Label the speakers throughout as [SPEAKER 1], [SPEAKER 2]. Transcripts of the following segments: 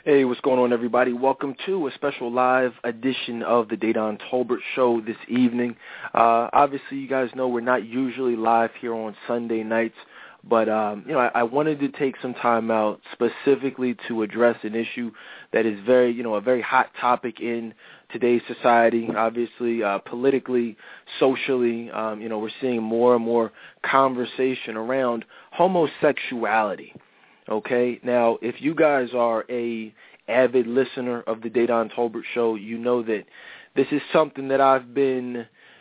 [SPEAKER 1] Hey, what's going on, everybody? Welcome to a special live edition of the Dedan Tolbert Show this evening. Obviously, you guys know we're not usually live here on Sunday nights, but I wanted to take some time out specifically to address an issue that is a very hot topic in today's society. Obviously, politically, socially, we're seeing more and more conversation around homosexuality. Okay, now if you guys are a avid listener of the Dedan Tolbert Show, you know that this is something that I've been,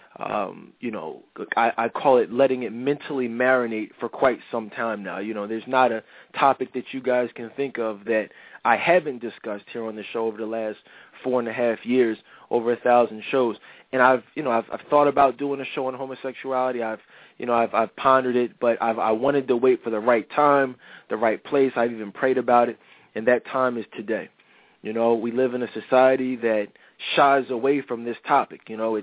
[SPEAKER 1] I call it letting it mentally marinate for quite some time now. There's not a topic that you guys can think of that I haven't discussed here on the show over the last 4.5 years, over 1,000 shows. And I've thought about doing a show on homosexuality. I've pondered it, but I wanted to wait for the right time, the right place. I've even prayed about it, and that time is today. We live in a society that shies away from this topic.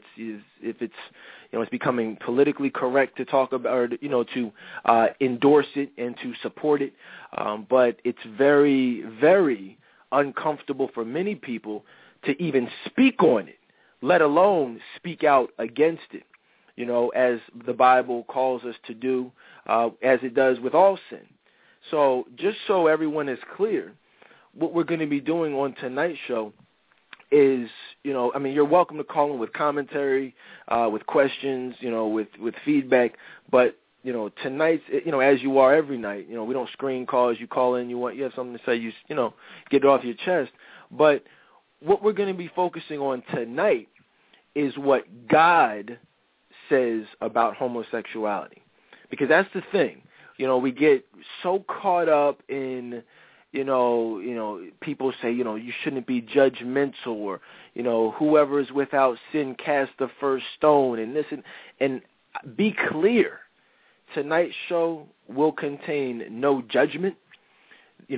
[SPEAKER 1] It's becoming politically correct to talk about, or to endorse it and to support it. But it's very, very uncomfortable for many people to even speak on it, let alone speak out against it. As the Bible calls us to do, as it does with all sin. So just so everyone is clear, what we're going to be doing on tonight's show is, you're welcome to call in with commentary, with questions, with feedback, but, tonight's, as you are every night, we don't screen calls, you call in, you have something to say, get it off your chest. But what we're going to be focusing on tonight is what God says about homosexuality, because that's the thing. We get so caught up in, people say, you shouldn't be judgmental, or, whoever is without sin cast the first stone, and this and be clear. Tonight's show will contain no judgment, and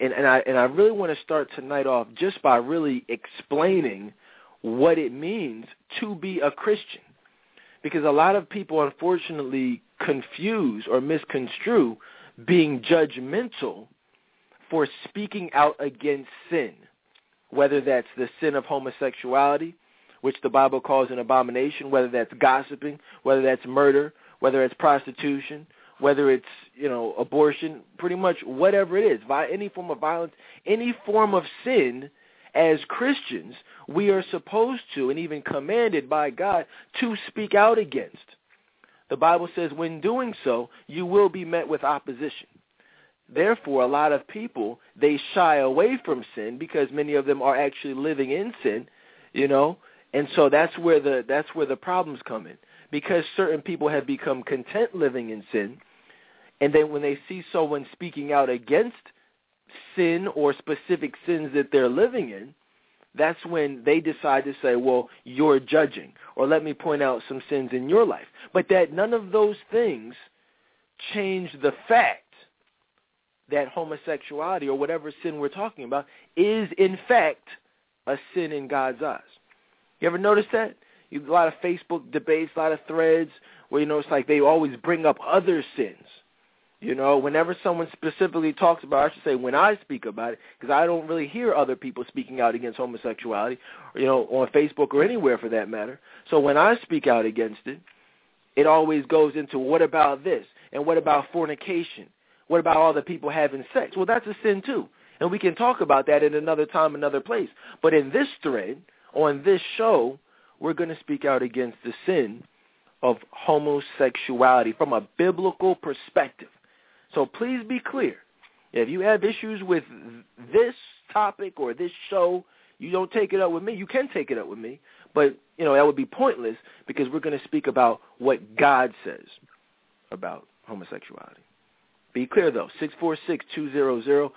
[SPEAKER 1] I really want to start tonight off just by really explaining what it means to be a Christian. Because a lot of people, unfortunately, confuse or misconstrue being judgmental for speaking out against sin, whether that's the sin of homosexuality, which the Bible calls an abomination, whether that's gossiping, whether that's murder, whether it's prostitution, whether it's, abortion, pretty much whatever it is, any form of violence, any form of sin. As Christians, we are supposed to, and even commanded by God, to speak out against. The Bible says when doing so, you will be met with opposition. Therefore, a lot of people, they shy away from sin because many of them are actually living in sin, and so that's where the problems come in. Because certain people have become content living in sin, and then when they see someone speaking out against sin or specific sins that they're living in, that's when they decide to say, well, you're judging, or let me point out some sins in your life. But that none of those things change the fact that homosexuality, or whatever sin we're talking about, is in fact a sin in God's eyes. You ever notice that? A lot of Facebook debates, a lot of threads where, it's like they always bring up other sins. Whenever someone specifically talks about, I should say when I speak about it, because I don't really hear other people speaking out against homosexuality, on Facebook or anywhere for that matter. So when I speak out against it, it always goes into what about this? And what about fornication? What about all the people having sex? Well, that's a sin too. And we can talk about that in another time, another place. But in this thread, on this show, we're going to speak out against the sin of homosexuality from a biblical perspective. So please be clear. If you have issues with this topic or this show, you don't take it up with me. You can take it up with me, but, that would be pointless because we're going to speak about what God says about homosexuality. Be clear, though, 646-200-0366.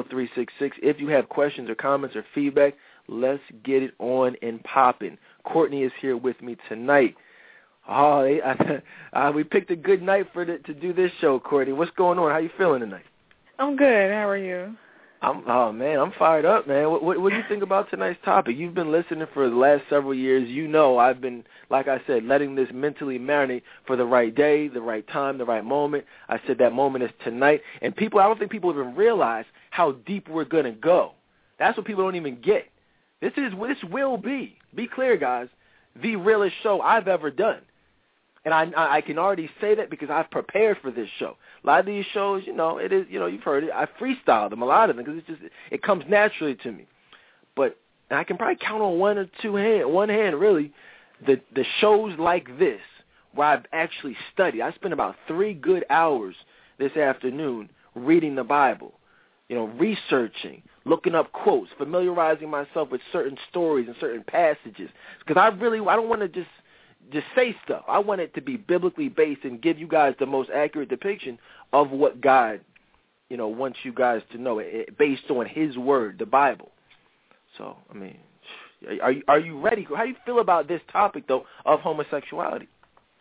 [SPEAKER 1] If you have questions or comments or feedback, let's get it on and popping. Courtney is here with me tonight. Oh, we picked a good night to do this show, Courtney. What's going on? How you feeling tonight?
[SPEAKER 2] I'm good. How are you?
[SPEAKER 1] I'm fired up, man. What do you think about tonight's topic? You've been listening for the last several years. I've been, like I said, letting this mentally marinate for the right day, the right time, the right moment. I said that moment is tonight. And I don't think people even realize how deep we're going to go That's what people don't even get. This will be clear, guys, the realest show I've ever done. And I can already say that because I've prepared for this show. A lot of these shows, it is, you've heard it. I freestyle them, a lot of them, because it comes naturally to me. But and I can probably count on one hand, really, the shows like this where I've actually studied. I spent about 3 good hours this afternoon reading the Bible, researching, looking up quotes, familiarizing myself with certain stories and certain passages. Because I don't want to just say stuff. I want it to be biblically based and give you guys the most accurate depiction of what God, wants you guys to know, based on His Word, the Bible. So, I mean, are you ready? How do you feel about this topic, though, of homosexuality?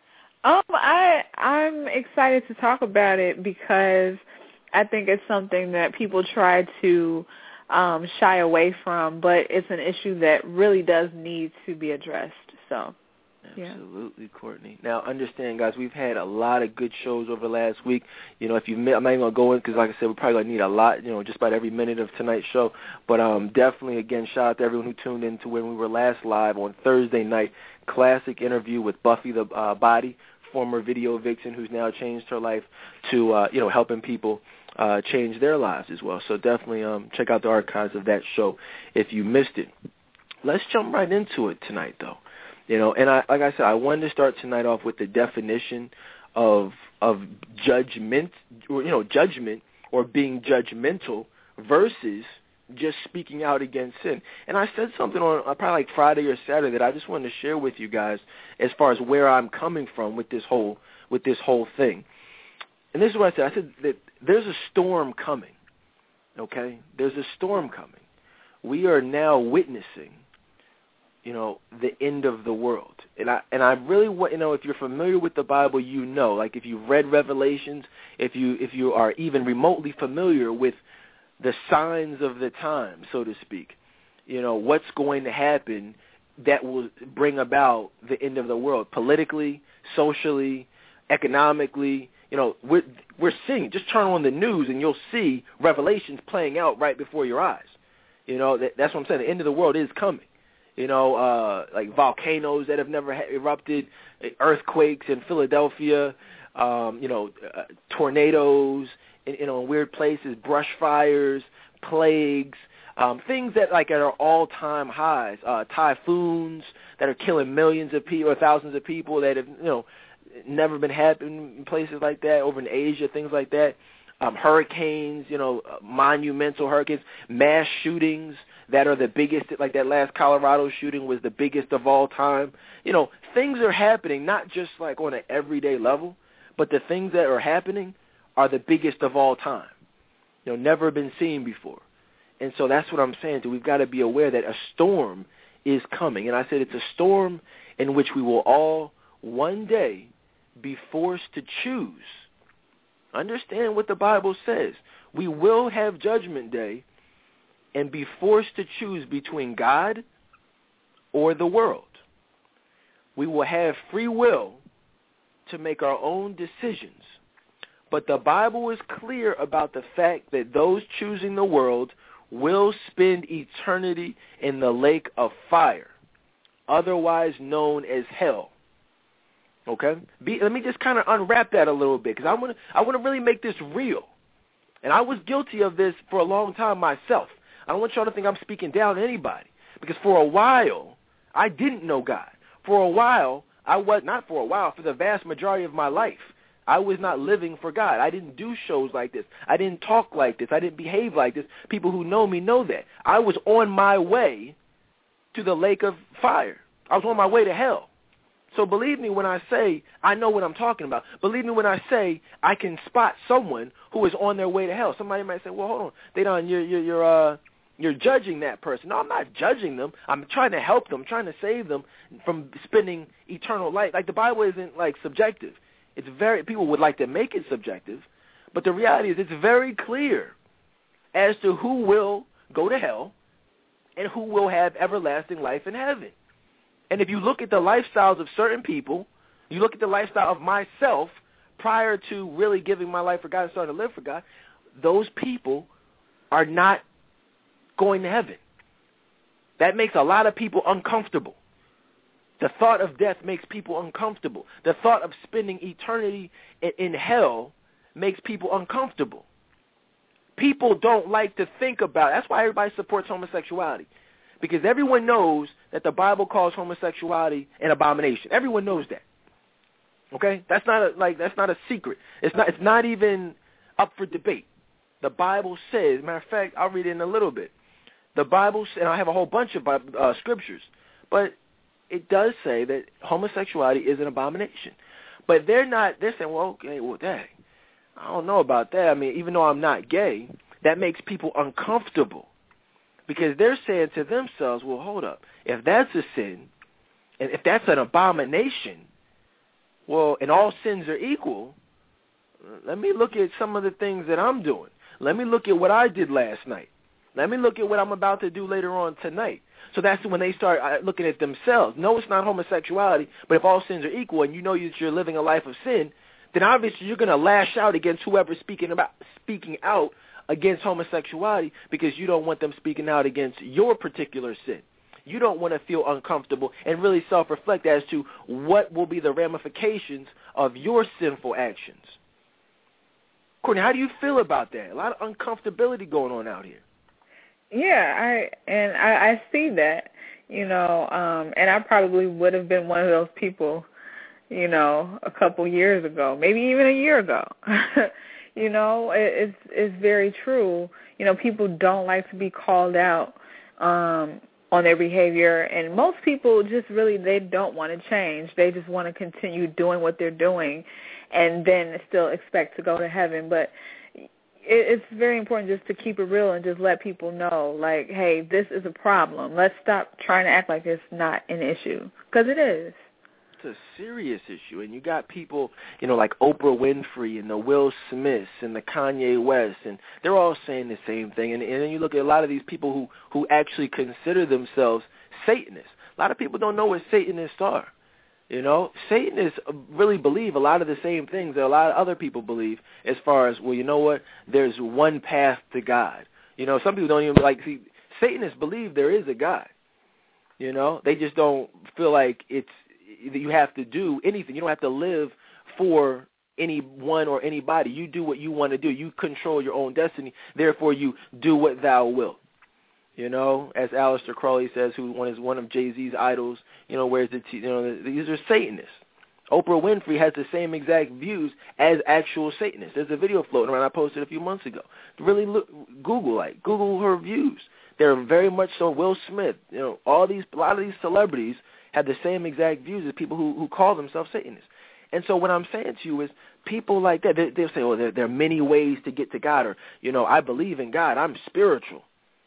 [SPEAKER 2] I'm excited to talk about it because I think it's something that people try to shy away from, but it's an issue that really does need to be addressed. So.
[SPEAKER 1] Absolutely, Courtney. Now, understand, guys, we've had a lot of good shows over the last week. If I'm not even going to go in because, like I said, we're probably going to need a lot, just about every minute of tonight's show. But definitely, again, shout out to everyone who tuned in to when we were last live on Thursday night. Classic interview with Buffy the Body, former video vixen who's now changed her life to, helping people change their lives as well. So definitely check out the archives of that show if you missed it. Let's jump right into it tonight, though. And like I said, I wanted to start tonight off with the definition of judgment, or judgment or being judgmental versus just speaking out against sin. And I said something on probably like Friday or Saturday that I just wanted to share with you guys as far as where I'm coming from with this whole thing. And this is what I said. I said that there's a storm coming. Okay, there's a storm coming. We are now witnessing the end of the world. And I really want, if you're familiar with the Bible, like if you've read Revelations, if you are even remotely familiar with the signs of the time, so to speak, what's going to happen that will bring about the end of the world, politically, socially, economically. We're seeing, just turn on the news and you'll see Revelations playing out right before your eyes. That's what I'm saying. The end of the world is coming. Like volcanoes that have never erupted, earthquakes in Philadelphia, tornadoes in weird places, brush fires, plagues, things that like are all-time highs, typhoons that are killing millions of people or thousands of people that have, never been happening in places like that, over in Asia, things like that. Hurricanes, monumental hurricanes, mass shootings that are the biggest, like that last Colorado shooting was the biggest of all time. Things are happening not just like on an everyday level, but the things that are happening are the biggest of all time. Never been seen before. And so that's what I'm saying. We've got to be aware that a storm is coming. And I said it's a storm in which we will all one day be forced to choose. Understand what the Bible says. We will have Judgment Day and be forced to choose between God or the world. We will have free will to make our own decisions. But the Bible is clear about the fact that those choosing the world will spend eternity in the lake of fire, otherwise known as hell. Okay? Let me just kind of unwrap that a little bit, because I want to really make this real. And I was guilty of this for a long time myself. I don't want y'all to think I'm speaking down to anybody, because for a while, I didn't know God. For a while, for the vast majority of my life, I was not living for God. I didn't do shows like this. I didn't talk like this. I didn't behave like this. People who know me know that. I was on my way to the lake of fire. I was on my way to hell. So believe me when I say I know what I'm talking about. Believe me when I say I can spot someone who is on their way to hell. Somebody might say, "Well, hold on, you're judging that person." No, I'm not judging them. I'm trying to help them, trying to save them from spending eternal life. Like the Bible isn't like subjective. People would like to make it subjective, but the reality is it's very clear as to who will go to hell and who will have everlasting life in heaven. And if you look at the lifestyles of certain people, you look at the lifestyle of myself prior to really giving my life for God and starting to live for God, those people are not going to heaven. That makes a lot of people uncomfortable. The thought of death makes people uncomfortable. The thought of spending eternity in hell makes people uncomfortable. People don't like to think about it. That's why everybody supports homosexuality. Because everyone knows that the Bible calls homosexuality an abomination. Everyone knows that. Okay? That's not a secret. It's not even up for debate. The Bible says, matter of fact, I'll read it in a little bit. The Bible, and I have a whole bunch of scriptures, but it does say that homosexuality is an abomination. But they're saying, well, okay, well, dang, I don't know about that. I mean, even though I'm not gay, that makes people uncomfortable because they're saying to themselves, well, hold up. If that's a sin, and if that's an abomination, well, and all sins are equal, let me look at some of the things that I'm doing. Let me look at what I did last night. Let me look at what I'm about to do later on tonight. So that's when they start looking at themselves. No, it's not homosexuality, but if all sins are equal and you know that you're living a life of sin, then obviously you're going to lash out against whoever's speaking out against homosexuality because you don't want them speaking out against your particular sin. You don't want to feel uncomfortable and really self-reflect as to what will be the ramifications of your sinful actions. Courtney, how do you feel about that? A lot of uncomfortability going on out here.
[SPEAKER 2] Yeah, I see that, and I probably would have been one of those people, a couple years ago, maybe even a year ago. It's very true. People don't like to be called out on their behavior, and most people just really, they don't want to change. They just want to continue doing what they're doing and then still expect to go to heaven. But it's very important just to keep it real and just let people know, like, hey, this is a problem. Let's stop trying to act like it's not an issue, because it is.
[SPEAKER 1] It's a serious issue, and you got people, like Oprah Winfrey and the Will Smiths and the Kanye West, and they're all saying the same thing. And then you look at a lot of these people who actually consider themselves Satanists. A lot of people don't know what Satanists are. Satanists really believe a lot of the same things that a lot of other people believe as far as, well, you know what, there's one path to God. Some people don't even see, Satanists believe there is a God. They just don't feel like you have to do anything. You don't have to live for anyone or anybody. You do what you want to do. You control your own destiny. Therefore, you do what thou wilt. As Aleister Crowley says, who is one of Jay-Z's idols, where's these are Satanists. Oprah Winfrey has the same exact views as actual Satanists. There's a video floating around I posted a few months ago. Really Google her views. They're very much so. Will Smith, a lot of these celebrities have the same exact views as people who call themselves Satanists. And so what I'm saying to you is people like that, they'll say, oh, there are many ways to get to God, or, I believe in God. I'm spiritual.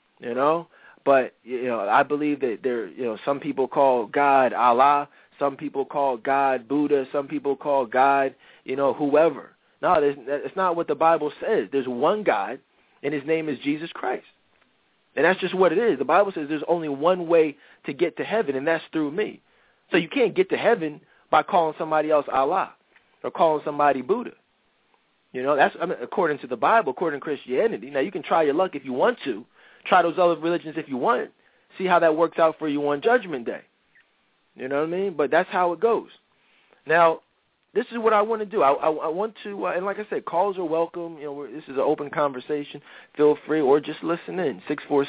[SPEAKER 1] But, I believe that some people call God Allah, some people call God Buddha, some people call God, whoever. No, it's not what the Bible says. There's one God, and his name is Jesus Christ. And that's just what it is. The Bible says there's only one way to get to heaven, and that's through me. So you can't get to heaven by calling somebody else Allah or calling somebody Buddha. That's according to the Bible, according to Christianity. Now, you can try your luck if you want to. Try those other religions if you want. See how that works out for you on Judgment Day. You know what I mean? But that's how it goes. Now, this is what I want to do. I want to, and like I said, calls are welcome. This is an open conversation. Feel free, or just listen in,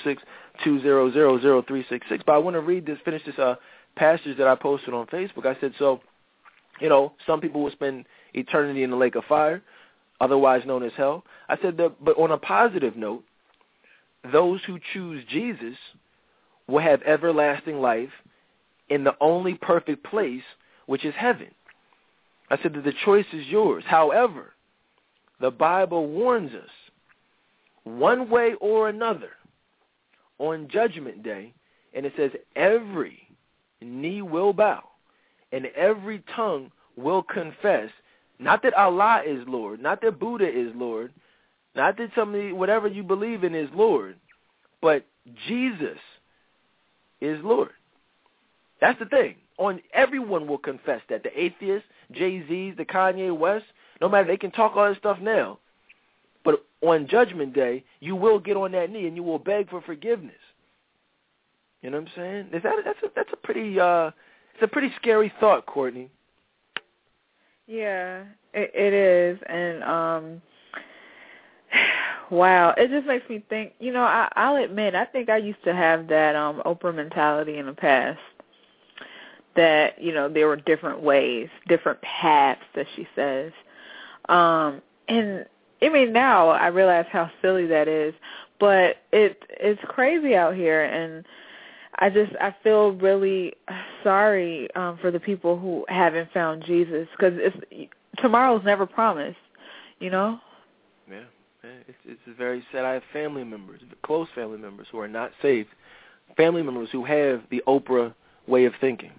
[SPEAKER 1] 646-200-0366. But I want to finish this passage that I posted on Facebook. I said, so, some people will spend eternity in the lake of fire, otherwise known as hell. I said that, but on a positive note, those who choose Jesus will have everlasting life in the only perfect place, which is heaven. I said that the choice is yours. However, the Bible warns us, one way or another, on Judgment Day, and it says every knee will bow and every tongue will confess, not that Allah is Lord, not that Buddha is Lord, not that whatever you believe in is Lord, but Jesus is Lord. That's the thing. Everyone will confess that. The atheists, Jay-Z's, the Kanye West, no matter, they can talk all this stuff now. But on Judgment Day, you will get on that knee and you will beg for forgiveness. You know what I'm saying? That's a pretty it's a pretty scary thought, Courtney.
[SPEAKER 2] Yeah, it is, and wow, it just makes me think. You know, I'll admit, I think I used to have that Oprah mentality in the past. That, you know, there were different ways, different paths that she says. And I mean, now I realize how silly that is, but it's crazy out here, and I feel really sorry for the people who haven't found Jesus, because tomorrow's never promised, you know?
[SPEAKER 1] Yeah, it's very sad. I have family members, close family members who are not saved, family members who have the Oprah way of thinking.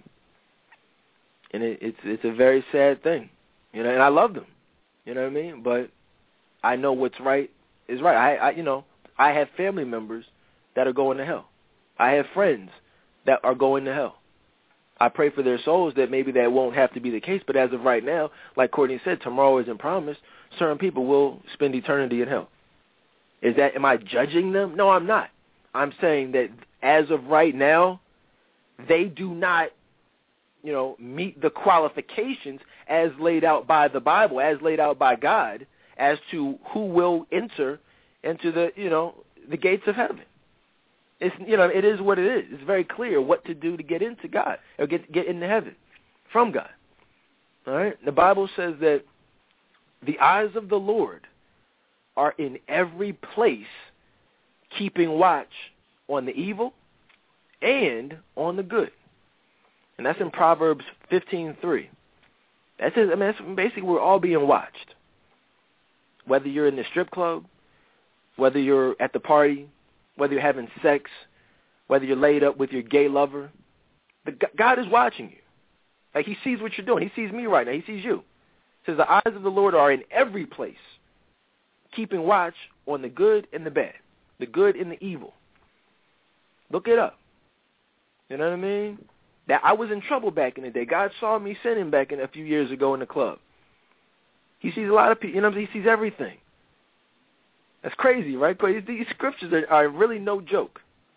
[SPEAKER 1] And it's a very sad thing, you know. And I love them, you know what I mean. But I know what's right is right. I have family members that are going to hell. I have friends that are going to hell. I pray for their souls that maybe that won't have to be the case. But as of right now, like Courtney said, tomorrow isn't promised. Certain people will spend eternity in hell. Am I judging them? No, I'm not. I'm saying that as of right now, they do not, you know, meet the qualifications as laid out by the Bible, as laid out by God, as to who will enter into the, you know, the gates of heaven. It's, you know, it is what it is. It's very clear what to do to get into God, or get into heaven from God. All right? The Bible says that the eyes of the Lord are in every place, keeping watch on the evil and on the good. And that's in Proverbs 15:3. That's basically we're all being watched. Whether you're in the strip club, whether you're at the party, whether you're having sex, whether you're laid up with your gay lover, God is watching you. Like, he sees what you're doing. He sees me right now. He sees you. It says the eyes of the Lord are in every place, keeping watch on the good and the bad, the good and the evil. Look it up. You know what I mean? That I was in trouble back in the day. God saw me sinning back a few years ago in the club. He sees a lot of people. You know, he sees everything. That's crazy, right? Because these scriptures are really no joke.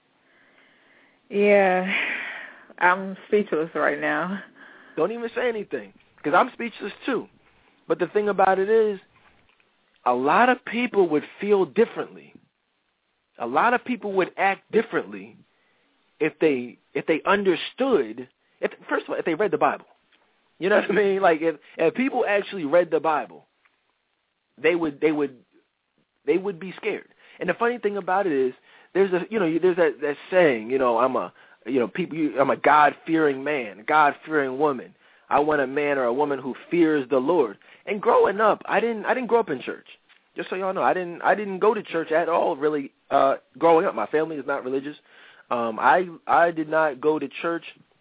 [SPEAKER 2] Yeah, I'm speechless right now.
[SPEAKER 1] Don't even say anything, because I'm speechless too. But the thing about it is, a lot of people would feel differently. A lot of people would act differently if they understood, first of all, if they read the Bible. You know what I mean? Like, if people actually read the Bible, they would be scared. And the funny thing about it is, there's that saying, you know, I'm a God-fearing man, a God-fearing woman. I want a man or a woman who fears the Lord. And growing up, I didn't grow up in church. Just so y'all know, I didn't go to church at all, really. Growing up, my family is not religious. I did not go to church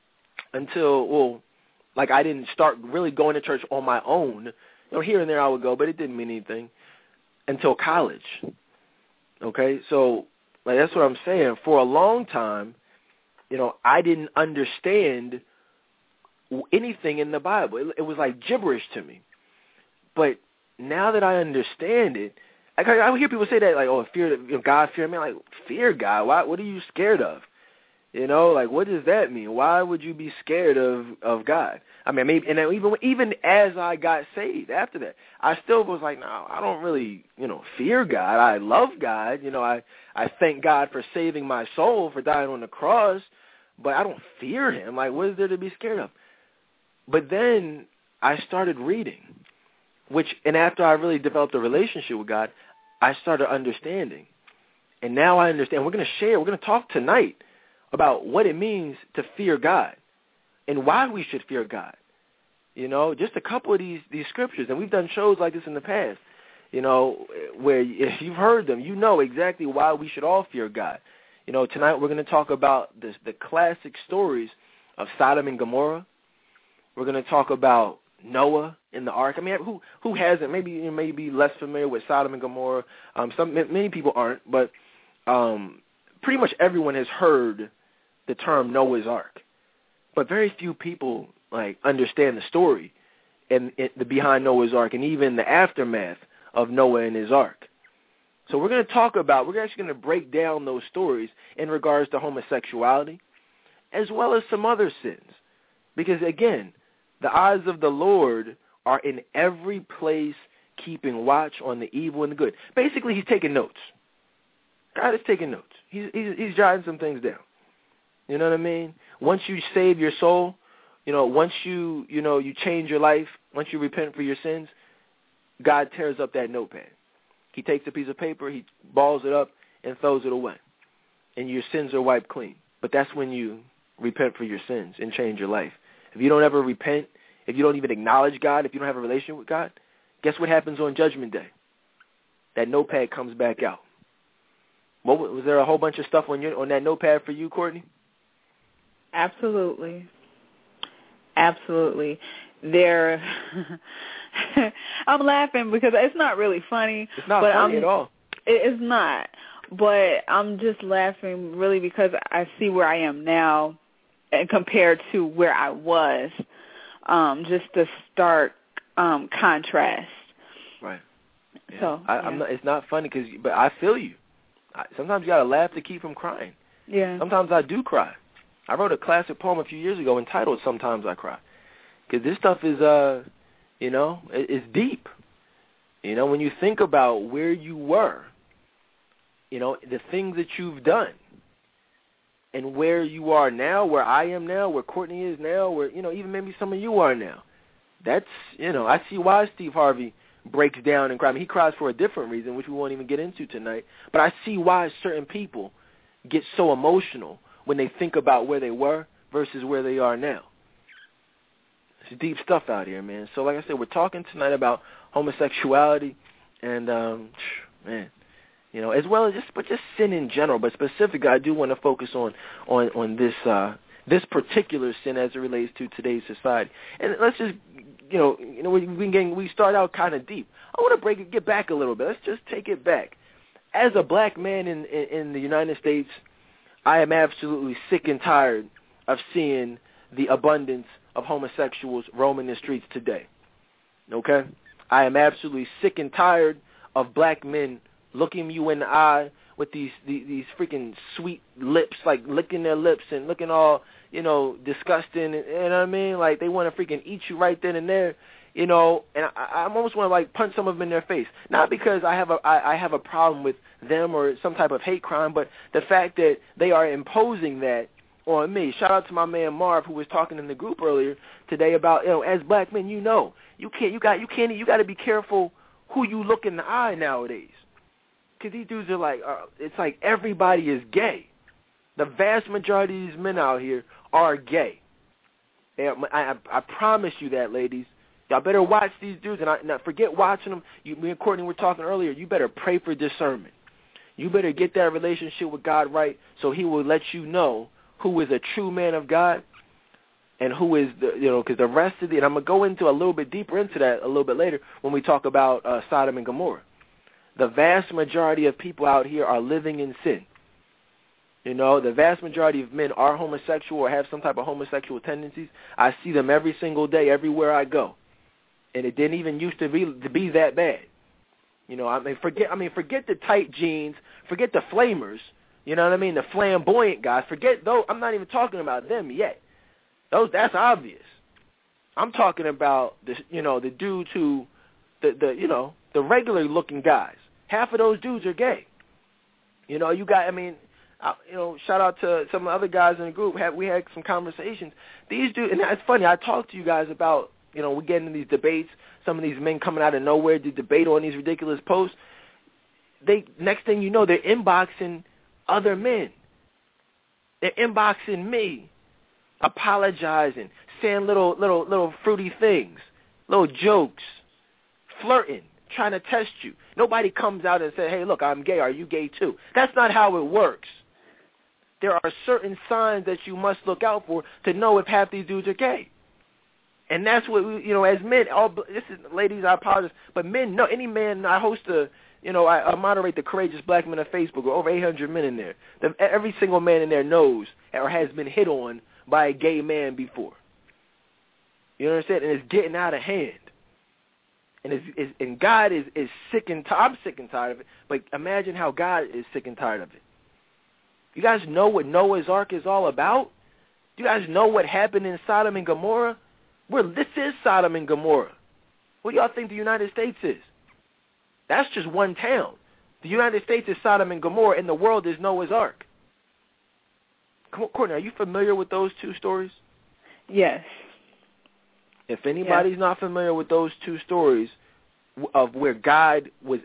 [SPEAKER 1] until, I didn't start really going to church on my own. You know, here and there I would go, but it didn't mean anything until college. Okay, so that's what I'm saying. For a long time, you know, I didn't understand anything in the Bible. It was like gibberish to me. But now that I understand it, I hear people say that, like, oh, God, fear me. Like, fear God? What are you scared of? You know, like, what does that mean? Why would you be scared of God? I mean, maybe, and even as I got saved after that, I still was like, no, I don't really, you know, fear God. I love God. You know, I thank God for saving my soul, for dying on the cross, but I don't fear him. Like, what is there to be scared of? But then I started reading, and after I really developed a relationship with God, I started understanding. And now I understand. We're going to talk tonight about what it means to fear God and why we should fear God. You know, just a couple of these scriptures, and we've done shows like this in the past, you know, where if you've heard them, you know exactly why we should all fear God. You know, tonight we're going to talk about the classic stories of Sodom and Gomorrah. We're going to talk about Noah in the ark. I mean, who hasn't? Maybe you may be less familiar with Sodom and Gomorrah. Many people aren't, but pretty much everyone has heard the term Noah's Ark. But very few people understand the story and the behind Noah's Ark, and even the aftermath of Noah and his ark. So we're actually going to break down those stories in regards to homosexuality as well as some other sins. Because, again, the eyes of the Lord are in every place, keeping watch on the evil and the good. Basically, he's taking notes. God is taking notes. He's jotting some things down. You know what I mean? Once you save your soul, once you change your life, once you repent for your sins, God tears up that notepad. He takes a piece of paper, he balls it up, and throws it away. And your sins are wiped clean. But that's when you repent for your sins and change your life. If you don't ever repent, if you don't even acknowledge God, if you don't have a relationship with God, guess what happens on Judgment Day? That notepad comes back out. Was there a whole bunch of stuff on that notepad for you, Courtney?
[SPEAKER 2] Absolutely. I'm laughing because it's not really funny.
[SPEAKER 1] It's not funny at all.
[SPEAKER 2] It's not. But I'm just laughing really because I see where I am now and compared to where I was. Just the stark contrast.
[SPEAKER 1] Right. Yeah.
[SPEAKER 2] So
[SPEAKER 1] it's not funny but I feel you. Sometimes you got to laugh to keep from crying.
[SPEAKER 2] Yeah.
[SPEAKER 1] Sometimes I do cry. I wrote a classic poem a few years ago entitled "Sometimes I Cry," because this stuff is, it's deep. When you think about where you were, the things that you've done, and where you are now, where I am now, where Courtney is now, where even maybe some of you are now. That's I see why Steve Harvey breaks down and cries. I mean, he cries for a different reason, which we won't even get into tonight. But I see why certain people get so emotional when they think about where they were versus where they are now. It's deep stuff out here, man. So like I said, we're talking tonight about homosexuality and, as well as just sin in general. But specifically, I do want to focus on this particular sin as it relates to today's society. And let's just, we start out kind of deep. I want to get back a little bit. Let's just take it back. As a black man in the United States, I am absolutely sick and tired of seeing the abundance of homosexuals roaming the streets today. Okay? I am absolutely sick and tired of black men looking you in the eye with these freaking sweet lips, like licking their lips and looking all, disgusting, you know what I mean? Like they want to freaking eat you right then and there, and I almost want to like punch some of them in their face. Not because I have a problem with them or some type of hate crime, but the fact that they are imposing that on me. Shout out to my man Marv, who was talking in the group earlier today about, as black men, you got to be careful who you look in the eye nowadays. Because these dudes are like, it's like everybody is gay. The vast majority of these men out here are gay. I promise you that, ladies. Y'all better watch these dudes, and forget watching them. Me and Courtney were talking earlier. You better pray for discernment. You better get that relationship with God right so he will let you know who is a true man of God and who is, because the rest of and I'm going to go into a little bit deeper into that a little bit later when we talk about Sodom and Gomorrah. The vast majority of people out here are living in sin. The vast majority of men are homosexual or have some type of homosexual tendencies. I see them every single day, everywhere I go. And it didn't even used to be that bad. Forget the tight jeans, forget the flamers, you know what I mean, the flamboyant guys. Forget those. I'm not even talking about them yet. That's obvious. I'm talking about the dudes who, the regular looking guys. Half of those dudes are gay. Shout out to some of the other guys in the group. We had some conversations. These dudes, and it's funny, I talked to you guys about, we get into these debates, some of these men coming out of nowhere to debate on these ridiculous posts. Next thing you know, they're inboxing other men. They're inboxing me, apologizing, saying little fruity things, little jokes, flirting, trying to test you. Nobody comes out and says, hey, look, I'm gay. Are you gay too? That's not how it works. There are certain signs that you must look out for to know if half these dudes are gay. And that's what, as men, ladies, I apologize, but men, no, any man, I host I moderate the Courageous Black Men on Facebook. We're over 800 men in there. Every single man in there knows or has been hit on by a gay man before. You understand? And it's getting out of hand. And God is sick and tired. I'm sick and tired of it. But imagine how God is sick and tired of it. You guys know what Noah's Ark is all about? Do you guys know what happened in Sodom and Gomorrah? This is Sodom and Gomorrah. What do y'all think the United States is? That's just one town. The United States is Sodom and Gomorrah, and the world is Noah's Ark. Courtney, are you familiar with those two stories?
[SPEAKER 2] Yes.
[SPEAKER 1] If anybody's not familiar with those two stories of where God was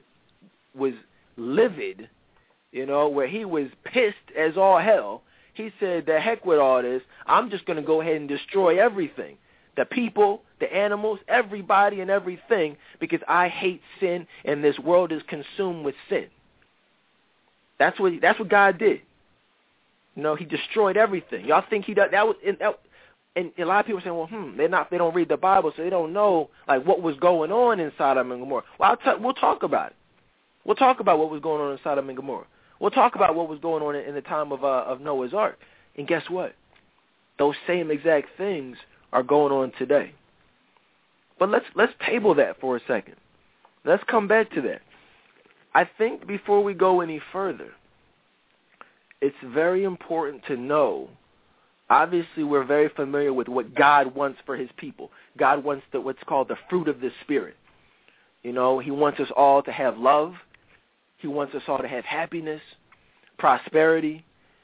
[SPEAKER 1] livid, where he was pissed as all hell, he said, the heck with all this, I'm just going to go ahead and destroy everything. The people, the animals, everybody and everything, because I hate sin and this world is consumed with sin. That's what God did. He destroyed everything. Y'all think he does that? And a lot of people say, well, they don't read the Bible, so they don't know like what was going on in Sodom and Gomorrah. Well, we'll talk about it. We'll talk about what was going on in Sodom and Gomorrah. We'll talk about what was going on in the time of Noah's Ark. And guess what? Those same exact things are going on today. But let's table that for a second. Let's come back to that. I think before we go any further, it's very important to know. Obviously, we're very familiar with what God wants for his people. God wants what's called the fruit of the Spirit. He wants us all to have love. He wants us all to have happiness, prosperity,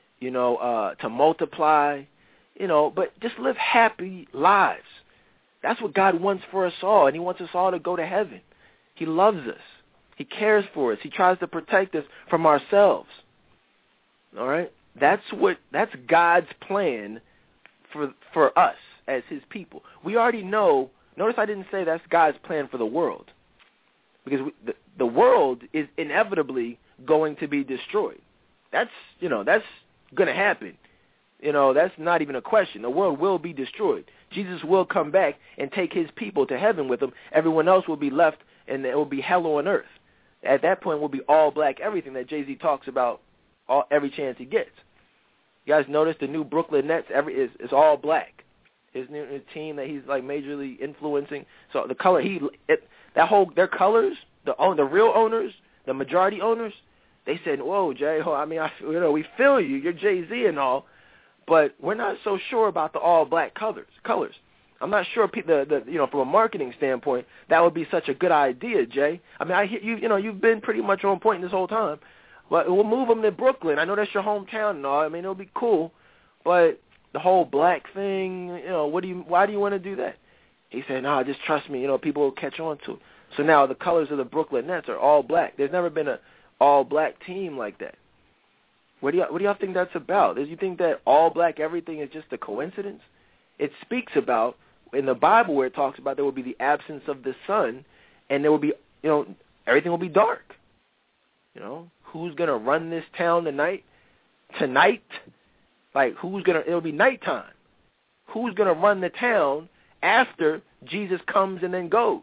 [SPEAKER 1] to multiply, but just live happy lives. That's what God wants for us all, and he wants us all to go to heaven. He loves us. He cares for us. He tries to protect us from ourselves. All right? That's God's plan for us as his people. We already know. Notice I didn't say that's God's plan for the world, because the world is inevitably going to be destroyed. That's going to happen. That's not even a question. The world will be destroyed. Jesus will come back and take his people to heaven with him. Everyone else will be left, and it will be hell on earth. At that point, we'll be all black, everything that Jay-Z talks about every chance he gets. You guys notice the new Brooklyn Nets is all black. His new team that he's like majorly influencing. So the color their colors, the real owners, the majority owners, they said, "Whoa, Jay, we feel you. You're Jay-Z and all, but we're not so sure about the all black colors. I'm not sure from a marketing standpoint that would be such a good idea, Jay. You've been pretty much on point this whole time. But we'll move them to Brooklyn. I know that's your hometown and all. It'll be cool. But the whole black thing, why do you want to do that? He said, no, just trust me. People will catch on to it. So now the colors of the Brooklyn Nets are all black. There's never been an all black team like that. What do y'all think that's about? Do you think that all black everything is just a coincidence? It speaks about, in the Bible where it talks about there will be the absence of the sun, and there will be, everything will be dark. Who's going to run this town tonight? Like, it'll be nighttime. Who's going to run the town after Jesus comes and then goes?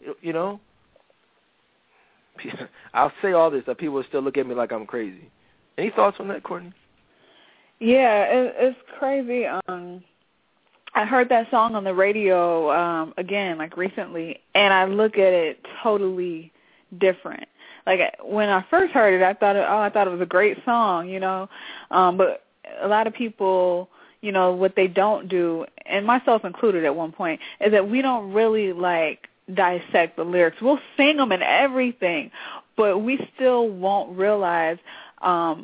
[SPEAKER 1] I'll say all this, that people will still look at me like I'm crazy. Any thoughts on that, Courtney?
[SPEAKER 2] Yeah, it's crazy. I heard that song on the radio again, like recently, and I look at it totally different. Like when I first heard it, I thought it was a great song, but a lot of people, what they don't do, and myself included at one point, is that we don't really like dissect the lyrics. We'll sing them and everything, but we still won't realize how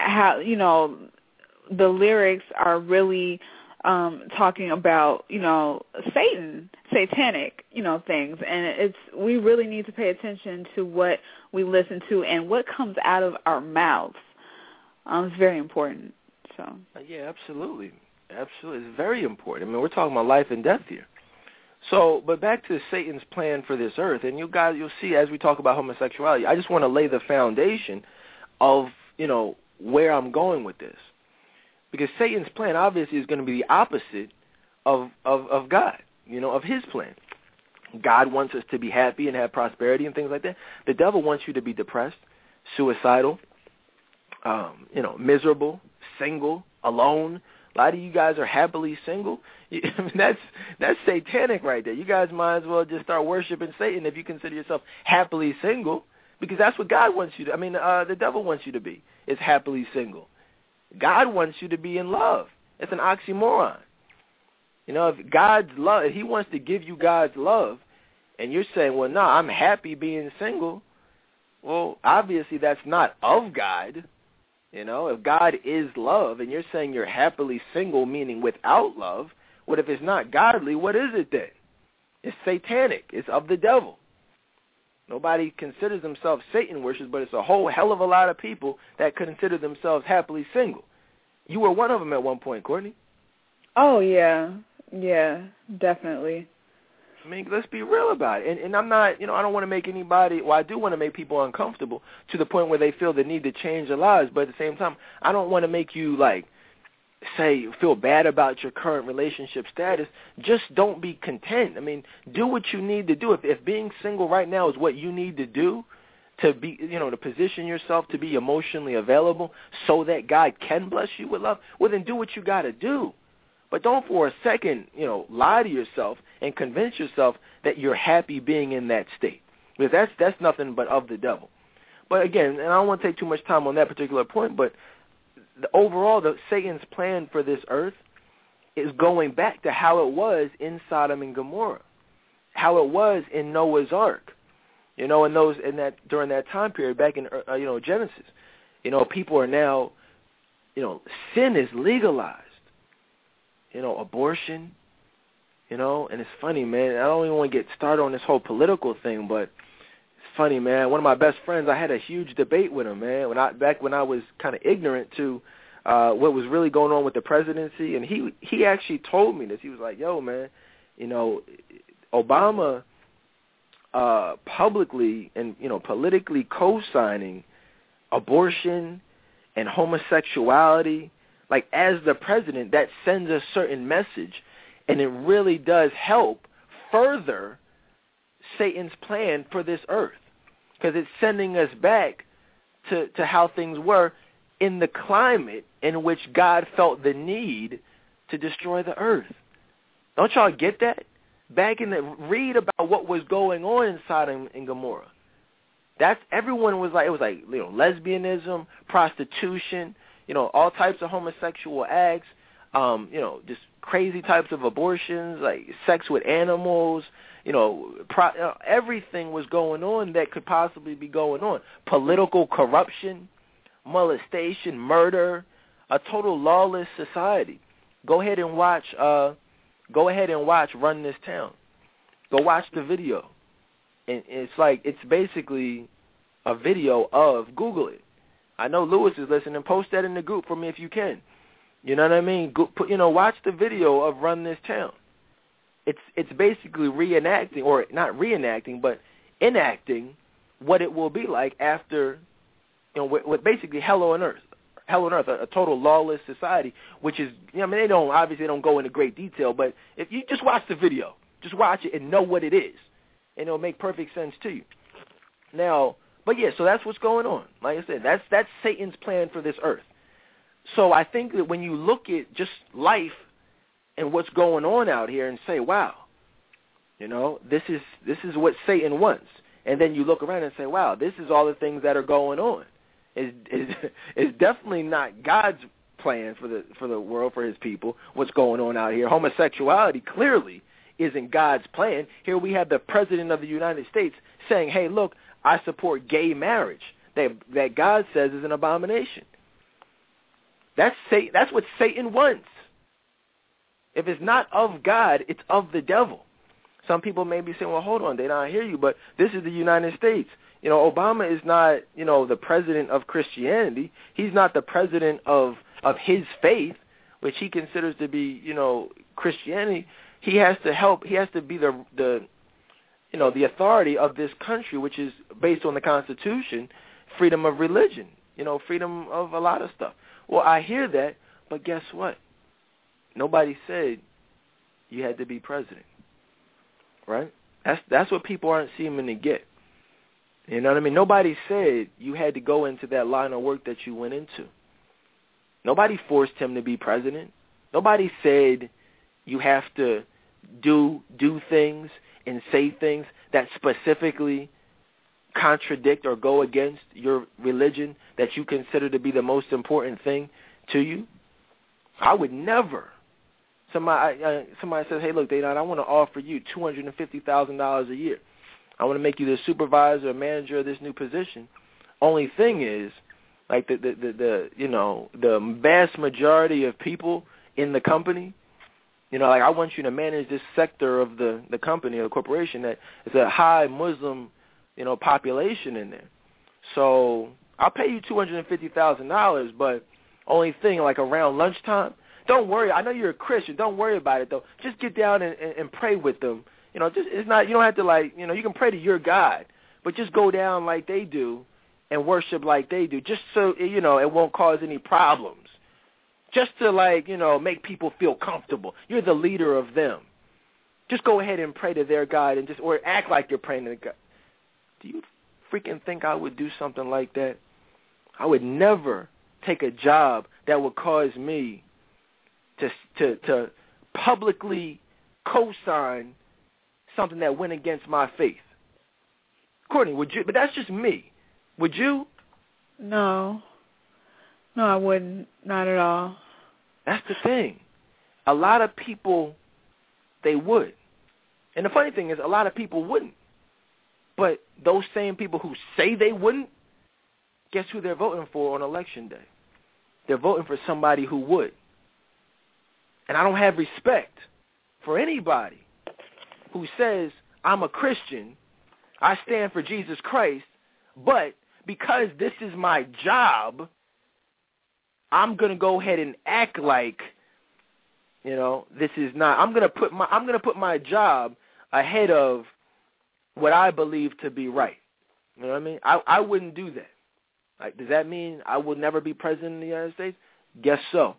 [SPEAKER 2] the lyrics are really talking about, Satan, satanic, things. And we really need to pay attention to what we listen to and what comes out of our mouths. It's very important. So.
[SPEAKER 1] Yeah, absolutely. Absolutely. It's very important. We're talking about life and death here. So, but back to Satan's plan for this earth, and you'll see as we talk about homosexuality, I just want to lay the foundation of, where I'm going with this. Because Satan's plan obviously is going to be the opposite of God, of his plan. God wants us to be happy and have prosperity and things like that. The devil wants you to be depressed, suicidal, miserable, single, alone, A lot of you guys are happily single. I mean, that's satanic right there. You guys might as well just start worshiping Satan if you consider yourself happily single, because that's what God wants you to. I mean, the devil wants you to be, is happily single. God wants you to be in love. It's an oxymoron. You know, if God's love, if he wants to give you God's love, and you're saying, well, no, I'm happy being single, well, obviously that's not of God. You know, if God is love and you're saying you're happily single, meaning without love, what if it's not godly? What is it then? It's satanic. It's of the devil. Nobody considers themselves Satan worshippers, but it's a whole hell of a lot of people that consider themselves happily single. You were one of them at one point, Courtney.
[SPEAKER 2] Oh, yeah. Yeah, definitely.
[SPEAKER 1] I mean, let's be real about it. And I'm not, I don't want to make anybody, well, I do want to make people uncomfortable to the point where they feel the need to change their lives. But at the same time, I don't want to make you, feel bad about your current relationship status. Just don't be content. I mean, do what you need to do. If being single right now is what you need to do to be, to position yourself to be emotionally available so that God can bless you with love, well, then do what you got to do. But don't for a second, lie to yourself and convince yourself that you're happy being in that state. Because that's nothing but of the devil. But again, and I don't want to take too much time on that particular point, but overall, Satan's plan for this earth is going back to how it was in Sodom and Gomorrah, how it was in Noah's Ark, during that time period back in Genesis. People are now, sin is legalized. Abortion, and it's funny, man. I don't even want to get started on this whole political thing, but it's funny, man. One of my best friends, I had a huge debate with him, man, back when I was kind of ignorant to what was really going on with the presidency, and he actually told me this. He was like, yo, man, Obama publicly and, politically co-signing abortion and homosexuality, as the president, that sends a certain message, and it really does help further Satan's plan for this earth, because it's sending us back to how things were in the climate in which God felt the need to destroy the earth. Don't y'all get that? Read about what was going on in Sodom and Gomorrah. Everyone was lesbianism, prostitution, all types of homosexual acts, just crazy types of abortions, like sex with animals, everything was going on that could possibly be going on. Political corruption, molestation, murder, a total lawless society. Go ahead and watch Run This Town. Go watch the video. And it's basically a video of, Google it. I know Lewis is listening. Post that in the group for me if you can. You know what I mean? Watch the video of Run This Town. It's basically reenacting, or not reenacting, but enacting what it will be like after, with basically hell on earth, a total lawless society, which is, they don't go into great detail, but if you just watch the video, just watch it and know what it is, and it'll make perfect sense to you. Now, but yeah, so that's what's going on. Like I said, that's Satan's plan for this earth. So I think that when you look at just life and what's going on out here and say, wow, this is what Satan wants. And then you look around and say, wow, this is all the things that are going on. It's definitely not God's plan for the world, for his people, what's going on out here. Homosexuality clearly isn't God's plan. Here we have the President of the United States saying, hey, look, I support gay marriage that God says is an abomination. That's what Satan wants. If it's not of God, it's of the devil. Some people may be saying, well, hold on, I hear you, but this is the United States. Obama is not, the president of Christianity. He's not the president of his faith, which he considers to be, Christianity. He has to help. He has to be the authority of this country, which is based on the Constitution, freedom of religion, freedom of a lot of stuff. Well, I hear that, but guess what? Nobody said you had to be president, right? That's what people aren't seeming to get. You know what I mean? Nobody said you had to go into that line of work that you went into. Nobody forced him to be president. Nobody said you have to do things and say things that specifically contradict or go against your religion that you consider to be the most important thing to you. I would never. Somebody says, hey, look, Dedan, I want to offer you $250,000 a year. I want to make you the supervisor or manager of this new position. Only thing is, like the vast majority of people in the company, like I want you to manage this sector of the company or the corporation that is a high Muslim, population in there. So I'll pay you $250,000, but only thing, like around lunchtime, don't worry. I know you're a Christian. Don't worry about it, though. Just get down and pray with them. It's not, you don't have to you can pray to your God, but just go down like they do and worship like they do, just so, it won't cause any problems. Just to, make people feel comfortable. You're the leader of them. Just go ahead and pray to their God or act like you're praying to God. Do you freaking think I would do something like that? I would never take a job that would cause me to publicly co-sign something that went against my faith. Courtney, would you? But that's just me. Would you?
[SPEAKER 2] No, I wouldn't. Not at all.
[SPEAKER 1] That's the thing. A lot of people, they would. And the funny thing is, a lot of people wouldn't. But those same people who say they wouldn't, guess who they're voting for on Election Day? They're voting for somebody who would. And I don't have respect for anybody who says, I'm a Christian, I stand for Jesus Christ, but because this is my job, I'm going to go ahead and act like, this is not. I'm going to put my job ahead of what I believe to be right. You know what I mean? I wouldn't do that. Does that mean I will never be president of the United States? Guess so.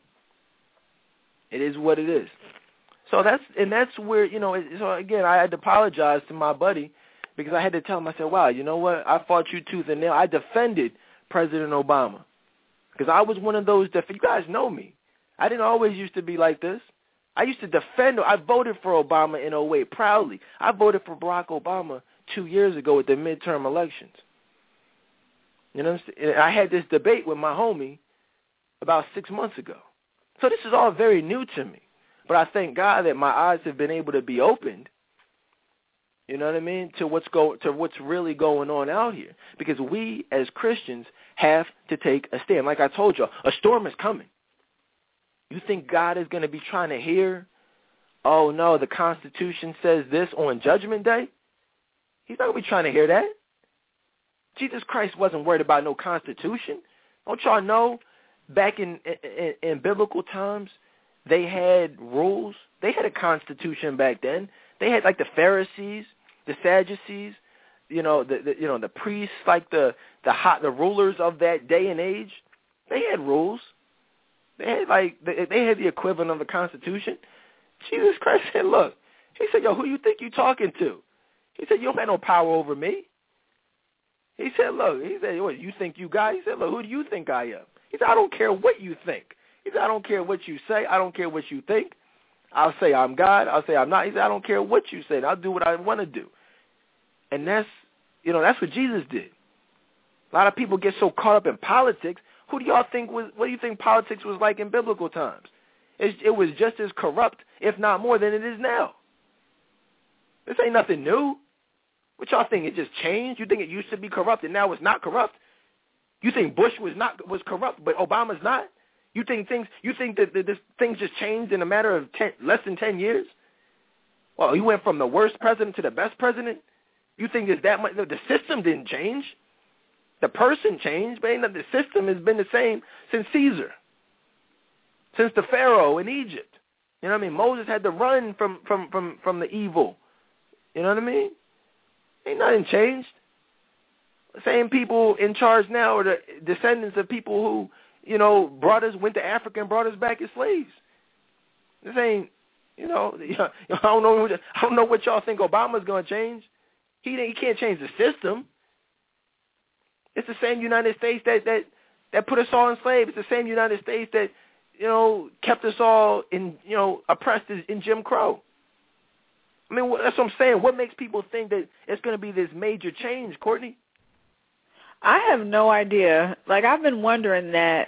[SPEAKER 1] It is what it is. So that's where, so again, I had to apologize to my buddy because I had to tell him, I said, wow, you know what? I fought you tooth and nail. I defended President Obama because I was one of those, you guys know me. I didn't always used to be like this. I used to defend, I voted for Obama in 2008 proudly. I voted for Barack Obama 2 years ago at the midterm elections. I had this debate with my homie about 6 months ago. So this is all very new to me. But I thank God that my eyes have been able to be opened, you know what I mean, to what's really going on out here. Because we as Christians have to take a stand. Like I told you, a storm is coming. You think God is going to be trying to hear, oh, no, the Constitution says this on Judgment Day? He's not going to be trying to hear that. Jesus Christ wasn't worried about no Constitution. Don't y'all know back in biblical times, they had rules. They had a constitution back then. They had like the Pharisees, the Sadducees, the priests, like the rulers of that day and age. They had rules. They had the equivalent of the Constitution. Jesus Christ said, look, he said, yo, who you think you talking to? He said, you don't have no power over me. He said, look, what, you think you God? He said, look, who do you think I am? He said, I don't care what you think. He said, I don't care what you say. I don't care what you think. I'll say I'm God. I'll say I'm not. He said, I don't care what you say. I'll do what I want to do. And that's what Jesus did. A lot of people get so caught up in politics. What do you think politics was like in biblical times? It was just as corrupt, if not more, than it is now. This ain't nothing new. What y'all think? It just changed? You think it used to be corrupt and now it's not corrupt? You think Bush was corrupt, but Obama's not? You think that things just changed in a matter of less than 10 years? Well, he went from the worst president to the best president? You think it's that much? The system didn't change. The person changed, but the system has been the same since Caesar, since the Pharaoh in Egypt. You know what I mean? Moses had to run from the evil. You know what I mean? Ain't nothing changed. The same people in charge now are the descendants of people who, went to Africa and brought us back as slaves. This ain't, I don't know what y'all think Obama's going to change. He can't change the system. It's the same United States that put us all in slaves. It's the same United States that, kept us all oppressed in Jim Crow. I mean, that's what I'm saying. What makes people think that it's going to be this major change, Courtney?
[SPEAKER 2] I have no idea. Like, I've been wondering that,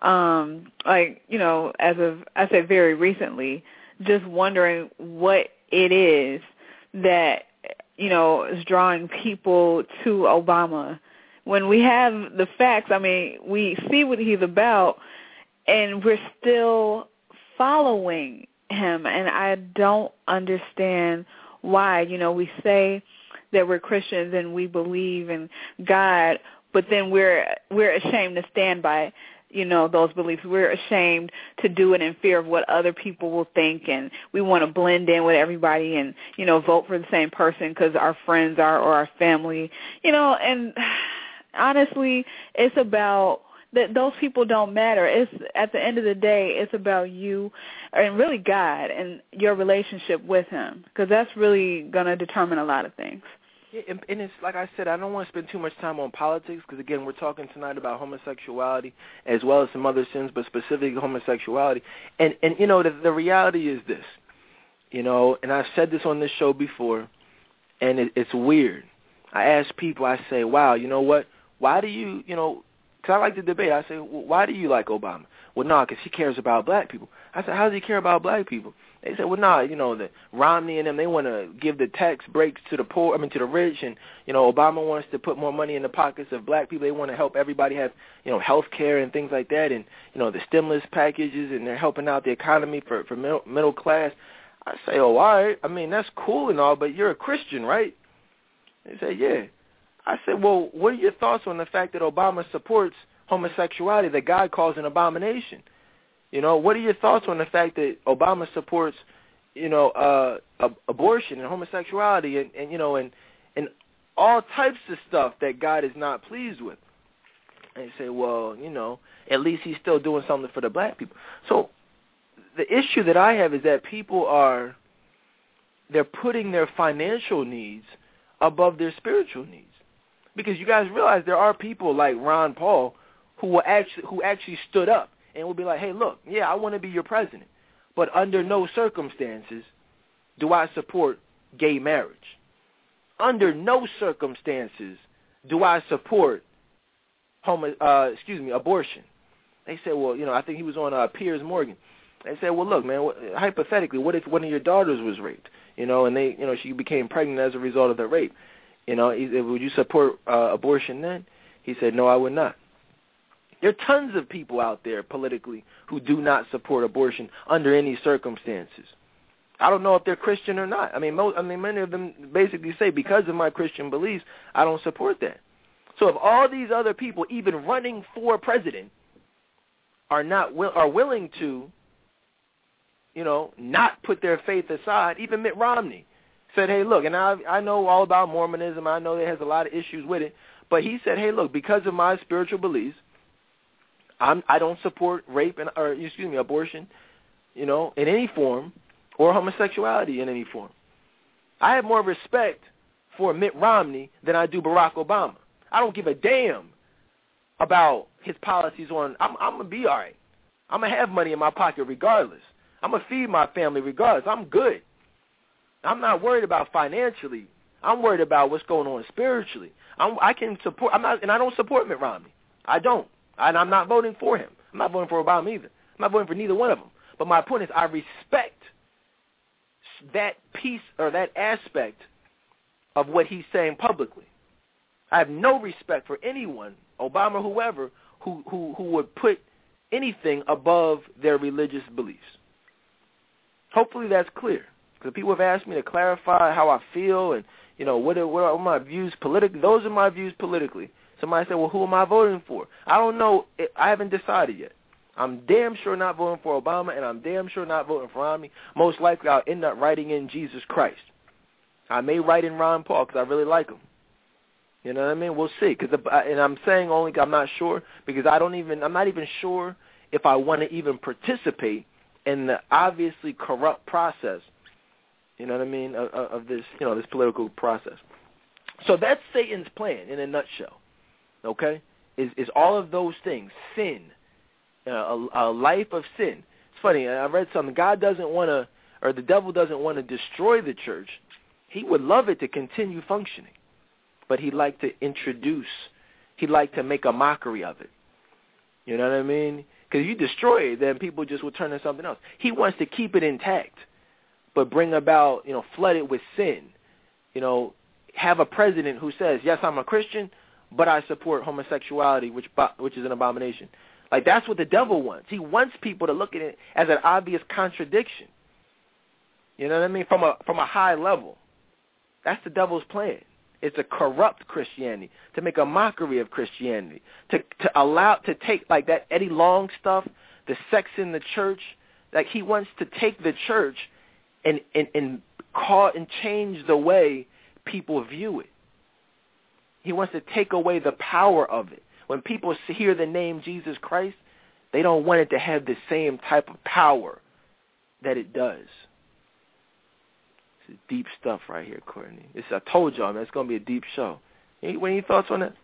[SPEAKER 2] as of, I say very recently, just wondering what it is that, is drawing people to Obama. When we have the facts, I mean, we see what he's about, and we're still following him, and I don't understand why. We say that we're Christians and we believe in God, but then we're ashamed to stand by, those beliefs. We're ashamed to do it in fear of what other people will think, and we want to blend in with everybody and, vote for the same person because our friends are or our family, and honestly, it's about that those people don't matter. It's at the end of the day, it's about you and really God and your relationship with him, because that's really going to determine a lot of things.
[SPEAKER 1] Yeah, and it's like I said, I don't want to spend too much time on politics because, again, we're talking tonight about homosexuality as well as some other sins, but specifically homosexuality. And the reality is this, and I've said this on this show before, and it's weird. I ask people, I say, wow, you know what? Why do you, because I like to debate. I say, well, why do you like Obama? Well, no, because he cares about black people. I said, how does he care about black people? They said, well, no, the Romney and them, they want to give the tax breaks to the poor, to the rich, and, Obama wants to put more money in the pockets of black people. They want to help everybody have, health care and things like that, and, the stimulus packages, and they're helping out the economy for middle class. I say, oh, all right. I mean, that's cool and all, but you're a Christian, right? They say, yeah. I said, well, what are your thoughts on the fact that Obama supports homosexuality that God calls an abomination? What are your thoughts on the fact that Obama supports, abortion and homosexuality and all types of stuff that God is not pleased with? And they say, well, at least he's still doing something for the black people. So the issue that I have is that they're putting their financial needs above their spiritual needs. Because you guys realize there are people like Ron Paul who actually stood up and will be like, hey, look, yeah, I want to be your president, but under no circumstances do I support gay marriage. Under no circumstances do I support abortion. They said, well, I think he was on Piers Morgan. They said, well, look, man, hypothetically, what if one of your daughters was raped, and she became pregnant as a result of the rape? Would you support abortion then? He said, no, I would not. There are tons of people out there politically who do not support abortion under any circumstances. I don't know if they're Christian or not. I mean, many of them basically say, because of my Christian beliefs, I don't support that. So if all these other people, even running for president, are willing to, not put their faith aside, even Mitt Romney said, hey, look, and I know all about Mormonism. I know it has a lot of issues with it. But he said, hey, look, because of my spiritual beliefs, I don't support rape abortion, in any form, or homosexuality in any form. I have more respect for Mitt Romney than I do Barack Obama. I don't give a damn about his policies on, I'm going to be all right. I'm going to have money in my pocket regardless. I'm going to feed my family regardless. I'm good. I'm not worried about financially. I'm worried about what's going on spiritually. I can support, and I don't support Mitt Romney. I don't. And I'm not voting for him. I'm not voting for Obama either. I'm not voting for neither one of them. But my point is, I respect that piece or that aspect of what he's saying publicly. I have no respect for anyone, Obama or whoever, who would put anything above their religious beliefs. Hopefully that's clear. Because people have asked me to clarify how I feel and, what are my views politically. Those are my views politically. Somebody said, well, who am I voting for? I don't know. I haven't decided yet. I'm damn sure not voting for Obama, and I'm damn sure not voting for Romney. Most likely I'll end up writing in Jesus Christ. I may write in Ron Paul because I really like him. You know what I mean? We'll see. And I'm saying only I'm not sure because I'm not even sure if I want to even participate in the obviously corrupt process, you know what I mean, of this, this political process. So that's Satan's plan in a nutshell, okay, is all of those things, sin, a life of sin. It's funny. I read something. God doesn't want to, or the devil doesn't want to destroy the church. He would love it to continue functioning, but he'd like to he'd like to make a mockery of it. You know what I mean? Because you destroy it, then people just will turn to something else. He wants to keep it intact, but bring about, flood it with sin. Have a president who says, yes, I'm a Christian, but I support homosexuality, which is an abomination. Like, that's what the devil wants. He wants people to look at it as an obvious contradiction. You know what I mean? From a high level. That's the devil's plan. It's a corrupt Christianity, to make a mockery of Christianity, to take like that Eddie Long stuff, the sex in the church. Like, he wants to take the church and change the way people view it. He wants to take away the power of it. When people hear the name Jesus Christ, they don't want it to have the same type of power that it does. It's deep stuff right here, Courtney. I told y'all, man, it's going to be a deep show. Any thoughts on that?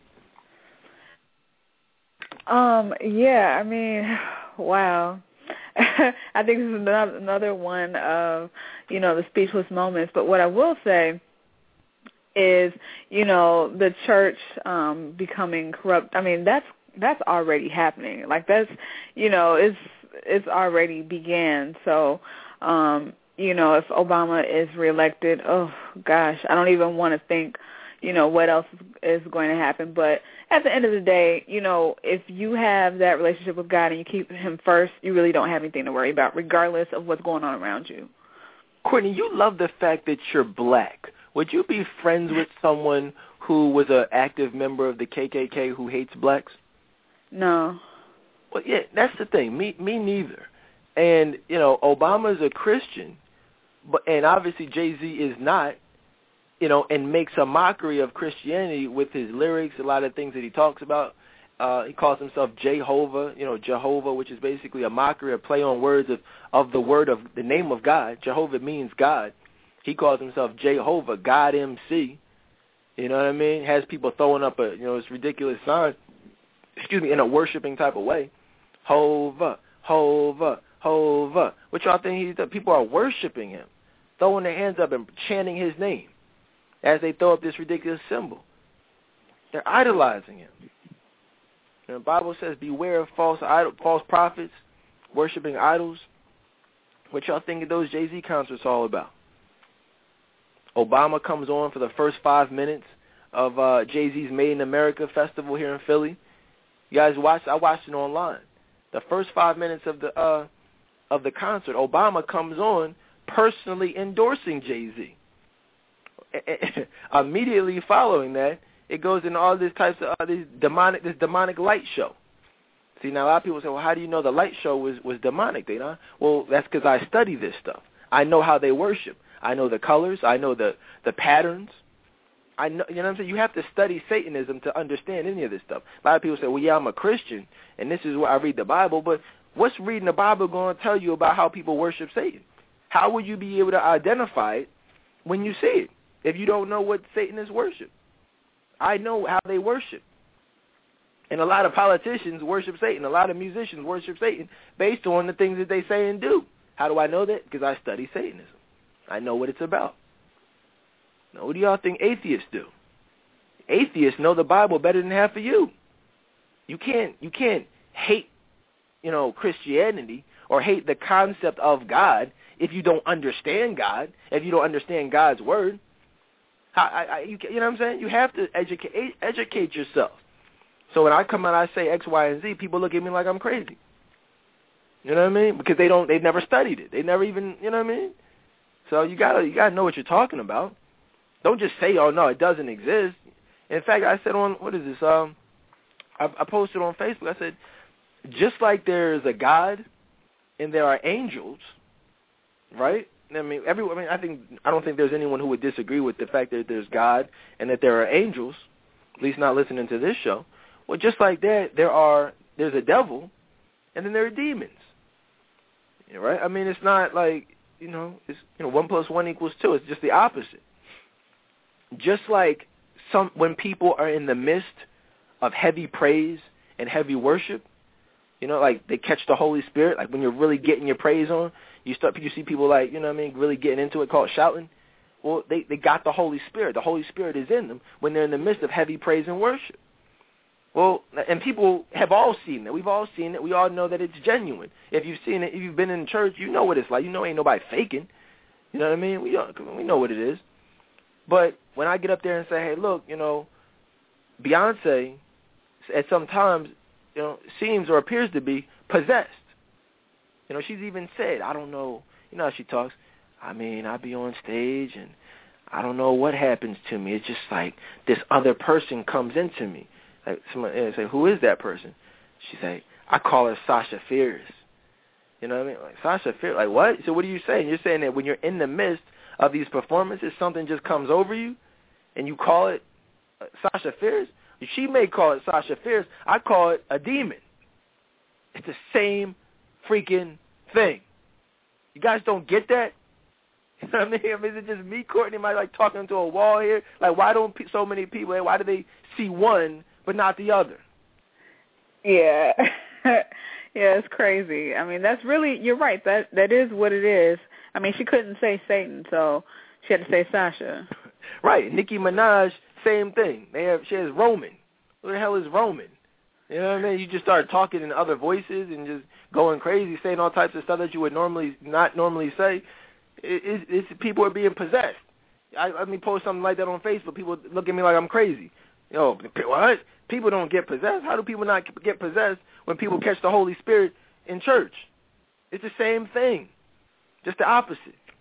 [SPEAKER 2] Yeah, I mean, wow. I think this is another one of, the speechless moments. But what I will say is, the church becoming corrupt. I mean, that's already happening. Like, that's, it's already began. So, if Obama is reelected, oh gosh, I don't even want to think, what else is going to happen. But at the end of the day, if you have that relationship with God and you keep him first, you really don't have anything to worry about, regardless of what's going on around you.
[SPEAKER 1] Courtney, you love the fact that you're black. Would you be friends with someone who was an active member of the KKK who hates blacks?
[SPEAKER 2] No.
[SPEAKER 1] Well, yeah, that's the thing. Me neither. And, Obama's a Christian, and obviously Jay-Z is not, and makes a mockery of Christianity with his lyrics, a lot of things that he talks about. He calls himself Jehovah, Jehovah, which is basically a mockery, a play on words of the word of the name of God. Jehovah means God. He calls himself Jehovah, God MC. You know what I mean? Has people throwing up this ridiculous sign, in a worshiping type of way. Hova, Hova, Hova. What y'all think he's done? People are worshiping him, throwing their hands up and chanting his name as they throw up this ridiculous symbol. They're idolizing him. And the Bible says, beware of false prophets, worshiping idols. What y'all think of those Jay-Z concerts all about? Obama comes on for the first 5 minutes of Jay-Z's Made in America festival here in Philly. You guys watched? I watched it online. The first 5 minutes of the concert, Obama comes on personally endorsing Jay-Z. Immediately following that, it goes into all these types of this demonic light show. See, now a lot of people say, well, how do you know the light show was demonic? Well, that's because I study this stuff. I know how they worship. I know the colors. I know the patterns. I know, you know what I'm saying? You have to study Satanism to understand any of this stuff. A lot of people say, well, yeah, I'm a Christian, and this is where I read the Bible, but what's reading the Bible going to tell you about how people worship Satan? How will you be able to identify it when you see it if you don't know what Satanists worship? I know how they worship. And a lot of politicians worship Satan. A lot of musicians worship Satan based on the things that they say and do. How do I know that? Because I study Satanism. I know what it's about. Now, what do y'all think atheists do? Atheists know the Bible better than half of you. You can't hate, Christianity or hate the concept of God if you don't understand God, if you don't understand God's word. You know what I'm saying? You have to educate yourself. So when I come out, I say X, Y, and Z, people look at me like I'm crazy. You know what I mean? Because they've never studied it. They never even, you know what I mean? So you gotta know what you're talking about. Don't just say, oh no, it doesn't exist. In fact, I said on I posted on Facebook. I said, just like there's a God and there are angels, right? I don't think there's anyone who would disagree with the fact that there's God and that there are angels, at least not listening to this show. Well, just like that, there's a devil, and then there are demons. Right? I mean, it's not like, it's 1 + 1 = 2. It's just the opposite. Just like when people are in the midst of heavy praise and heavy worship, You know, like they catch the Holy Spirit. Like when you're really getting your praise on, you see people like, you know what I mean, really getting into it, called shouting. Well, they got the Holy Spirit. The Holy Spirit is in them when they're in the midst of heavy praise and worship. Well, and people have all seen that. We've all seen it. We all know that it's genuine. If you've seen it, if you've been in church, you know what it's like. You know ain't nobody faking. You know what I mean? We know what it is. But when I get up there and say, hey, look, you know, Beyonce at some times, you know, seems or appears to be possessed. You know, she's even said, I don't know, you know how she talks. I mean, I be on stage and I don't know what happens to me. It's just like this other person comes into me. Like somebody say, who is that person? She say, I call her Sasha Fierce. You know what I mean? Like Sasha Fierce. Like what? So what are you saying? You're saying that when you're in the midst of these performances, something just comes over you, and you call it Sasha Fierce? She may call it Sasha Fierce. I call it a demon. It's the same freaking thing. You guys don't get that? You know what I mean? Is it just me, Courtney? Am I like talking to a wall here? Like, why don't so many people? Why do they see one but not the other?
[SPEAKER 2] Yeah, yeah, it's crazy. I mean, that's really, you're right. That is what it is. I mean, she couldn't say Satan, so she had to say Sasha.
[SPEAKER 1] Right. Nicki Minaj, same thing. She has Roman. Who the hell is Roman? You know what I mean? You just start talking in other voices and just going crazy, saying all types of stuff that you would not normally say. It's people are being possessed. Let me post something like that on Facebook. People look at me like I'm crazy. Yo, what? People don't get possessed? How do people not get possessed when people catch the Holy Spirit in church? It's the same thing, just the opposite.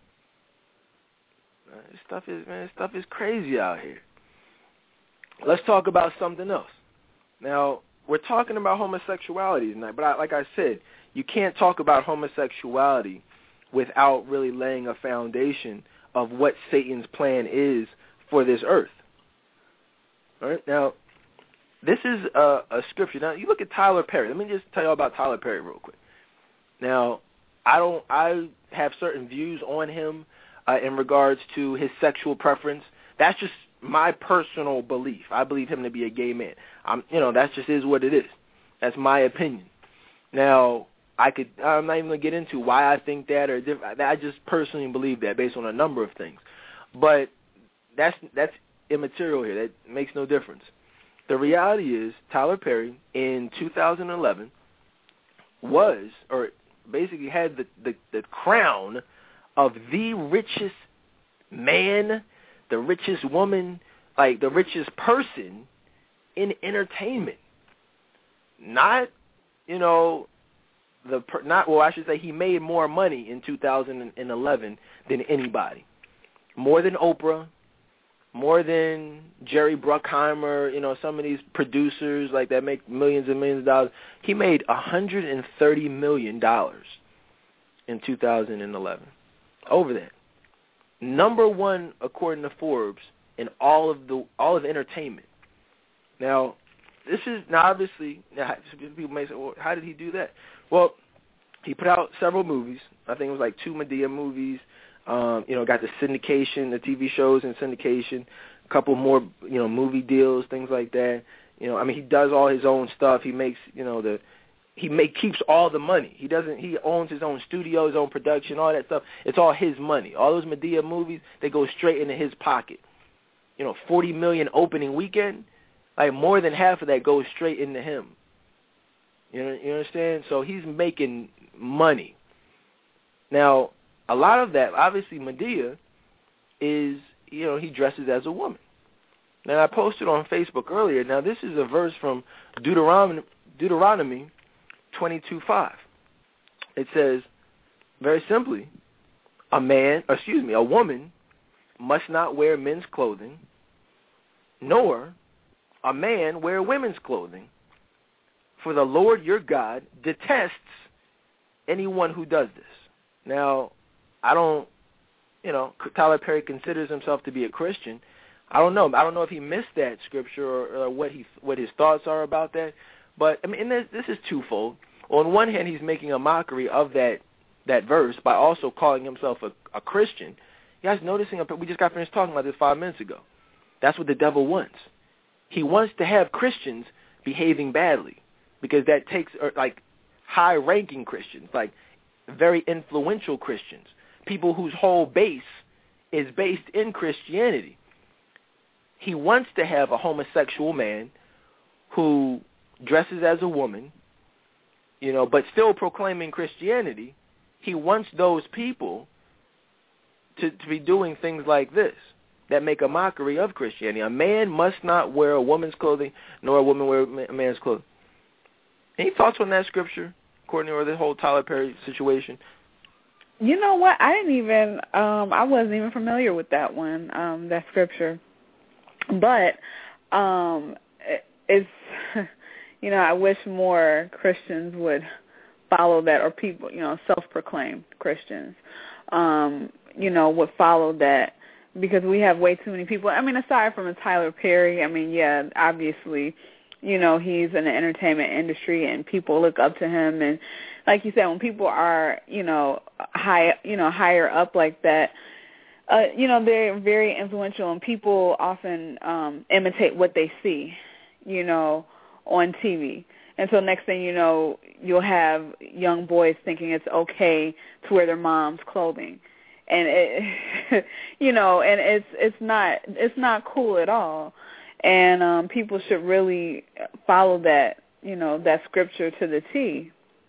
[SPEAKER 1] This stuff is crazy out here. Let's talk about something else. Now, we're talking about homosexuality tonight, but like I said, you can't talk about homosexuality without really laying a foundation of what Satan's plan is for this earth. All right? Now, this is a scripture. Now, you look at Tyler Perry. Let me just tell you about Tyler Perry real quick. Now, I have certain views on him in regards to his sexual preference. That's just my personal belief. I believe him to be a gay man. That just is what it is. That's my opinion. Now, I'm not even going to get into why I think that or I just personally believe that based on a number of things. But that's immaterial here. That makes no difference. The reality is Tyler Perry in 2011 basically had the crown of the richest man, the richest woman, like the richest person in entertainment. I should say he made more money in 2011 than anybody. More than Oprah, more than Jerry Bruckheimer, some of these producers like that make millions and millions of dollars. He made $130 million in 2011. Over that. Number one, according to Forbes, in all of entertainment. Now, this is obviously, people may say, well, how did he do that? Well, he put out several movies. I think it was like 2 Madea movies. Got the syndication, the TV shows in syndication, a couple more, movie deals, things like that. He does all his own stuff. He makes, keeps all the money. He owns his own studio, his own production, all that stuff. It's all his money. All those Madea movies, they go straight into his pocket. $40 million opening weekend, like more than half of that goes straight into him. You understand? So he's making money. Now, a lot of that, obviously Madea is, he dresses as a woman. Now, I posted on Facebook earlier. Now, this is a verse from Deuteronomy 22:5. It says, very simply, a woman must not wear men's clothing, nor a man wear women's clothing. For the Lord your God detests anyone who does this. Now, Tyler Perry considers himself to be a Christian. I don't know. I don't know if he missed that scripture or what his thoughts are about that. But, this is twofold. On one hand, he's making a mockery of that verse by also calling himself a Christian. You guys noticing, we just got finished talking about this 5 minutes ago. That's what the devil wants. He wants to have Christians behaving badly because that takes, high-ranking Christians, like very influential Christians, people whose whole base is based in Christianity. He wants to have a homosexual man who dresses as a woman, but still proclaiming Christianity. He wants those people to be doing things like this that make a mockery of Christianity. A man must not wear a woman's clothing, nor a woman wear a man's clothing. Any thoughts on that scripture, Courtney, or the whole Tyler Perry situation?
[SPEAKER 2] You know what? I wasn't even familiar with that one, that scripture. But it's, I wish more Christians would follow that, or people, self-proclaimed Christians, would follow that, because we have way too many people. I mean, aside from Tyler Perry, obviously, he's in the entertainment industry and people look up to him. And like you said, when people are, higher up like that, they're very influential, and people often imitate what they see, on TV. And so next thing you know, you'll have young boys thinking it's okay to wear their mom's clothing. And and it's not cool at all. And people should really follow that, that scripture to the T.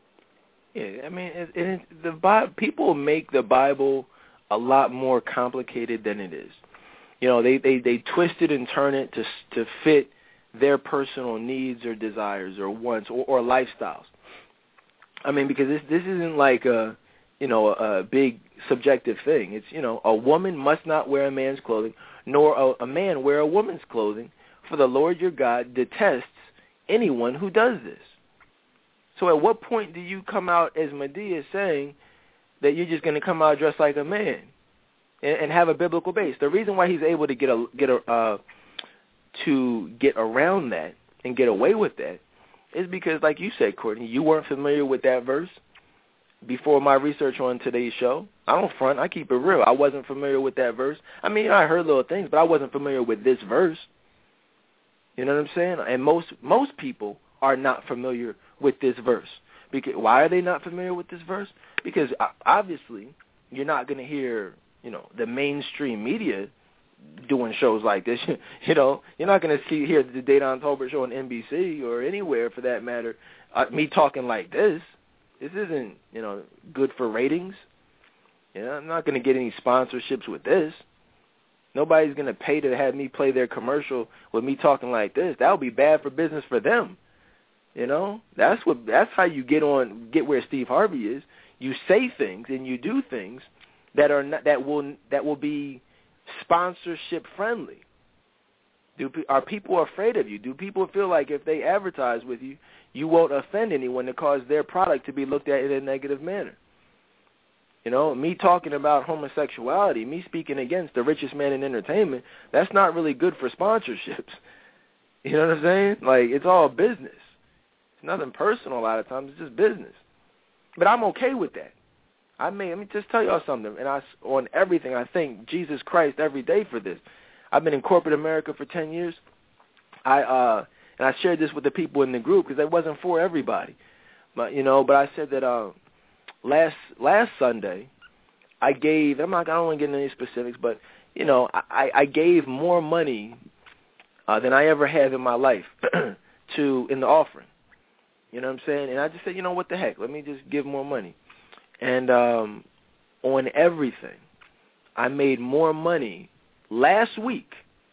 [SPEAKER 1] Yeah, people make the Bible a lot more complicated than it is. They twist it and turn it to fit their personal needs or desires or wants or lifestyles. Because this isn't like a big subjective thing. It's, a woman must not wear a man's clothing, nor a man wear a woman's clothing, for the Lord your God detests anyone who does this. So at what point do you come out as Medea saying that you're just going to come out dressed like a man and have a biblical base? The reason why he's able to get around that and get away with that is because, like you said, Courtney, you weren't familiar with that verse before my research on today's show. I don't front. I keep it real. I wasn't familiar with that verse. I heard little things, but I wasn't familiar with this verse. You know what I'm saying? And most people are not familiar with this verse. Because why are they not familiar with this verse? Because obviously you're not going to hear, the mainstream media doing shows like this. You're not going to hear the Dedan Tolbert show on NBC or anywhere for that matter. Me talking like this. This isn't, good for ratings. I'm not going to get any sponsorships with this. Nobody's going to pay to have me play their commercial with me talking like this. That would be bad for business for them. That's how you get where Steve Harvey is. You say things and you do things that will be sponsorship friendly. Are people afraid of you? Do people feel like if they advertise with you, you won't offend anyone to cause their product to be looked at in a negative manner? Me talking about homosexuality, me speaking against the richest man in entertainment, that's not really good for sponsorships. You know what I'm saying? Like, it's all business. It's nothing personal a lot of times. It's just business. But I'm okay with that. Let me just tell y'all something. And on everything, I thank Jesus Christ every day for this. I've been in corporate America for 10 years. And I shared this with the people in the group because it wasn't for everybody. But I said that last Sunday, I gave, I don't want to get into any specifics, but, I gave more money than I ever have in my life in the offering. You know what I'm saying? And I just said, what the heck? Let me just give more money. And on everything, I made more money last week.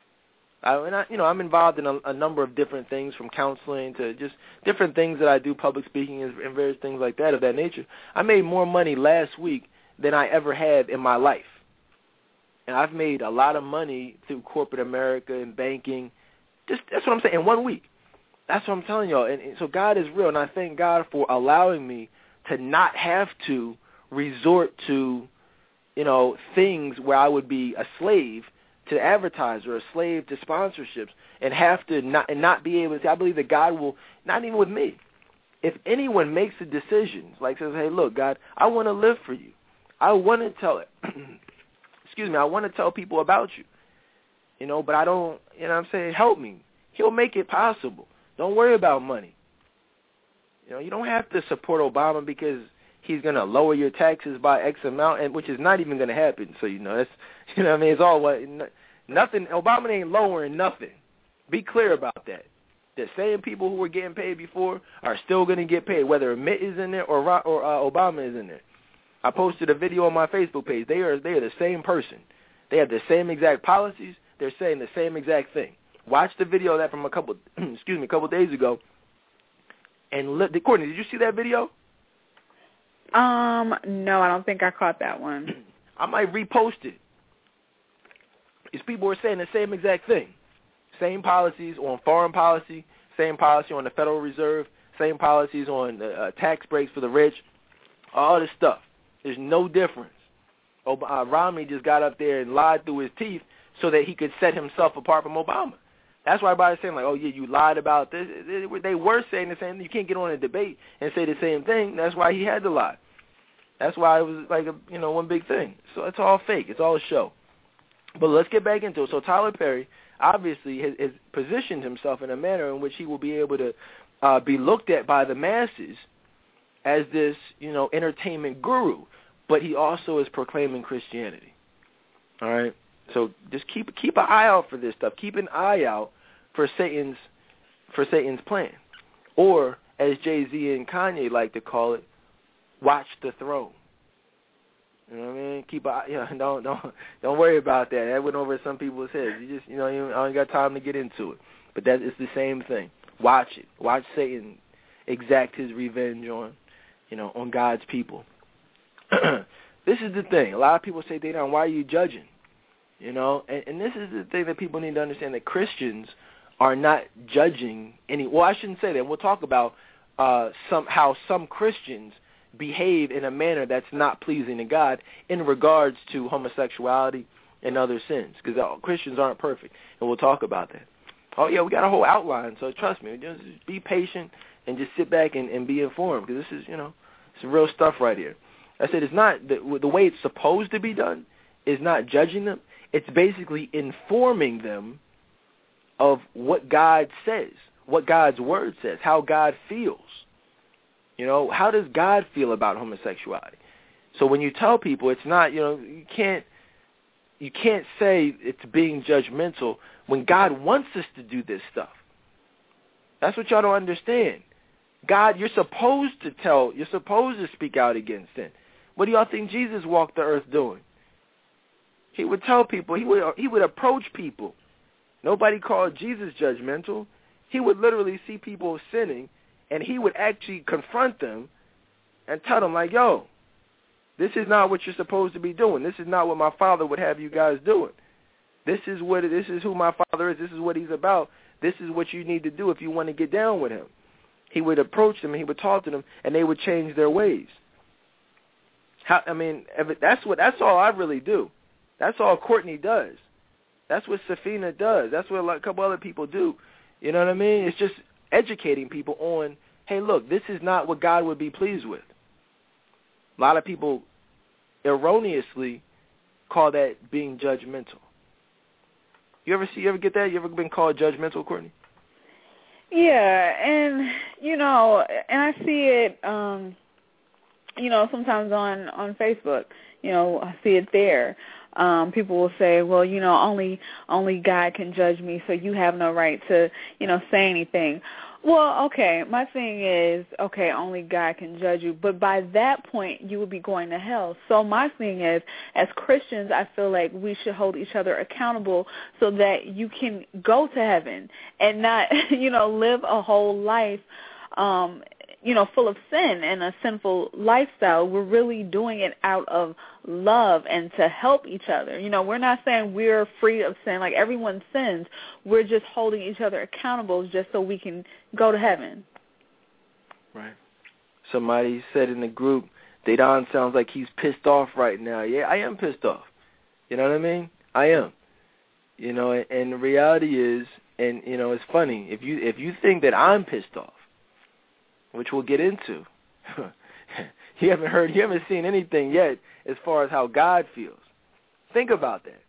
[SPEAKER 1] I'm involved in a number of different things, from counseling to just different things that I do, public speaking and various things like that of that nature. I made more money last week than I ever had in my life. And I've made a lot of money through corporate America and banking. That's what I'm saying, in 1 week. That's what I'm telling y'all. And so God is real, and I thank God for allowing me to not have to resort to, things where I would be a slave to advertiser, a slave to sponsorships, and have to not be able to. I believe that God will, not even with me, if anyone makes a decision, like says, hey, look, God, I want to live for you. I want to tell it. I want to tell people about you. But I don't, I'm saying, help me. He'll make it possible. Don't worry about money. You know, you don't have to support Obama because he's going to lower your taxes by X amount, and which is not even going to happen. So, you know, that's, you know what I mean? It's all what, nothing, Obama ain't lowering nothing. Be clear about that. The same people who were getting paid before are still going to get paid, whether Mitt is in there or Obama is in there. I posted a video on my Facebook page. They are the same person. They have the same exact policies. They're saying the same exact thing. Watch the video of that from a couple days ago. And look, Courtney, did you see that video?
[SPEAKER 2] No, I don't think I caught that one.
[SPEAKER 1] I might repost it. These people are saying the same exact thing. Same policies on foreign policy, same policy on the Federal Reserve, same policies on tax breaks for the rich, all this stuff. There's no difference. Romney just got up there and lied through his teeth so that he could set himself apart from Obama. That's why everybody's saying, like, oh, yeah, you lied about this. They were saying the same thing. You can't get on a debate and say the same thing. That's why he had to lie. That's why it was like, one big thing. So it's all fake. It's all a show. But let's get back into it. So Tyler Perry obviously has positioned himself in a manner in which he will be able to be looked at by the masses as this, entertainment guru. But he also is proclaiming Christianity. All right? So just keep an eye out for this stuff. Keep an eye out for Satan's plan. Or, as Jay-Z and Kanye like to call it, watch the throne. You know what I mean? Keep an eye. Don't worry about that. That went over some people's heads. You just, I don't got time to get into it. But that is the same thing. Watch it. Watch Satan exact his revenge on God's people. This is the thing. A lot of people say, Dedan, why are you judging? And this is the thing that people need to understand, that Christians are not judging any. Well, I shouldn't say that. We'll talk about how some Christians behave in a manner that's not pleasing to God in regards to homosexuality and other sins, because Christians aren't perfect, and we'll talk about that. Oh, yeah, we got a whole outline, so trust me. Just be patient and just sit back and be informed, because this is, some real stuff right here. I said it's not the way it's supposed to be done is not judging them. It's basically informing them of what God says, what God's word says, how God feels. How does God feel about homosexuality? So when you tell people, it's not, you can't say it's being judgmental when God wants us to do this stuff. That's what y'all don't understand. God, you're supposed to speak out against sin. What do y'all think Jesus walked the earth doing? He would tell people, he would approach people. Nobody called Jesus judgmental. He would literally see people sinning, and he would actually confront them and tell them, like, yo, this is not what you're supposed to be doing. This is not what my Father would have you guys doing. This is who my Father is. This is what he's about. This is what you need to do if you want to get down with him. He would approach them, and he would talk to them, and they would change their ways. That's all I really do. That's all Courtney does. That's what Safina does. That's what a couple other people do. You know what I mean? It's just educating people on, hey, look, this is not what God would be pleased with. A lot of people erroneously call that being judgmental. You ever get that? You ever been called judgmental, Courtney?
[SPEAKER 2] Yeah, and I see it sometimes on Facebook. I see it there. People will say, well, only God can judge me, so you have no right to, say anything. Well, okay, my thing is, okay, only God can judge you, but by that point, you would be going to hell. So my thing is, as Christians, I feel like we should hold each other accountable so that you can go to heaven and not, live a whole life, full of sin and a sinful lifestyle. We're really doing it out of love and to help each other. We're not saying we're free of sin. Like, everyone sins. We're just holding each other accountable just so we can go to heaven.
[SPEAKER 1] Right. Somebody said in the group, Dedan sounds like he's pissed off right now. Yeah, I am pissed off. You know what I mean? I am. And the reality is, and, it's funny, if you think that I'm pissed off, which we'll get into. You haven't seen anything yet as far as how God feels. Think about that.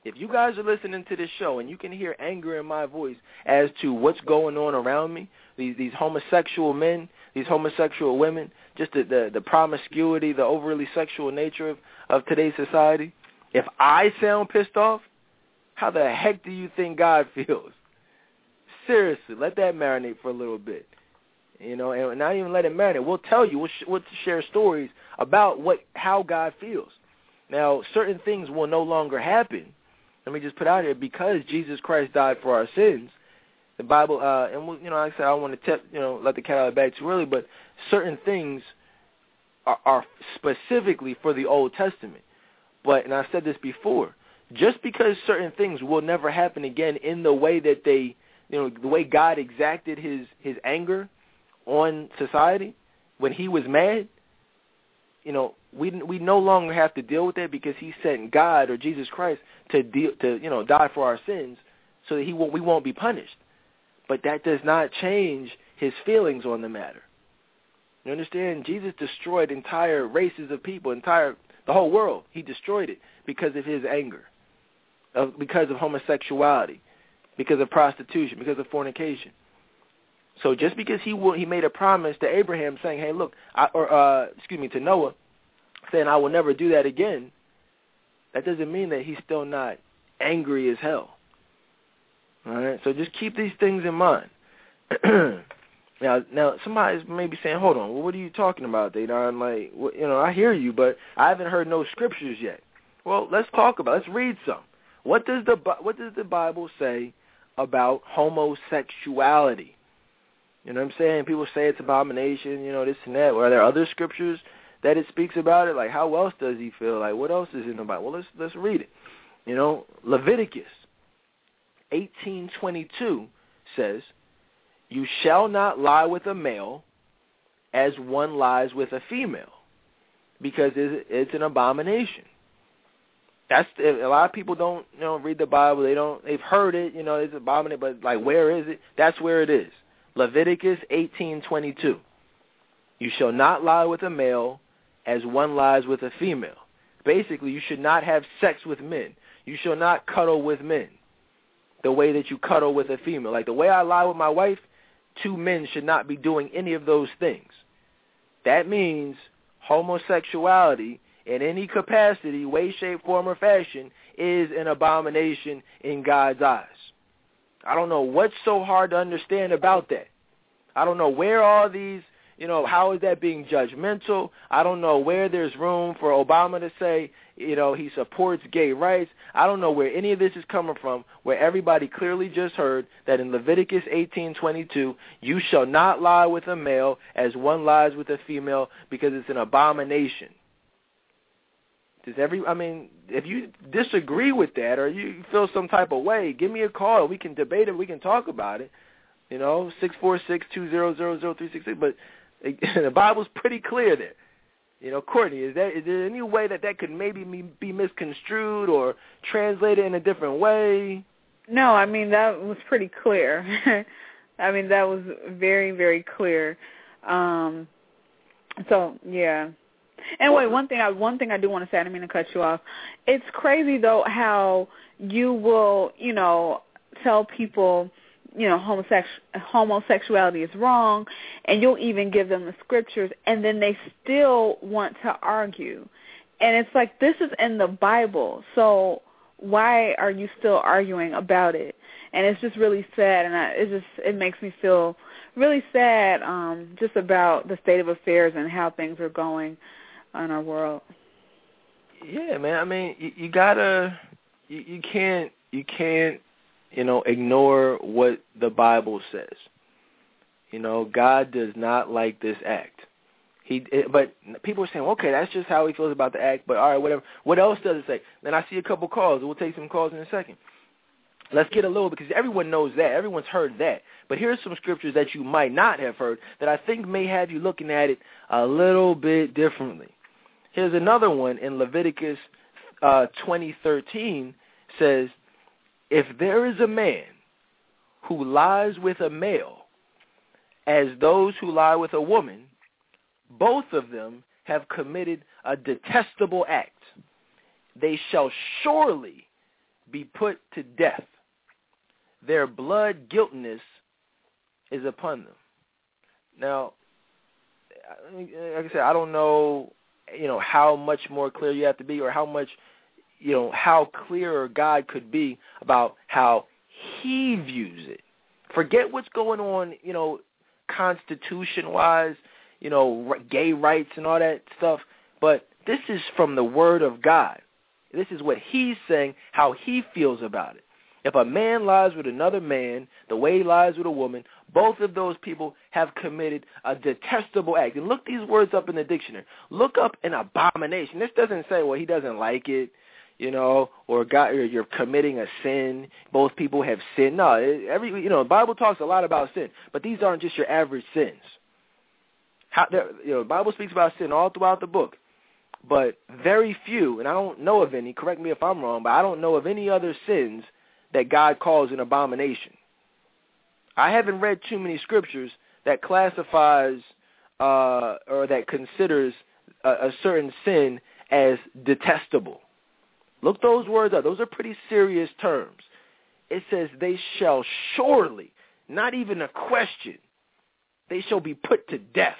[SPEAKER 1] if you guys are listening to this show and you can hear anger in my voice as to what's going on around me, these homosexual men, these homosexual women, just the promiscuity, the overly sexual nature of today's society, if I sound pissed off, how the heck do you think God feels? Seriously, let that marinate for a little bit. And not even let it marinate. We'll tell you, we'll share stories about how God feels. Now, certain things will no longer happen. Let me just put out here, because Jesus Christ died for our sins. The Bible, and like I said, I don't want to let the cat out of the bag too early, but certain things are specifically for the Old Testament. And I said this before, just because certain things will never happen again in the way that the way God exacted his anger on society when he was mad, we no longer have to deal with that, because he sent God, or Jesus Christ, to die for our sins so that we won't be punished. But that does not change his feelings on the matter. You understand? Jesus destroyed entire races of people, the whole world. He destroyed it because of his anger, because of homosexuality, because of prostitution, because of fornication. So just because he made a promise to Abraham saying, hey, look, to Noah, saying I will never do that again, that doesn't mean that he's still not angry as hell. All right? So just keep these things in mind. Now somebody's maybe saying, hold on, well, what are you talking about, Dedan? I hear you, but I haven't heard no scriptures yet. Well, let's read some. What does the Bible say about homosexuality? You know what I'm saying? People say it's abomination, this and that. Are there other scriptures that it speaks about it? Like, how else does he feel? Like, what else is in the Bible? Well, let's read it. Leviticus 18:22 says, you shall not lie with a male as one lies with a female, because it's an abomination. A lot of people don't read the Bible. They've heard it, it's abomination, but like, where is it? That's where it is. Leviticus 18:22. You shall not lie with a male as one lies with a female. Basically, you should not have sex with men. You shall not cuddle with men the way that you cuddle with a female. Like the way I lie with my wife, two men should not be doing any of those things. That means homosexuality in any capacity, way, shape, form, or fashion is an abomination in God's eyes. I don't know what's so hard to understand about that. I don't know where all these, how is that being judgmental? I don't know where there's room for Obama to say, he supports gay rights. I don't know where any of this is coming from, where everybody clearly just heard that in Leviticus 18:22, you shall not lie with a male as one lies with a female, because it's an abomination. If you disagree with that, or you feel some type of way, give me a call. We can debate it. We can talk about it. 646-200-0366. But the Bible's pretty clear there. Courtney, is there any way that could maybe be misconstrued or translated in a different way?
[SPEAKER 2] No, that was pretty clear. That was very, very clear. So yeah. And wait, one thing I do want to say, I didn't mean to cut you off. It's crazy though how you will, tell people, homosexuality is wrong, and you'll even give them the scriptures, and then they still want to argue. And it's like, this is in the Bible, so why are you still arguing about it? And it's just really sad, and it makes me feel really sad just about the state of affairs and how things are going in our world.
[SPEAKER 1] Yeah, man. You gotta, you can't, ignore what the Bible says. God does not like this act. But people are saying, okay, that's just how he feels about the act, but all right, whatever. What else does it say? Then I see a couple calls. We'll take some calls in a second. Let's get a little, because everyone knows that. Everyone's heard that. But here's some scriptures that you might not have heard that I think may have you looking at it a little bit differently. Here's another one in Leviticus 20:13 says, if there is a man who lies with a male as those who lie with a woman, both of them have committed a detestable act. They shall surely be put to death. Their blood guiltness is upon them. Now, like I said, I don't know, how much more clear you have to be, or how much, how clearer God could be about how he views it. Forget what's going on, constitution-wise, gay rights and all that stuff, but this is from the Word of God. This is what he's saying, how he feels about it. If a man lies with another man the way he lies with a woman, both of those people have committed a detestable act. And look these words up in the dictionary. Look up an abomination. This doesn't say, well, he doesn't like it, or God, or you're committing a sin. Both people have sinned. No, the Bible talks a lot about sin, but these aren't just your average sins. The Bible speaks about sin all throughout the book, but very few, and I don't know of any, correct me if I'm wrong, but I don't know of any other sins that God calls an abomination. I haven't read too many scriptures that classifies or that considers a certain sin as detestable. Look those words up. Those are pretty serious terms. It says they shall surely, not even a question, they shall be put to death.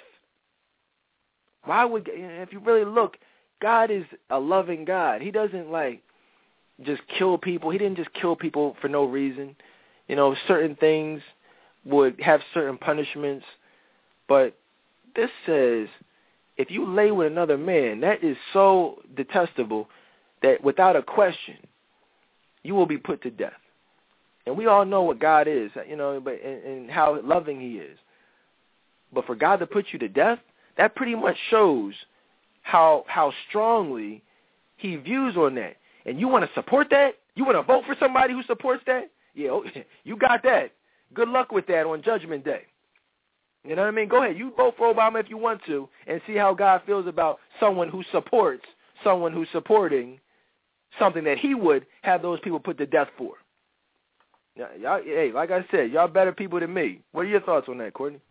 [SPEAKER 1] Why would, if you really look, God is a loving God. He doesn't just kill people. He didn't just kill people for no reason. Certain things would have certain punishments. But this says, if you lay with another man, that is so detestable that without a question, you will be put to death. And we all know what God is, but and how loving he is. But for God to put you to death, that pretty much shows how strongly he views on that. And you want to support that? You want to vote for somebody who supports that? Yeah, you got that. Good luck with that on Judgment Day. You know what I mean? Go ahead. You vote for Obama if you want to, and see how God feels about someone who supports someone who's supporting something that he would have those people put to death for. Y'all, hey, like I said, y'all better people than me. What are your thoughts on that, Courtney?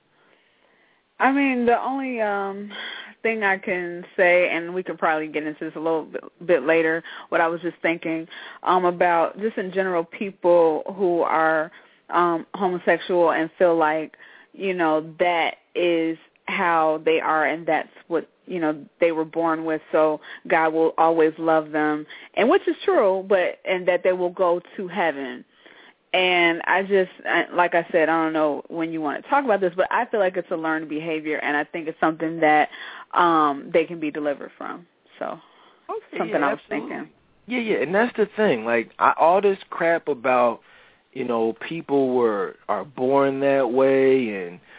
[SPEAKER 2] I mean, the only thing I can say, and we can probably get into this a little bit later, what I was just thinking about just in general people who are homosexual and feel like, that is how they are and that's what, they were born with, so God will always love them, and which is true, and that they will go to heaven. And like I said, I don't know when you want to talk about this, but I feel like it's a learned behavior, and I think it's something that they can be delivered from. So something I was thinking.
[SPEAKER 1] Yeah, and that's the thing. All this crap about, people are born that way, and,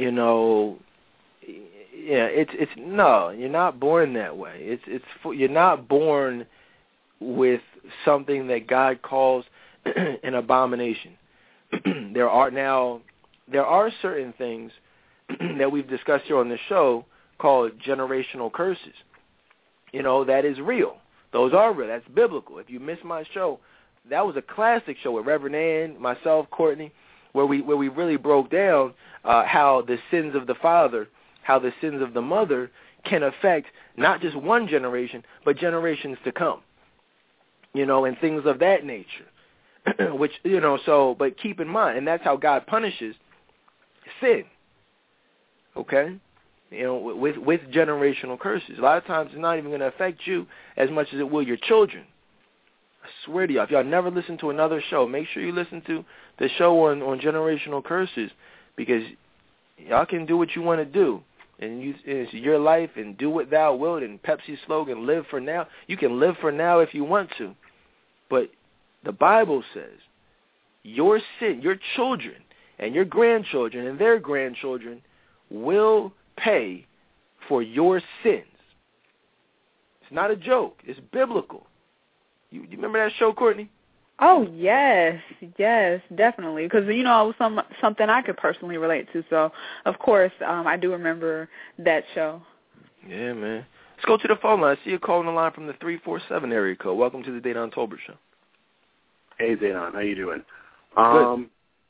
[SPEAKER 1] it's no, you're not born that way. You're not born with something that God calls an abomination. There are certain things that we've discussed here on the show called generational curses. That is real. Those are real. That's biblical. If you missed my show, that was a classic show with Reverend Ann, myself, Courtney, where we really broke down how the sins of the father, how the sins of the mother can affect not just one generation, but generations to come. And things of that nature. Which, but keep in mind, and that's how God punishes sin, okay? With generational curses. A lot of times it's not even going to affect you as much as it will your children. I swear to y'all, if y'all never listen to another show, make sure you listen to the show on generational curses, because y'all can do what you want to do. And it's your life, and do what thou wilt, and Pepsi's slogan, live for now. You can live for now if you want to, but the Bible says your sin, your children and your grandchildren and their grandchildren will pay for your sins. It's not a joke. It's biblical. You remember that show, Courtney?
[SPEAKER 2] Oh, yes, definitely. Because, it was something I could personally relate to. So, of course, I do remember that show.
[SPEAKER 1] Yeah, man. Let's go to the phone line. I see you calling the line from the 347 area code. Welcome to the Dedan Tolbert Show.
[SPEAKER 3] Hey, Dedan, how you doing?
[SPEAKER 1] Good.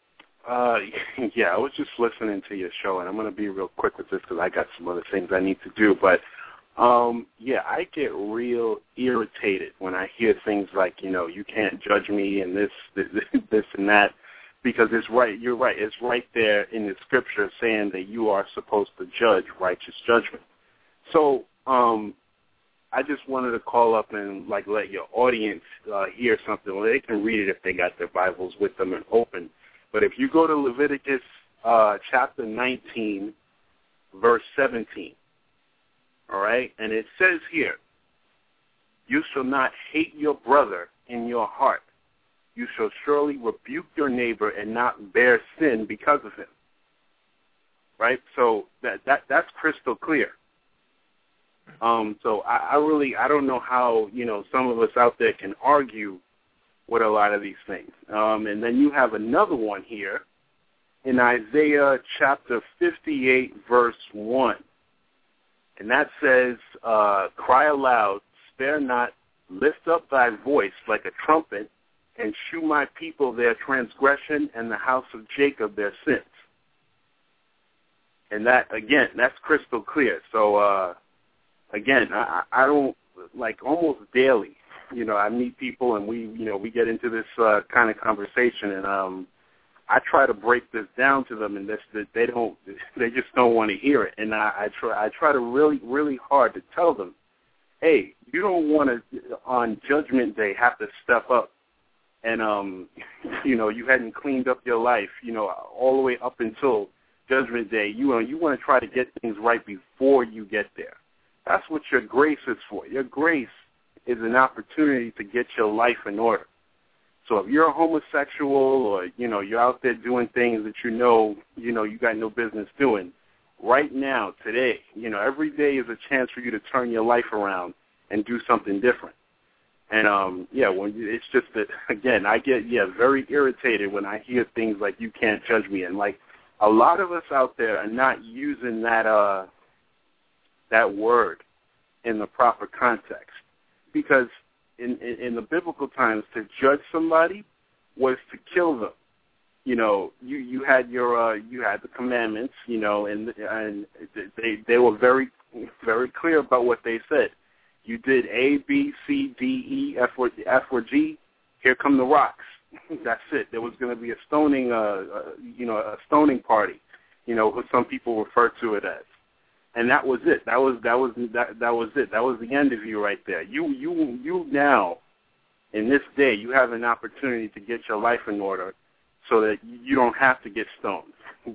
[SPEAKER 3] I was just listening to your show, and I'm going to be real quick with this because I got some other things I need to do. But Yeah, I get real irritated when I hear things like, you can't judge me and this and that, because it's right. You're right. It's right there in the scripture saying that you are supposed to judge righteous judgment. So I just wanted to call up and let your audience hear something. Well, they can read it if they got their Bibles with them and open. But if you go to Leviticus chapter 19, verse 17, all right, and it says here, you shall not hate your brother in your heart. You shall surely rebuke your neighbor and not bear sin because of him. Right? So that's crystal clear. So I don't know how, some of us out there can argue with a lot of these things. And then you have another one here in Isaiah chapter 58, verse 1. And that says, cry aloud, spare not, lift up thy voice like a trumpet, and shew my people their transgression and the house of Jacob their sins. And that, again, that's crystal clear. So, again, I don't, almost daily, I meet people and we get into this kind of conversation, and I try to break this down to them, and they just don't want to hear it. And I try to really, really hard to tell them, hey, you don't want to, on Judgment Day, have to step up and, you hadn't cleaned up your life, all the way up until Judgment Day. You want to try to get things right before you get there. That's what your grace is for. Your grace is an opportunity to get your life in order. So if you're a homosexual or, you're out there doing things that you got no business doing, right now, today, every day is a chance for you to turn your life around and do something different. And, it's just that, again, I get, very irritated when I hear things like you can't judge me. And, a lot of us out there are not using that word in the proper context. Because in the biblical times, to judge somebody was to kill them. You had the commandments, and they were very, very clear about what they said. You did A, B, C, D, E, F or G. Here come the rocks. That's it. There was going to be a stoning, a stoning party, what some people refer to it as. And that was it. That was it. That was the end of you right there. You now, in this day, you have an opportunity to get your life in order, so that you don't have to get stoned.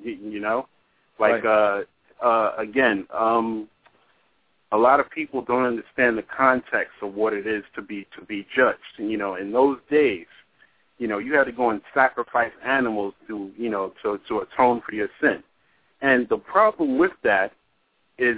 [SPEAKER 3] Right. Again, a lot of people don't understand the context of what it is to be judged. And, in those days, you had to go and sacrifice animals to atone for your sin. And the problem with that is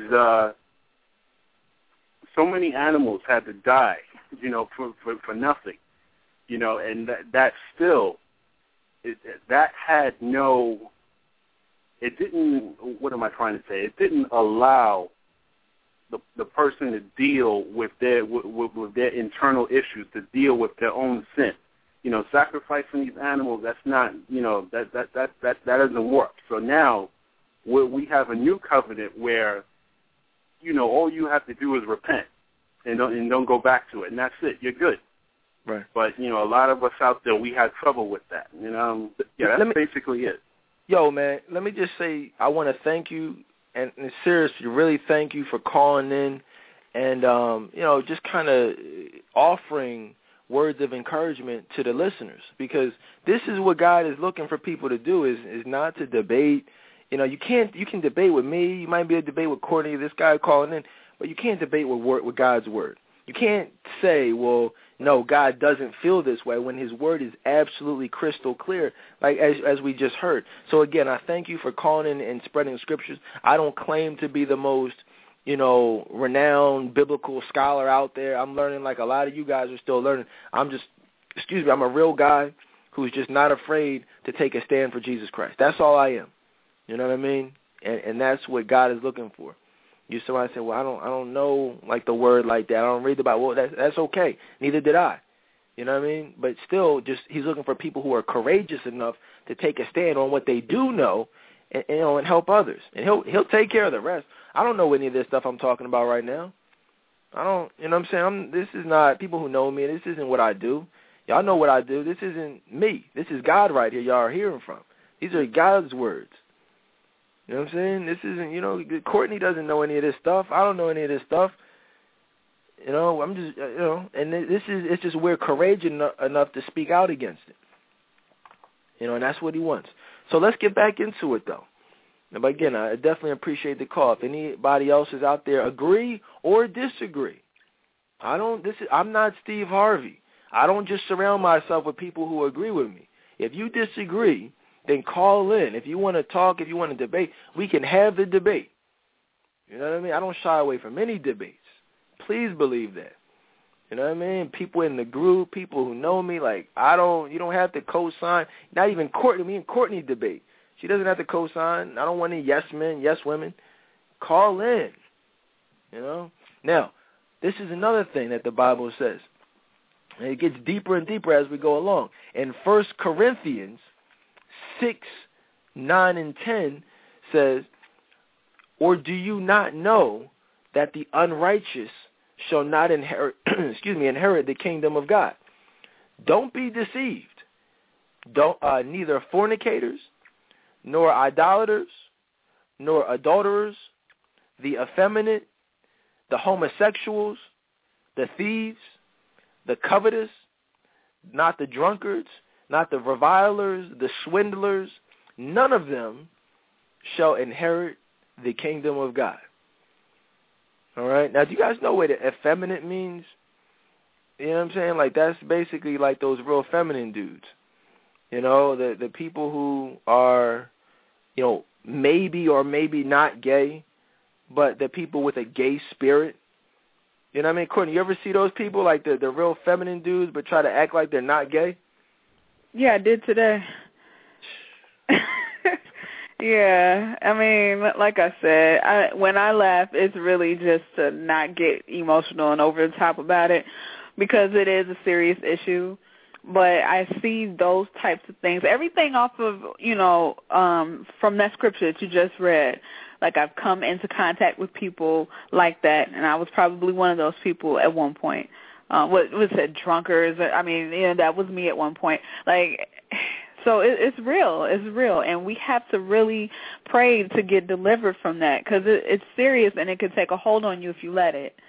[SPEAKER 3] so many animals had to die, for nothing, and that still, that had no, it didn't, what am I trying to say? It didn't allow the person to deal with their internal issues, to deal with their own sin. Sacrificing these animals, that's not, that doesn't work. So now we have a new covenant where, all you have to do is repent and don't go back to it, and that's it. You're good.
[SPEAKER 1] Right.
[SPEAKER 3] But, a lot of us out there, we had trouble with that. That's basically it.
[SPEAKER 1] Yo, man, let me just say I want to thank you, and seriously, really thank you for calling in and, just kind of offering words of encouragement to the listeners, because this is what God is looking for people to do, is not to debate. You can debate with me. You might be able to debate with Courtney, this guy calling in, but you can't debate with God's word. You can't say, well, no, God doesn't feel this way, when his word is absolutely crystal clear, as we just heard. So, again, I thank you for calling in and spreading the scriptures. I don't claim to be the most, renowned biblical scholar out there. I'm learning like a lot of you guys are still learning. I'm a real guy who's just not afraid to take a stand for Jesus Christ. That's all I am. You know what I mean? And that's what God is looking for. Somebody say, well, I don't know the word like that. I don't read the Bible. Well, that's okay. Neither did I. You know what I mean? But still, he's looking for people who are courageous enough to take a stand on what they do know, and help others. And he'll take care of the rest. I don't know any of this stuff I'm talking about right now. I don't, you know what I'm saying? This is not, people who know me, this isn't what I do. Y'all know what I do. This isn't me. This is God right here y'all are hearing from. These are God's words. You know what I'm saying? This isn't, you know, Courtney doesn't know any of this stuff. I don't know any of this stuff. You know, I'm just, you know, and it's just we're courageous enough to speak out against it. You know, and that's what he wants. So let's get back into it, though. But again, I definitely appreciate the call. If anybody else is out there, agree or disagree. I'm not Steve Harvey. I don't just surround myself with people who agree with me. If you disagree, then call in. If you want to talk, if you want to debate, we can have the debate. You know what I mean? I don't shy away from any debates. Please believe that. You know what I mean? People in the group, people who know me, like, you don't have to co-sign. Not even Courtney. Me and Courtney debate. She doesn't have to co-sign. I don't want any yes men, yes women. Call in. You know? Now, this is another thing that the Bible says. And it gets deeper and deeper as we go along. In 1 Corinthians 6, 9, and 10 says, or do you not know that the unrighteous shall not inherit the kingdom of God? Don't be deceived. Neither fornicators, nor idolaters, nor adulterers, the effeminate, the homosexuals, the thieves, the covetous, not the drunkards, not the revilers, the swindlers, none of them shall inherit the kingdom of God. All right? Now, do you guys know what effeminate means? You know what I'm saying? Like, that's basically like those real feminine dudes. You know, the people who are, you know, maybe or maybe not gay, but the people with a gay spirit. You know what I mean? Courtney, you ever see those people, like the real feminine dudes, but try to act like they're not gay?
[SPEAKER 2] Yeah, I did today. Yeah, I mean, like I said, when I laugh, it's really just to not get emotional and over the top about it, because it is a serious issue. But I see those types of things, everything off of, you know, from that scripture that you just read. Like, I've come into contact with people like that, and I was probably one of those people at one point. What was it, drunkards? I mean, you know, that was me at one point. Like, so it's real. It's real, and we have to really pray to get delivered from that, because it's serious, and it can take a hold on you if you let it.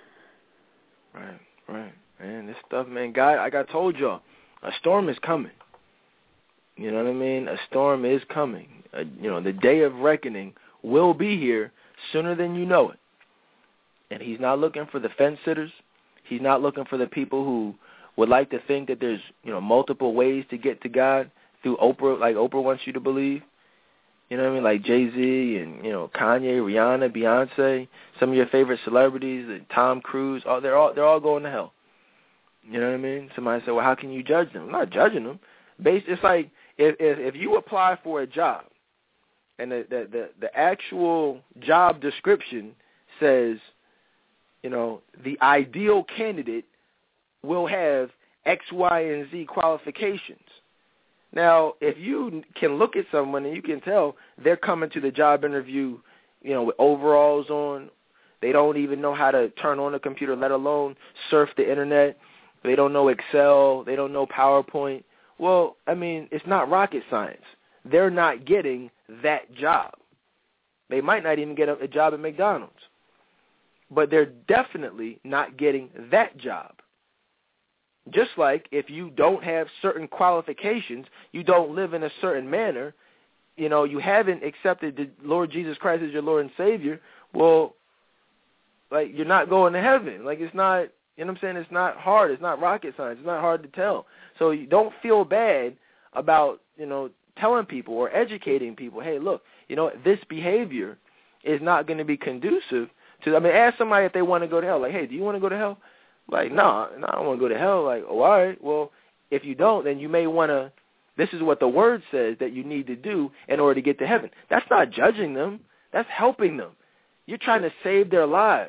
[SPEAKER 1] Right. Man, this stuff, man, God, like I told y'all, a storm is coming. You know what I mean? A storm is coming. You know, the day of reckoning will be here sooner than you know it. And he's not looking for the fence sitters. He's not looking for the people who would like to think that there's, you know, multiple ways to get to God through Oprah, like Oprah wants you to believe. You know what I mean? Like Jay-Z and, you know, Kanye, Rihanna, Beyonce, some of your favorite celebrities, Tom Cruise, they're all going to hell. You know what I mean? Somebody said, well, how can you judge them? I'm not judging them. It's like if you apply for a job and the actual job description says, you know, the ideal candidate will have X, Y, and Z qualifications. Now, if you can look at someone and you can tell they're coming to the job interview, you know, with overalls on, they don't even know how to turn on a computer, let alone surf the internet. They don't know Excel. They don't know PowerPoint. Well, I mean, it's not rocket science. They're not getting that job. They might not even get a job at McDonald's. But they're definitely not getting that job. Just like if you don't have certain qualifications, you don't live in a certain manner, you know, you haven't accepted the Lord Jesus Christ as your Lord and Savior, well, like, you're not going to heaven. Like, it's not, you know what I'm saying? It's not hard. It's not rocket science. It's not hard to tell. So you don't feel bad about, you know, telling people or educating people, hey, look, you know, this behavior is not going to be conducive to, I mean, ask somebody if they want to go to hell. Like, hey, do you want to go to hell? Like, no, I don't want to go to hell. Like, oh, all right, well, if you don't, then you may want to, this is what the word says that you need to do in order to get to heaven. That's not judging them. That's helping them. You're trying to save their lives.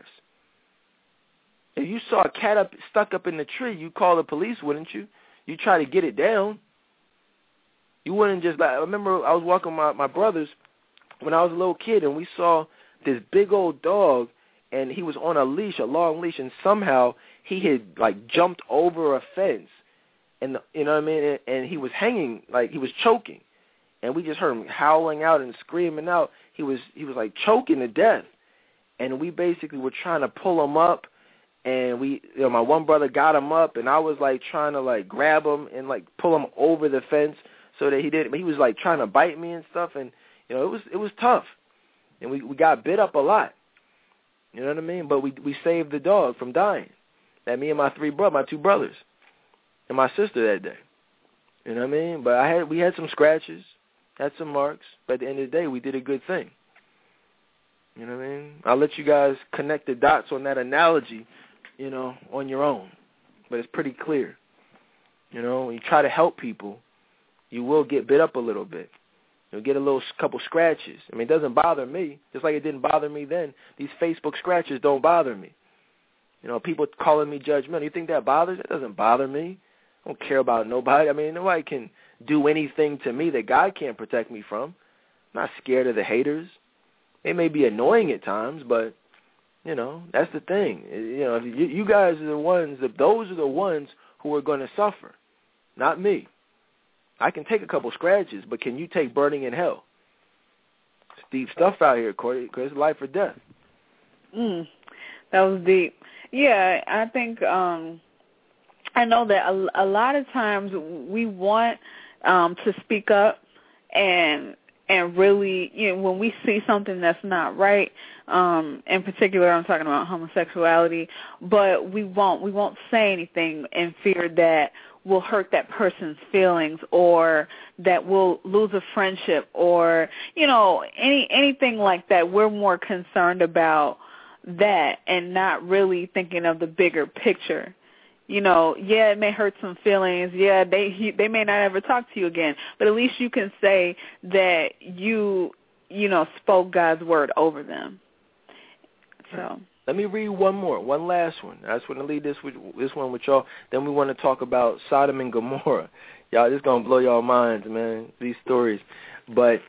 [SPEAKER 1] If you saw a cat stuck up in the tree, you'd call the police, wouldn't you? You'd try to get it down. You wouldn't just, like, I remember I was walking with my brothers when I was a little kid, and we saw this big old dog and he was on a leash, a long leash, and somehow he had like jumped over a fence, and you know what I mean, and he was hanging, like he was choking, and we just heard him howling out and screaming out. He was like choking to death, and we basically were trying to pull him up, and my one brother got him up, and I was like trying to like grab him and like pull him over the fence so that he didn't. He was like trying to bite me and stuff, and it was tough, and we got bit up a lot. You know what I mean? But we saved the dog from dying. That me and my two brothers, and my sister that day. You know what I mean? But we had some scratches, had some marks, but at the end of the day, we did a good thing. You know what I mean? I'll let you guys connect the dots on that analogy, on your own. But it's pretty clear. When you try to help people, you will get bit up a little bit. You'll get a couple scratches. I mean, it doesn't bother me, just like it didn't bother me then. These Facebook scratches don't bother me. People calling me judgmental. You think that bothers? It doesn't bother me. I don't care about nobody. I mean, nobody can do anything to me that God can't protect me from. I'm not scared of the haters. They may be annoying at times, but, that's the thing. You guys are the ones, those are the ones who are going to suffer, not me. I can take a couple scratches, but can you take burning in hell? It's deep stuff out here, Cordy, because it's life or death.
[SPEAKER 2] That was deep. Yeah, I think I know that a lot of times we want to speak up and really, when we see something that's not right, in particular I'm talking about homosexuality, but we won't say anything in fear that will hurt that person's feelings or that we'll lose a friendship or, anything like that. We're more concerned about that and not really thinking of the bigger picture. It may hurt some feelings. Yeah, they may not ever talk to you again, but at least you can say that you spoke God's word over them. So
[SPEAKER 1] let me read one last one. I just want to leave this one with y'all. Then we want to talk about Sodom and Gomorrah. Y'all, this is gonna blow y'all minds, man. These stories, but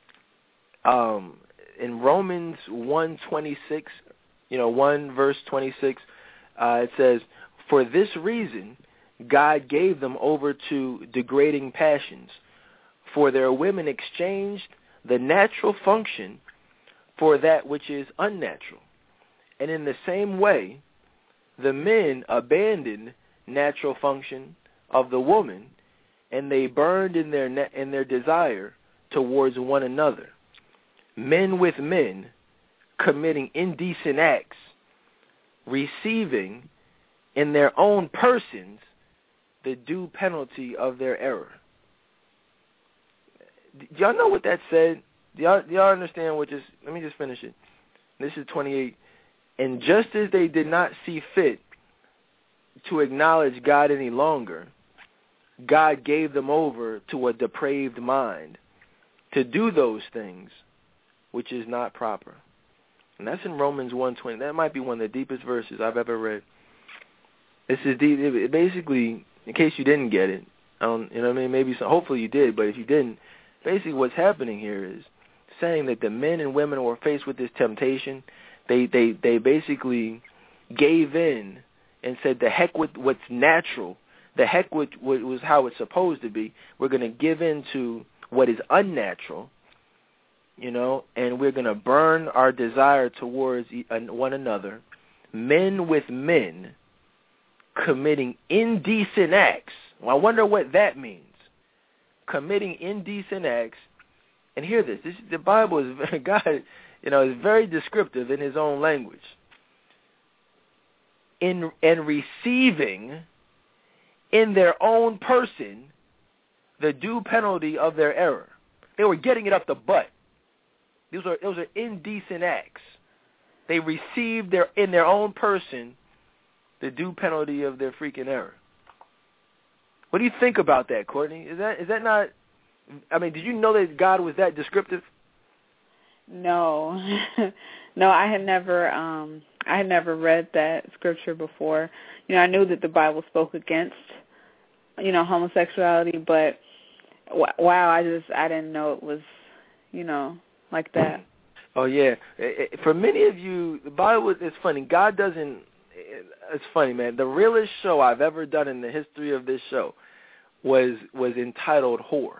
[SPEAKER 1] in Romans 1:26, 1 verse 26, it says, "For this reason, God gave them over to degrading passions, for their women exchanged the natural function for that which is unnatural. And in the same way, the men abandoned natural function of the woman, and they burned in their desire towards one another, men with men, committing indecent acts, receiving in their own persons the due penalty of their error." Do y'all know what that said? Do y'all understand what this? Let me just finish it. This is 28. "And just as they did not see fit to acknowledge God any longer, God gave them over to a depraved mind to do those things which is not proper." And that's in Romans 1:20. That might be one of the deepest verses I've ever read. This is deep. It basically, in case you didn't get it, maybe hopefully you did, but if you didn't, basically what's happening here is saying that the men and women who are faced with this temptation, they basically gave in and said, the heck with what's natural, the heck with what was how it's supposed to be. We're going to give in to what is unnatural, and we're going to burn our desire towards one another, men with men, committing indecent acts. Well, I wonder what that means. Committing indecent acts. And hear this. The Bible is, God, is very descriptive in his own language. And receiving in their own person the due penalty of their error. They were getting it up the butt. Those are indecent acts. They received in their own person the due penalty of their freaking error. What do you think about that, Courtney? Is that not? I mean, did you know that God was that descriptive?
[SPEAKER 2] No, no, I had never read that scripture before. I knew that the Bible spoke against, homosexuality, but wow, I didn't know it was, like that.
[SPEAKER 1] Oh, yeah. For many of you, the Bible, it's funny. God doesn't, it's funny, man. The realest show I've ever done in the history of this show was entitled Whore.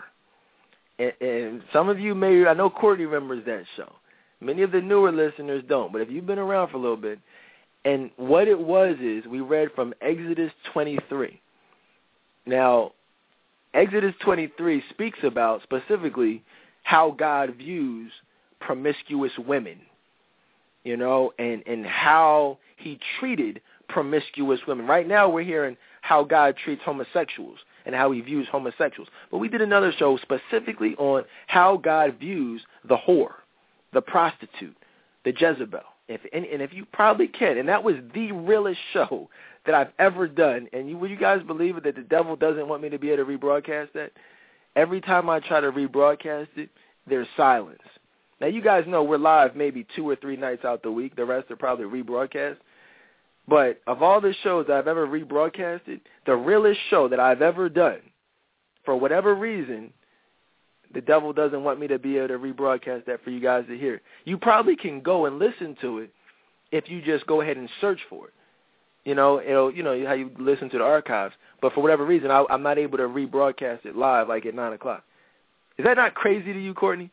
[SPEAKER 1] And some of you may, I know Courtney remembers that show. Many of the newer listeners don't, but if you've been around for a little bit, and what it was is we read from Exodus 23. Now, Exodus 23 speaks about specifically how God views promiscuous women, you know, and how he treated promiscuous women. Right now we're hearing how God treats homosexuals and how he views homosexuals. But we did another show specifically on how God views the whore, the prostitute, the Jezebel. And if you probably can, and that was the realest show that I've ever done, and would you guys believe it that the devil doesn't want me to be able to rebroadcast that? Every time I try to rebroadcast it, there's silence. Now, you guys know we're live maybe 2 or 3 nights out the week. The rest are probably rebroadcast. But of all the shows I've ever rebroadcasted, the realest show that I've ever done, for whatever reason, the devil doesn't want me to be able to rebroadcast that for you guys to hear. You probably can go and listen to it if you just go ahead and search for it. You know, how you listen to the archives. But for whatever reason, I'm not able to rebroadcast it live like at 9 o'clock. Is that not crazy to you, Courtney?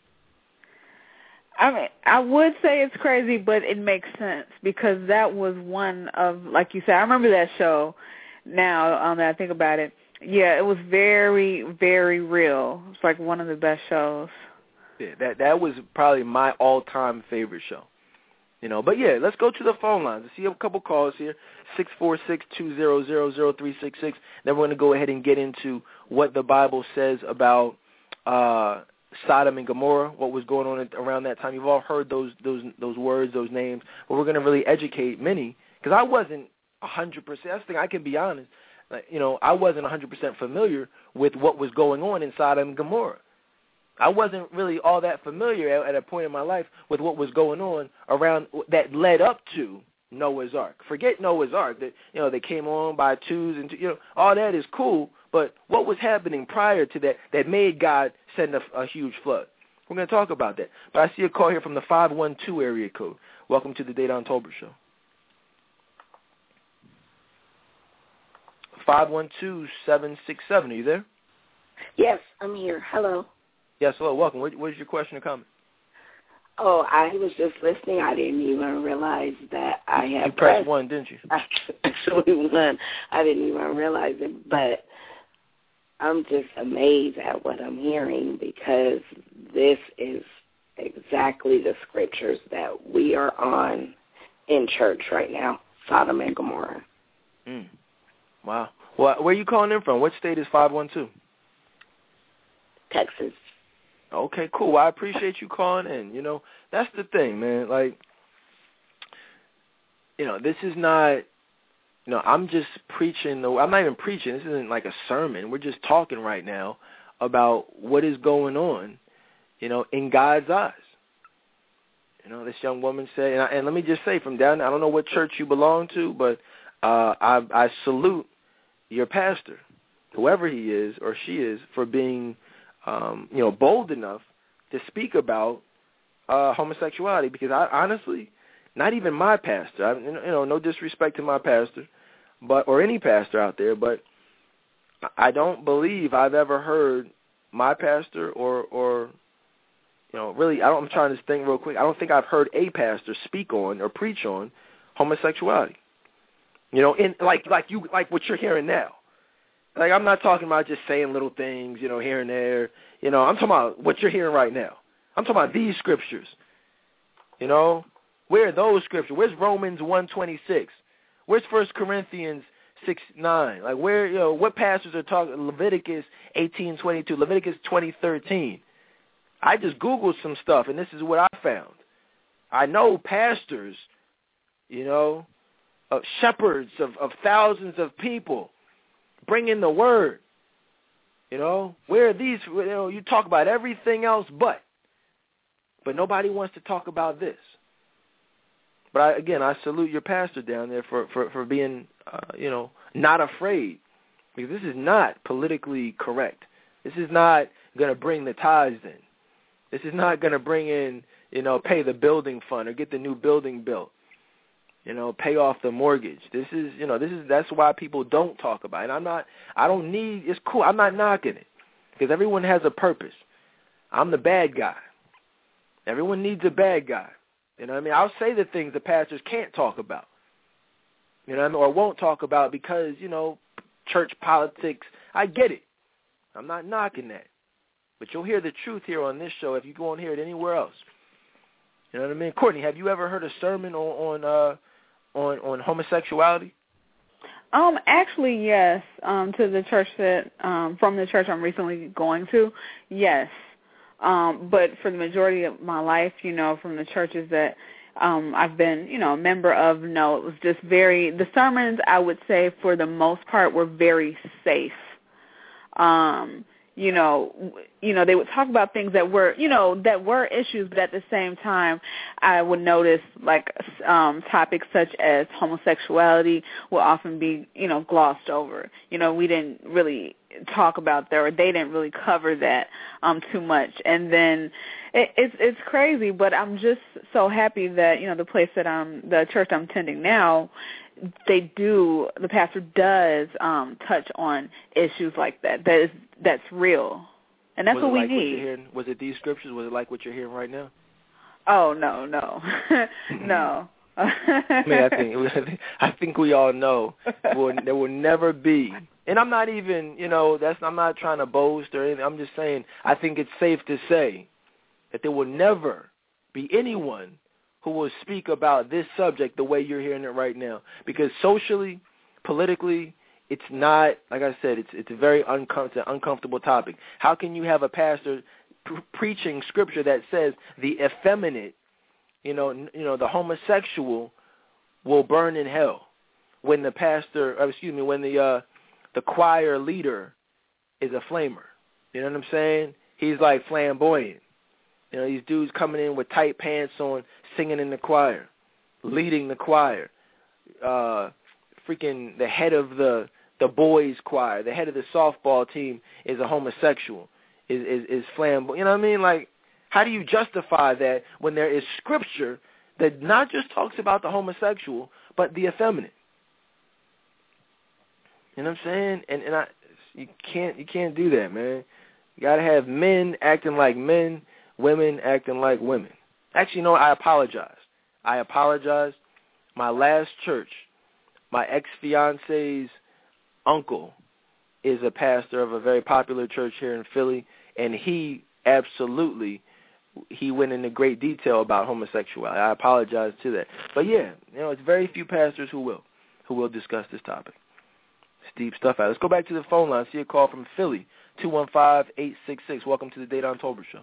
[SPEAKER 2] I mean, I would say it's crazy, but it makes sense because that was one of, like you said, I remember that show now that I think about it. Yeah, it was very, very real. It's like one of the best shows.
[SPEAKER 1] Yeah, that was probably my all-time favorite show. You know, but yeah, let's go to the phone lines. I see a couple calls here, 646-200-0366. Then we're going to go ahead and get into what the Bible says about Sodom and Gomorrah, what was going on around that time. You've all heard those words, those names, but we're going to really educate many, because I wasn't 100%. That's the thing, I can be honest. You know, I wasn't 100% familiar with what was going on in Sodom and Gomorrah. I wasn't really all that familiar at a point in my life with what was going on around that led up to Noah's Ark. Forget Noah's Ark, that, you know, they came on by twos and, you know, all that is cool, but what was happening prior to that made God send a huge flood? We're going to talk about that. But I see a call here from the 512 area code. Welcome to the Dedan Tolbert Show. 512-767. Are you there?
[SPEAKER 4] Yes, I'm here. Hello.
[SPEAKER 1] Yes, hello. Welcome. What is your question or comment?
[SPEAKER 4] Oh, I was just listening. I didn't even realize that I had
[SPEAKER 1] You pressed 1, didn't you?
[SPEAKER 4] Actually, 1. I didn't even realize it, but I'm just amazed at what I'm hearing because this is exactly the scriptures that we are on in church right now, Sodom and Gomorrah.
[SPEAKER 1] Wow. Well, where are you calling in from? What state is 512?
[SPEAKER 4] Texas.
[SPEAKER 1] Okay, cool. Well, I appreciate you calling in. You know, that's the thing, man. Like, you know, this is not, you know, I'm just preaching. I'm not even preaching. This isn't like a sermon. We're just talking right now about what is going on, you know, in God's eyes. You know, this young woman said, and let me just say from down there, I don't know what church you belong to, but I salute your pastor, whoever he is or she is, for being you know, bold enough to speak about homosexuality, because I honestly, not even my pastor, you know, no disrespect to my pastor, or any pastor out there, but I don't believe I've ever heard my pastor or you know, really, I'm trying to think real quick. I don't think I've heard a pastor speak on or preach on homosexuality. You know, in like what you're hearing now. Like, I'm not talking about just saying little things, you know, here and there. You know, I'm talking about what you're hearing right now. I'm talking about these scriptures. You know, where are those scriptures? Where's Romans 1:26? Where's 1 Corinthians 6:9? Like, where, you know, what pastors are talking? Leviticus 18:22, Leviticus 20:13. I just Googled some stuff, and this is what I found. I know pastors, you know, shepherds of thousands of people, bring in the word. You know, where are these? You know, you talk about everything else but nobody wants to talk about this. But I salute your pastor down there for being, you know, not afraid, because this is not politically correct. This is not going to bring the tithes in. This is not going to bring in, pay the building fund or get the new building built. Pay off the mortgage. That's why people don't talk about it. And it's cool. I'm not knocking it because everyone has a purpose. I'm the bad guy. Everyone needs a bad guy. You know what I mean? I'll say the things the pastors can't talk about. You know what I mean? Or won't talk about because, church politics. I get it. I'm not knocking that. But you'll hear the truth here on this show if you go and hear it anywhere else. You know what I mean? Courtney, have you ever heard a sermon on homosexuality?
[SPEAKER 2] Actually, yes. To the church from the church I'm recently going to, yes. But for the majority of my life, from the churches that I've been, a member of, no, it was just the sermons, I would say, for the most part, were very safe. They would talk about things that were issues, but at the same time, I would notice topics such as homosexuality will often be, glossed over. We didn't really talk about that, or they didn't really cover that too much. And then it's crazy, but I'm just so happy that, the church I'm attending now, the pastor does touch on issues like that. That's real. And that's what we need.
[SPEAKER 1] Was it these scriptures? Was it like what you're hearing right now?
[SPEAKER 2] Oh, no. No.
[SPEAKER 1] I think we all know there will never be, and I'm not even, I'm not trying to boast or anything. I'm just saying I think it's safe to say that there will never be anyone who will speak about this subject the way you're hearing it right now, because socially, politically, it's not, like I said, it's a very uncomfortable topic. How can you have a pastor preaching scripture that says the effeminate, the homosexual will burn in hell, when the choir leader is a flamer? You know what I'm saying? He's like flamboyant. These dudes coming in with tight pants on, singing in the choir, leading the choir. Freaking the head of the boys' choir, the head of the softball team is a homosexual, is flamboyant. You know what I mean? Like, how do you justify that when there is scripture that not just talks about the homosexual, but the effeminate? You know what I'm saying? And you can't do that, man. You got to have men acting like men, women acting like women. Actually, I apologize. My last church, my ex-fiance's uncle is a pastor of a very popular church here in Philly, and he went into great detail about homosexuality. I apologize to that. But yeah, it's very few pastors who will discuss this topic. It's deep stuff. Let's go back to the phone line. See a call from Philly, 215-866. Welcome to the Dedan Tolbert Show.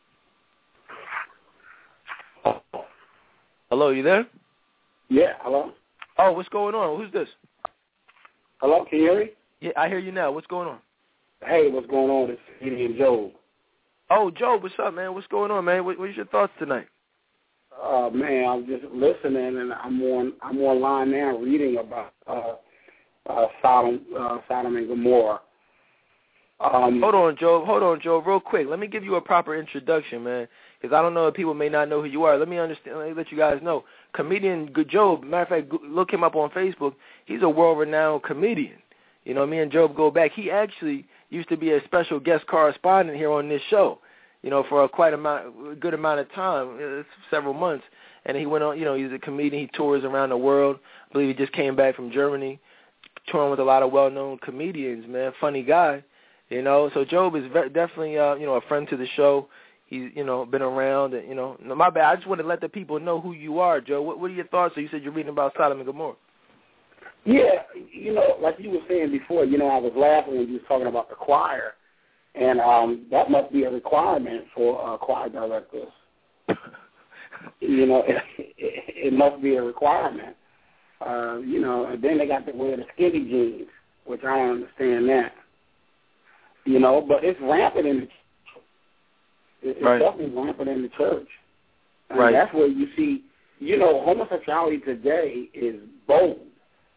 [SPEAKER 1] Hello, you there?
[SPEAKER 5] Yeah, hello.
[SPEAKER 1] Oh, what's going on? Who's this?
[SPEAKER 5] Hello, can you hear me?
[SPEAKER 1] Yeah, I hear you now. What's going on?
[SPEAKER 5] Hey, what's going on? It's Comedian Job.
[SPEAKER 1] Oh, Job, what's up, man? What's going on, man? What's your thoughts tonight?
[SPEAKER 5] Man, I'm just listening, and I'm online now reading about Sodom and Gomorrah.
[SPEAKER 1] Hold on, Job, real quick. Let me give you a proper introduction, man, because I don't know if people may not know who you are. Let me let you guys know. Comedian Job, matter of fact, look him up on Facebook. He's a world-renowned comedian. Me and Job go back. He actually used to be a special guest correspondent here on this show, for a good amount of time, several months. And he went on, he's a comedian. He tours around the world. I believe he just came back from Germany, touring with a lot of well-known comedians, man. Funny guy. So Job is definitely, a friend to the show. He's, been around. And, my bad. I just want to let the people know who you are, Joe. What are your thoughts? So you said you're reading about Sodom and Gomorrah.
[SPEAKER 5] Yeah, like you were saying before, I was laughing when you were talking about the choir, and that must be a requirement for choir directors. It must be a requirement. And then they got to wear the skinny jeans, which I don't understand that. But it's rampant in the church. It's
[SPEAKER 1] right.
[SPEAKER 5] Definitely rampant in the church. And
[SPEAKER 1] right.
[SPEAKER 5] That's where you see, homosexuality today is bold.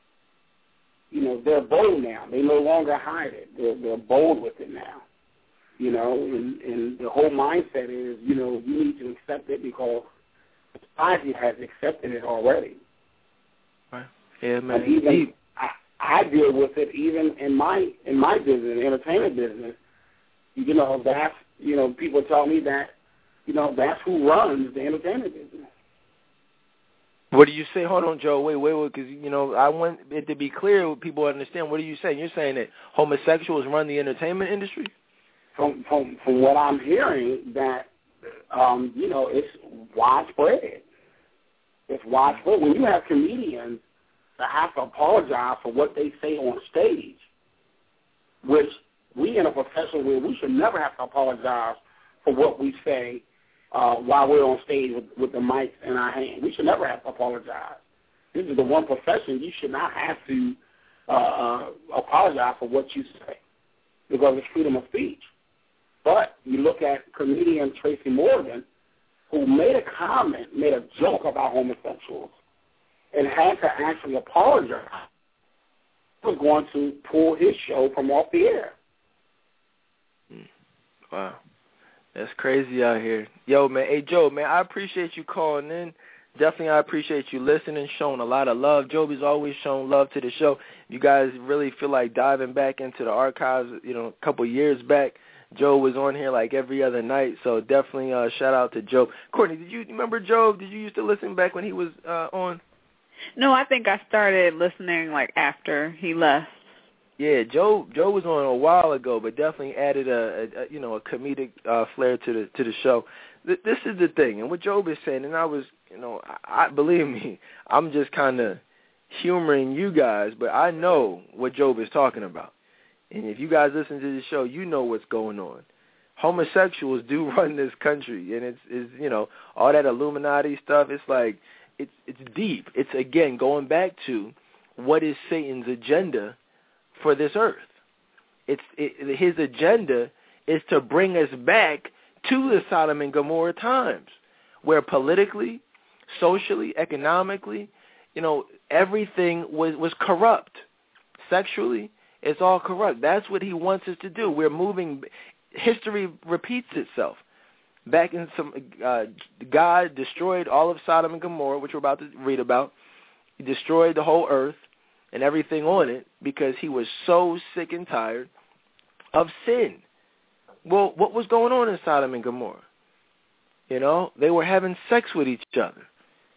[SPEAKER 5] They're bold now. They no longer hide it. They're bold with it now. you know, and the whole mindset is, you know, you need to accept it because society has accepted it already.
[SPEAKER 1] Right. Yeah, man.
[SPEAKER 5] And even I deal with it even in my business, the entertainment business. You know, that's, you know, people tell me that, you know, that's who runs the entertainment business.
[SPEAKER 1] What do you say? Hold on, Joe. Wait, because, you know, I want it to be clear, people understand. What are you saying? You're saying that homosexuals run the entertainment industry?
[SPEAKER 5] From what I'm hearing, that, you know, it's widespread. It's widespread. When you have comedians that have to apologize for what they say on stage, which we in a professional way, we should never have to apologize for what we say while we're on stage with the mics in our hand. We should never have to apologize. This is the one profession you should not have to apologize for what you say because it's freedom of speech. But you look at comedian Tracy Morgan, who made a comment, made a joke about homosexuals, and had to actually apologize. He was going to pull his show from off the air.
[SPEAKER 1] Wow. That's crazy out here. Yo, man. Hey, Joe, man, I appreciate you calling in. Definitely I appreciate you listening, showing a lot of love. Joby's always shown love to the show. You guys really feel like diving back into the archives, you know, a couple years back, Joe was on here like every other night, so definitely shout out to Joe. Courtney, did you remember Joe? Did you used to listen back when he was on?
[SPEAKER 2] No, I think I started listening like after he left.
[SPEAKER 1] Yeah, Joe was on a while ago, but definitely added a comedic flair to the show. This is the thing, and what Job is saying, and I was, you know, I believe me, I'm just kind of humoring you guys, but I know what Job is talking about. And if you guys listen to the show, you know what's going on. Homosexuals do run this country, and it's you know, all that Illuminati stuff. It's like it's deep. It's again going back to what is Satan's agenda for this earth. His agenda is to bring us back to the Sodom and Gomorrah times, where politically, socially, economically, you know, everything was corrupt. Sexually, it's all corrupt. That's what he wants us to do. We're moving. History repeats itself. Back in God destroyed all of Sodom and Gomorrah, which we're about to read about. He destroyed the whole earth and everything on it because he was so sick and tired of sin. Well, what was going on in Sodom and Gomorrah? You know, they were having sex with each other.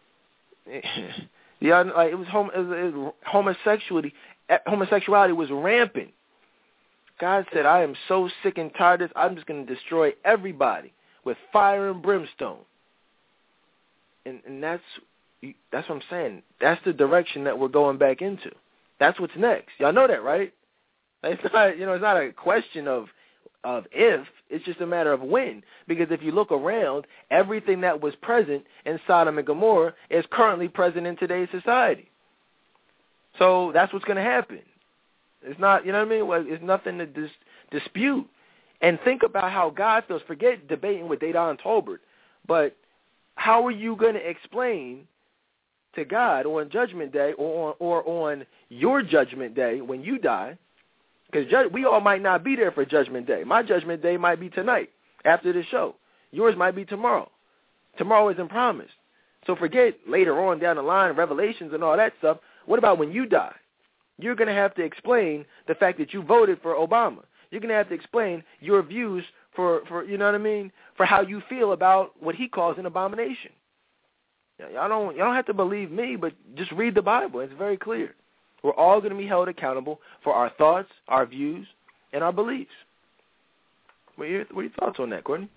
[SPEAKER 1] Yeah, like it was homosexuality. Homosexuality was rampant. God said, I am so sick and tired of this, I'm just going to destroy everybody with fire and brimstone. And that's what I'm saying. That's the direction that we're going back into. That's what's next. Y'all know that, right? It's not, you know, it's not a question of if, it's just a matter of when. Because if you look around, everything that was present in Sodom and Gomorrah is currently present in today's society. So that's what's going to happen. It's not, you know what I mean? Well, it's nothing to dispute. And think about how God feels. Forget debating with Dedan Tolbert, but how are you going to explain to God on Judgment Day or on your Judgment Day when you die? Because we all might not be there for Judgment Day. My Judgment Day might be tonight after this show. Yours might be tomorrow. Tomorrow isn't promised. So forget later on down the line, Revelations and all that stuff. What about when you die? You're going to have to explain the fact that you voted for Obama. You're going to have to explain your views for you know what I mean, for how you feel about what he calls an abomination. Y'all don't have to believe me, but just read the Bible. It's very clear. We're all going to be held accountable for our thoughts, our views, and our beliefs. What are your thoughts on that, Courtney?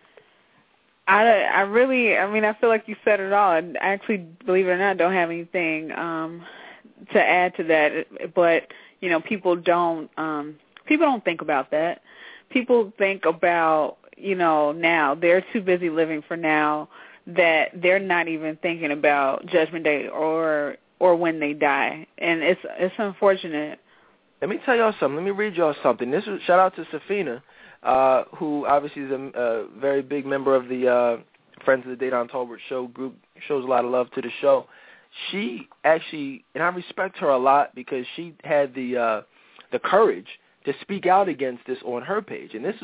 [SPEAKER 2] I feel like you said it all. I actually, believe it or not, don't have anything to add to that. But, you know, people don't think about that. People think about, you know, now. They're too busy living for now that they're not even thinking about Judgment Day or when they die. And it's unfortunate.
[SPEAKER 1] Let me tell y'all something. Let me read y'all something. This is shout out to Safina, who obviously is a very big member of the Friends of the Dedan Tolbert Show group, shows a lot of love to the show. She actually, and I respect her a lot because she had the courage to speak out against this on her page. And this is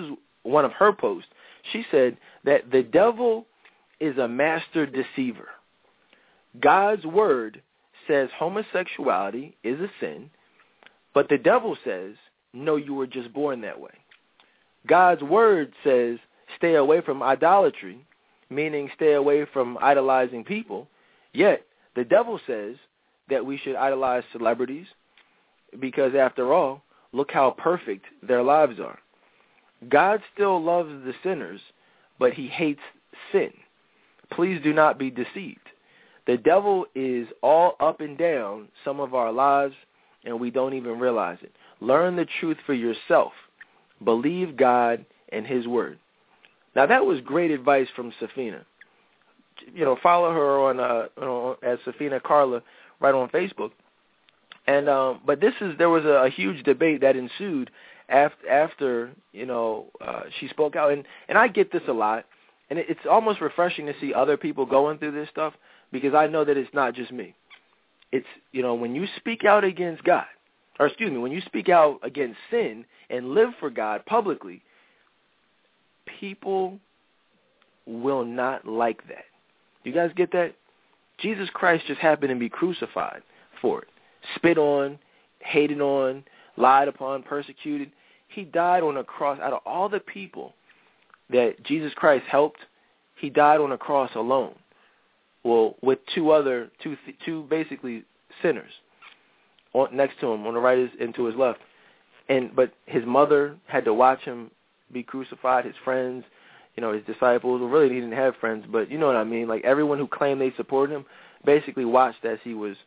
[SPEAKER 1] one of her posts, she said that the devil is a master deceiver. God's word says homosexuality is a sin, but the devil says, no, you were just born that way. God's word says stay away from idolatry, meaning stay away from idolizing people, yet the devil says that we should idolize celebrities because, after all, look how perfect their lives are. God still loves the sinners, but he hates sin. Please do not be deceived. The devil is all up and down some of our lives, and we don't even realize it. Learn the truth for yourself. Believe God and his word. Now, that was great advice from Safina. You know, follow her on as Safina Carla right on Facebook. And but there was a huge debate that ensued after she spoke out, and I get this a lot, and it's almost refreshing to see other people going through this stuff, because I know that it's not just me. It's, when you speak out against God, when you speak out against sin and live for God publicly, people will not like that. You guys get that? Jesus Christ just happened to be crucified for it. Spit on, hated on, lied upon, persecuted. He died on a cross. Out of all the people that Jesus Christ helped, he died on a cross alone. Well, with two basically sinners next to him, on the right and to his left. But his mother had to watch him be crucified, his friends, his disciples. Well, really, he didn't have friends, but you know what I mean. Like, everyone who claimed they supported him basically watched as he was,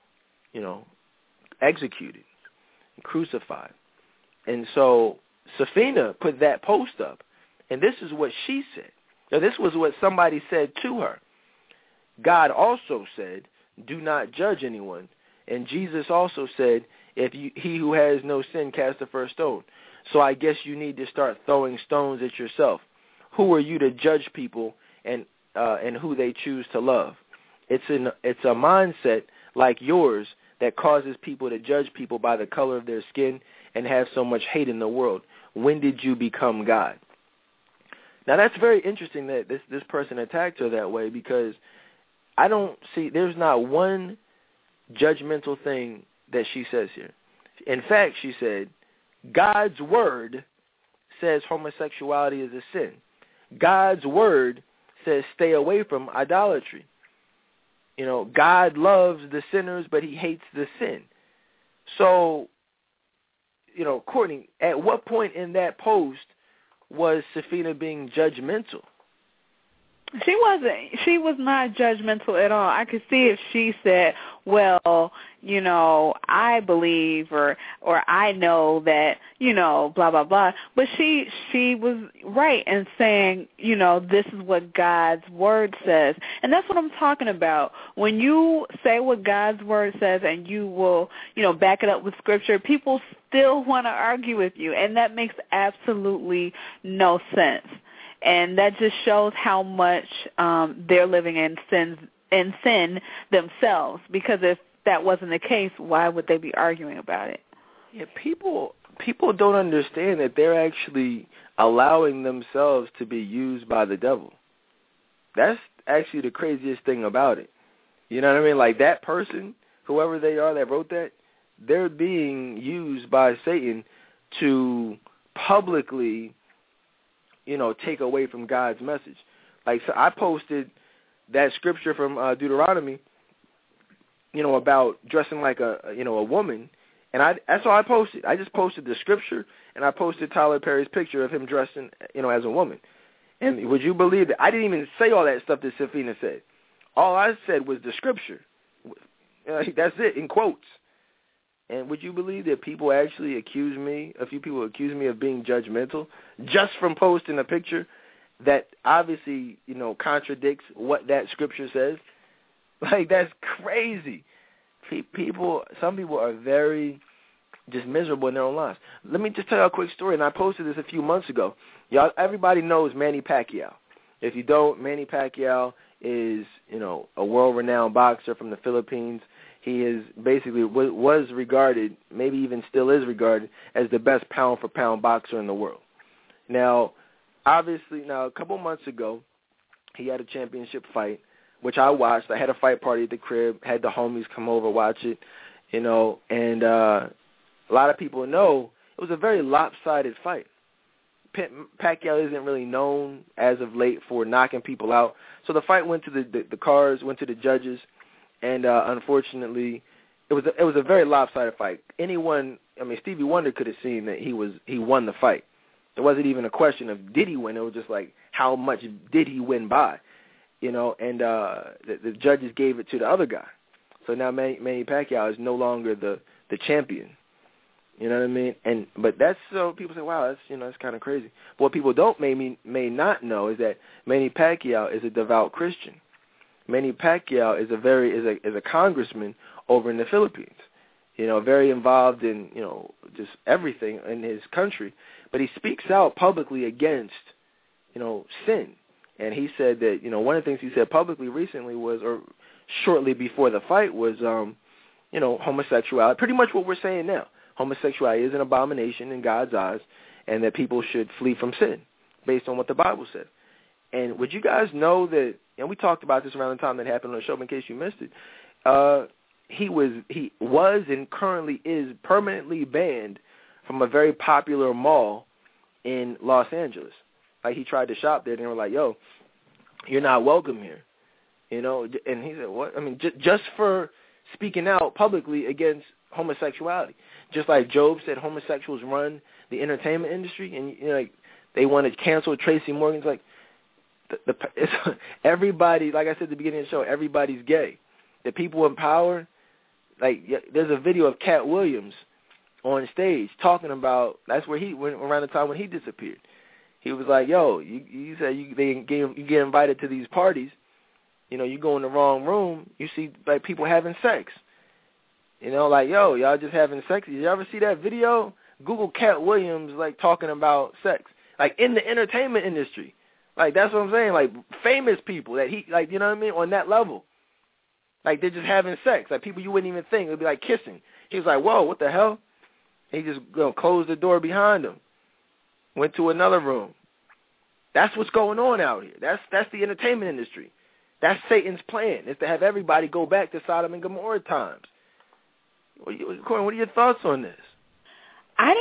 [SPEAKER 1] executed, crucified. And so Safina put that post up, and this is what she said. Now, this was what somebody said to her. God also said, do not judge anyone. And Jesus also said, he who has no sin cast the first stone. So I guess you need to start throwing stones at yourself. Who are you to judge people and who they choose to love? It's a mindset like yours that causes people to judge people by the color of their skin and have so much hate in the world. When did you become God? Now, that's very interesting that this person attacked her that way, because I don't see, there's not one judgmental thing that she says here. In fact, she said, God's word says homosexuality is a sin. God's word says stay away from idolatry. God loves the sinners, but he hates the sin. So, Courtney, at what point in that post was Safina being judgmental?
[SPEAKER 2] She wasn't. She was not judgmental at all. I could see if she said, well, I believe or I know that, blah, blah, blah. But she was right in saying, this is what God's word says. And that's what I'm talking about. When you say what God's word says and you will, back it up with scripture, people still want to argue with you. And that makes absolutely no sense. And that just shows how much they're living in sin themselves. Because if that wasn't the case, why would they be arguing about it?
[SPEAKER 1] Yeah, people don't understand that they're actually allowing themselves to be used by the devil. That's actually the craziest thing about it. You know what I mean? Like, that person, whoever they are that wrote that, they're being used by Satan to publicly take away from God's message. Like, so I posted that scripture from Deuteronomy, about dressing like a woman, and that's all I posted. I just posted the scripture, and I posted Tyler Perry's picture of him dressing, as a woman. And would you believe that I didn't even say all that stuff that Safina said? All I said was the scripture. That's it, in quotes. And would you believe that people actually accuse me, a few people accuse me of being judgmental just from posting a picture that obviously, contradicts what that scripture says? Like, that's crazy. Some people are very just miserable in their own lives. Let me just tell you a quick story, and I posted this a few months ago. Y'all, everybody knows Manny Pacquiao. If you don't, Manny Pacquiao is, a world-renowned boxer from the Philippines. He is basically was regarded, maybe even still is regarded, as the best pound-for-pound boxer in the world. Now, obviously, now a couple months ago, he had a championship fight, which I watched. I had a fight party at the crib, had the homies come over, watch it, and a lot of people know it was a very lopsided fight. Pacquiao isn't really known as of late for knocking people out. So the fight went to the cards, went to the judges, and unfortunately, it was a very lopsided fight. Stevie Wonder could have seen that he won the fight. It wasn't even a question of did he win. It was just like how much did he win by, and the judges gave it to the other guy. So now Manny Pacquiao is no longer the champion. You know what I mean? But that's so people say, wow, that's kind of crazy. But what people may not know is that Manny Pacquiao is a devout Christian. Manny Pacquiao is a congressman over in the Philippines. Very involved in just everything in his country. But he speaks out publicly against sin. And he said that one of the things he said publicly recently was, or shortly before the fight, was homosexuality. Pretty much what we're saying now. Homosexuality is an abomination in God's eyes, and that people should flee from sin, based on what the Bible says. And would you guys know that? And we talked about this around the time that happened on the show. In case you missed it, he was and currently is permanently banned from a very popular mall in Los Angeles. Like, he tried to shop there, and they were like, "Yo, you're not welcome here." And he said, "What?" I mean, just for speaking out publicly against homosexuality. Just like Job said, homosexuals run the entertainment industry, and they want to cancel Tracy Morgan's. Like it's everybody, like I said at the beginning of the show, everybody's gay. The people in power, there's a video of Cat Williams on stage talking about. That's where he went around the time when he disappeared. He was like, "Yo, you said you get invited to these parties. You go in the wrong room, you see people having sex." Yo, y'all just having sex. Did you ever see that video? Google Cat Williams, talking about sex. In the entertainment industry. That's what I'm saying. Famous people that he, you know what I mean? On that level. They're just having sex. People you wouldn't even think. It would be kissing. He was like, whoa, what the hell? He just closed the door behind him. Went to another room. That's what's going on out here. That's the entertainment industry. That's Satan's plan, is to have everybody go back to Sodom and Gomorrah times. Corinne, what are your thoughts on this?
[SPEAKER 2] I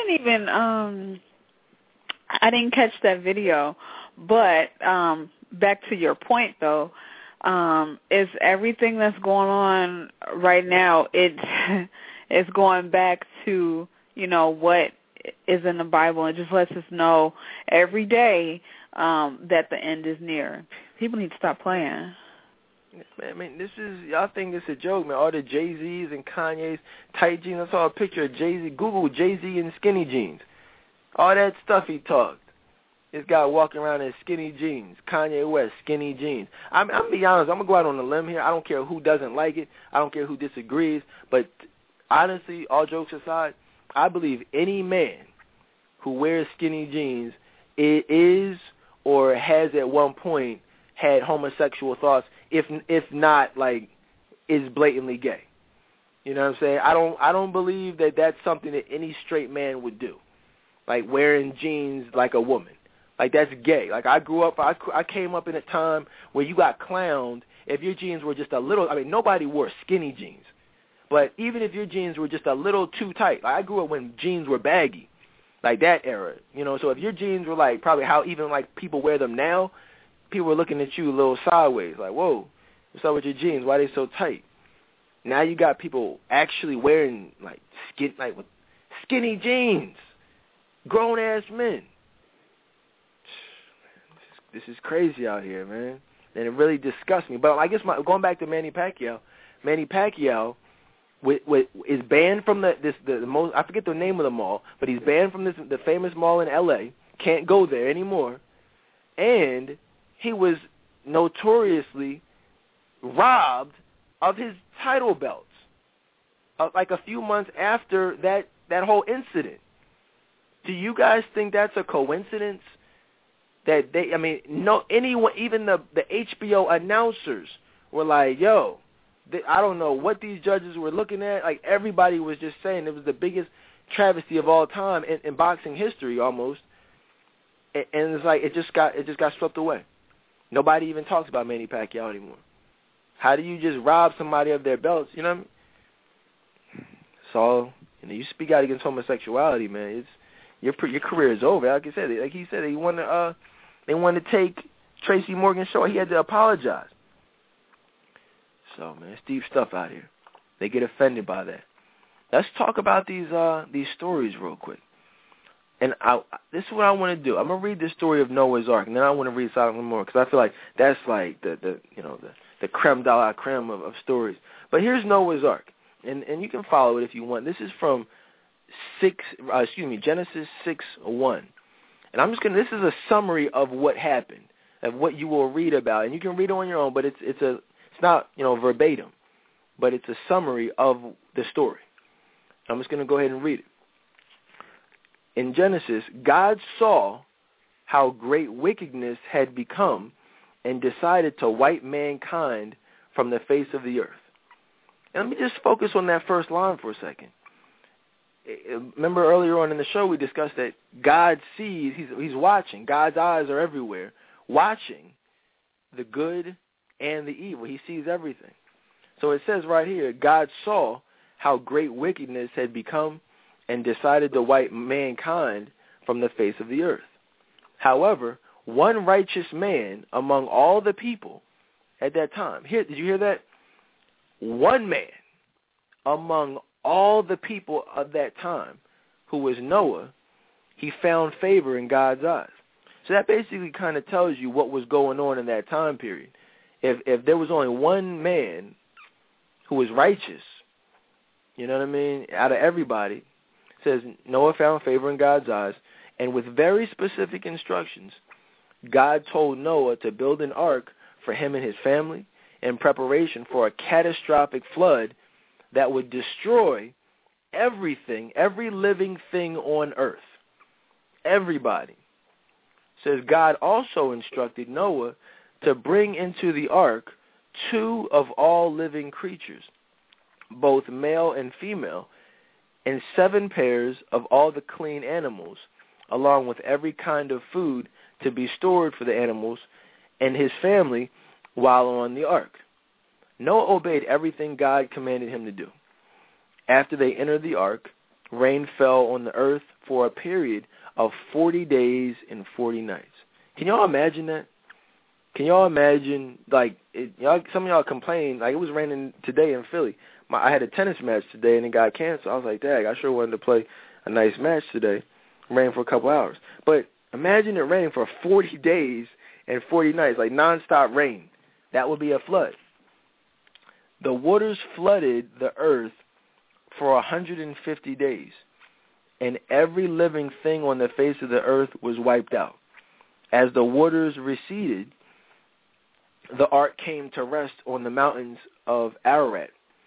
[SPEAKER 2] didn't catch that video, but back to your point though, is everything that's going on right now, it's going back to what is in the Bible, and just lets us know every day that the end is near. People need to stop playing.
[SPEAKER 1] Man, y'all think this is a joke, man. All the Jay-Z's and Kanye's tight jeans. I saw a picture of Jay-Z. Google Jay-Z in skinny jeans. All that stuff he talked. This guy walking around in skinny jeans. Kanye West, skinny jeans. I'm going to be honest. I'm going to go out on a limb here. I don't care who doesn't like it. I don't care who disagrees. But honestly, all jokes aside, I believe any man who wears skinny jeans is or has at one point had homosexual thoughts, if not is blatantly gay. You know what I'm saying? I don't believe that that's something that any straight man would do, wearing jeans like a woman. That's gay. I grew up, I came up in a time where you got clowned if your jeans were just a little. Nobody wore skinny jeans, but even if your jeans were just a little too tight. I grew up when jeans were baggy, that era. So if your jeans were probably how even people wear them now, people were looking at you a little sideways, whoa, what's up with your jeans? Why are they so tight? Now you got people actually wearing with skinny jeans, grown ass men. This is crazy out here, man, and it really disgusts me. But I guess going back to Manny Pacquiao is banned from the most. I forget the name of the mall, but he's banned from the famous mall in L.A. Can't go there anymore, and he was notoriously robbed of his title belts, a few months after that whole incident. Do you guys think that's a coincidence? That anyone, even the HBO announcers were like, yo, I don't know what these judges were looking at. Everybody was just saying it was the biggest travesty of all time in boxing history almost. and it's like it just got swept away. Nobody even talks about Manny Pacquiao anymore. How do you just rob somebody of their belts? You know what I mean? So, you speak out against homosexuality, man. Your career is over. Like I said, like he said, they want to take Tracy Morgan's show. He had to apologize. So, man, it's deep stuff out here. They get offended by that. Let's talk about these stories real quick. And this is what I want to do. I'm gonna read the story of Noah's Ark, and then I want to read Sodom and Gomorrah because I feel like that's like the creme de la creme of stories. But here's Noah's Ark, and you can follow it if you want. This is from Genesis 6:1, and I'm just gonna. This is a summary of what happened, of what you will read about, and you can read it on your own. But it's not verbatim, but it's a summary of the story. I'm just gonna go ahead and read it. In Genesis, God saw how great wickedness had become and decided to wipe mankind from the face of the earth. And let me just focus on that first line for a second. Remember earlier on in the show we discussed that God sees, he's watching. God's eyes are everywhere, watching the good and the evil. He sees everything. So it says right here, God saw how great wickedness had become and decided to wipe mankind from the face of the earth. However, one righteous man among all the people at that time. Did you hear that? One man among all the people of that time, who was Noah, he found favor in God's eyes. So that basically kind of tells you what was going on in that time period. If there was only one man who was righteous, you know what I mean, out of everybody, says Noah found favor in God's eyes, and with very specific instructions, God told Noah to build an ark for him and his family in preparation for a catastrophic flood that would destroy everything, every living thing on earth. Everybody. Says God also instructed Noah to bring into the ark 2 of all living creatures, both male and female, and 7 pairs of all the clean animals, along with every kind of food to be stored for the animals and his family while on the ark. Noah obeyed everything God commanded him to do. After they entered the ark, rain fell on the earth for a period of 40 days and 40 nights. Can y'all imagine that? Can y'all imagine, some of y'all complain, like it was raining today in Philly. I had a tennis match today and it got canceled. I was like, dang, I sure wanted to play a nice match today. It rained for a couple hours. But imagine it raining for 40 days and 40 nights, like nonstop rain. That would be a flood. The waters flooded the earth for 150 days, and every living thing on the face of the earth was wiped out. As the waters receded, the ark came to rest on the mountains of Ararat.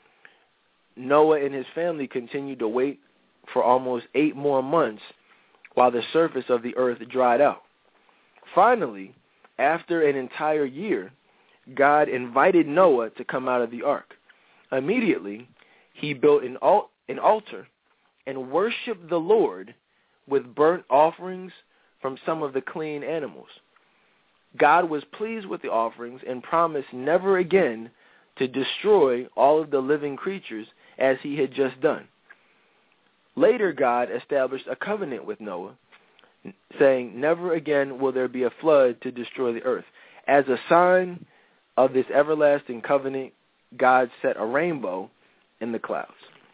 [SPEAKER 1] Noah and his family continued to wait for almost 8 more months while the surface of the earth dried out. Finally, after an entire year, God invited Noah to come out of the ark. Immediately, he built an altar and worshiped the Lord with burnt offerings from some of the clean animals. God was pleased with the offerings and promised never again to destroy all of the living creatures as he had just done. Later, God established a covenant with Noah, saying, never again will there be a flood to destroy the earth. As a sign of this everlasting covenant, God set a rainbow in the clouds.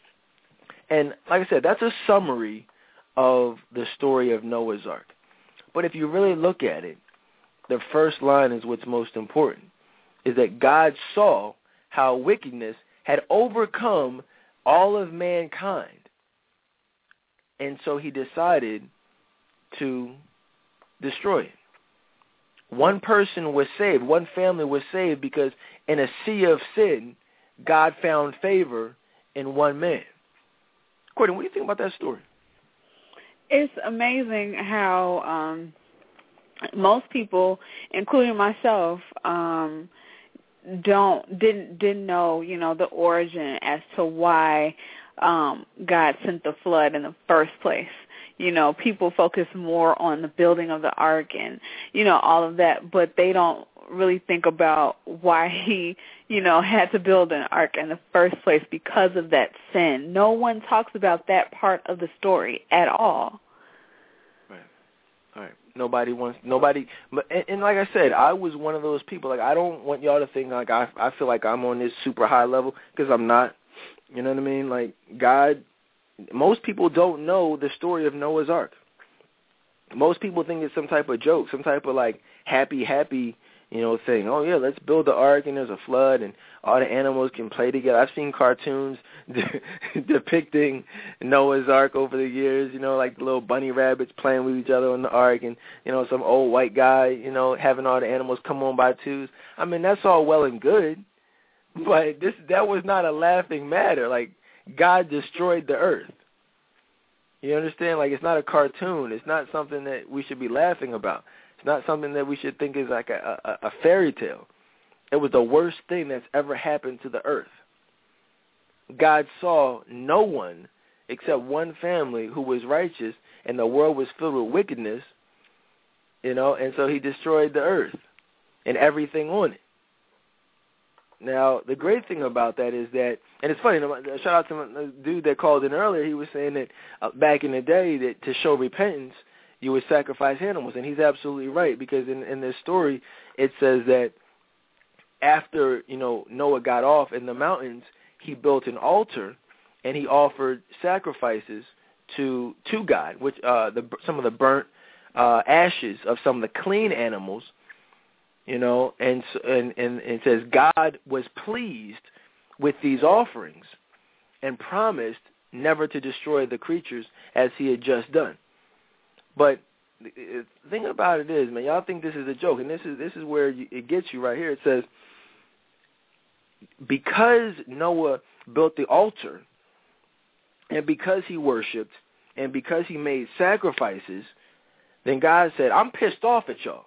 [SPEAKER 1] And like I said, that's a summary of the story of Noah's Ark. But if you really look at it, the first line is what's most important, is that God saw how wickedness had overcome all of mankind. And so he decided to destroy it. One person was saved, one family was saved because in a sea of sin, God found favor in one man. Courtney, what do you think about that story?
[SPEAKER 2] It's amazing how most people, including myself, didn't know, the origin as to why God sent the flood in the first place. people focus more on the building of the ark and, all of that, but they don't really think about why he, had to build an ark in the first place because of that sin. No one talks about that part of the story at all.
[SPEAKER 1] Right. All right. Nobody, and like I said, I was one of those people. Like, I don't want y'all to think like I feel like I'm on this super high level, because I'm not. You know what I mean? Like, God, most people don't know the story of Noah's Ark. Most people think it's some type of joke, some type of like happy, thing. Oh yeah, let's build the ark and there's a flood and all the animals can play together. I've seen cartoons depicting Noah's Ark over the years, like the little bunny rabbits playing with each other on the ark, and some old white guy, having all the animals come on by twos. I mean, that's all well and good, but that was not a laughing matter. Like, God destroyed the earth. You understand? Like, it's not a cartoon. It's not something that we should be laughing about. It's not something that we should think is like a fairy tale. It was the worst thing that's ever happened to the earth. God saw no one except one family who was righteous, and the world was filled with wickedness, and so he destroyed the earth and everything on it. Now, the great thing about that is that, and it's funny, shout out to the dude that called in earlier, he was saying that back in the day that to show repentance, you would sacrifice animals, and he's absolutely right, because in this story, it says that after, Noah got off in the mountains, he built an altar, and he offered sacrifices to God, which some of the burnt ashes of some of the clean animals, and it says God was pleased with these offerings and promised never to destroy the creatures as he had just done. But the thing about it is, man, y'all think this is a joke, and this is where it gets you right here. It says, because Noah built the altar, and because he worshipped, and because he made sacrifices, then God said, I'm pissed off at y'all.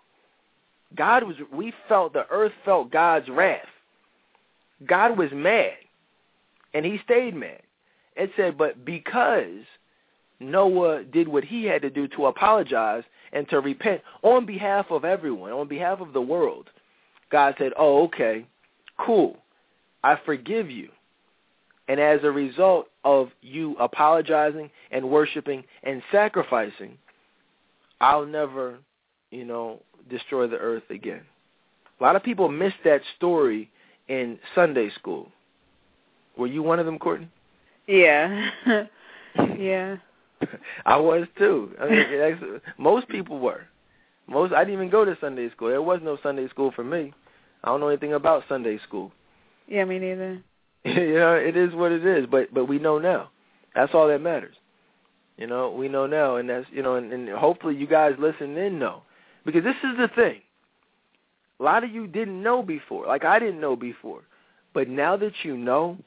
[SPEAKER 1] The earth felt God's wrath. God was mad, and he stayed mad. It said, but because Noah did what he had to do to apologize and to repent on behalf of everyone, on behalf of the world, God said, oh, okay, cool, I forgive you. And as a result of you apologizing and worshiping and sacrificing, I'll never, destroy the earth again. A lot of people miss that story in Sunday school. Were you one of them, Courtney?
[SPEAKER 2] Yeah. Yeah.
[SPEAKER 1] I was too. I mean, most people were. I didn't even go to Sunday school. There was no Sunday school for me. I don't know anything about Sunday school.
[SPEAKER 2] Yeah, me neither.
[SPEAKER 1] It is what it is, but we know now. That's all that matters. We know now, and that's and hopefully you guys listen in know. Because this is the thing. A lot of you didn't know before. Like, I didn't know before. But now that you know,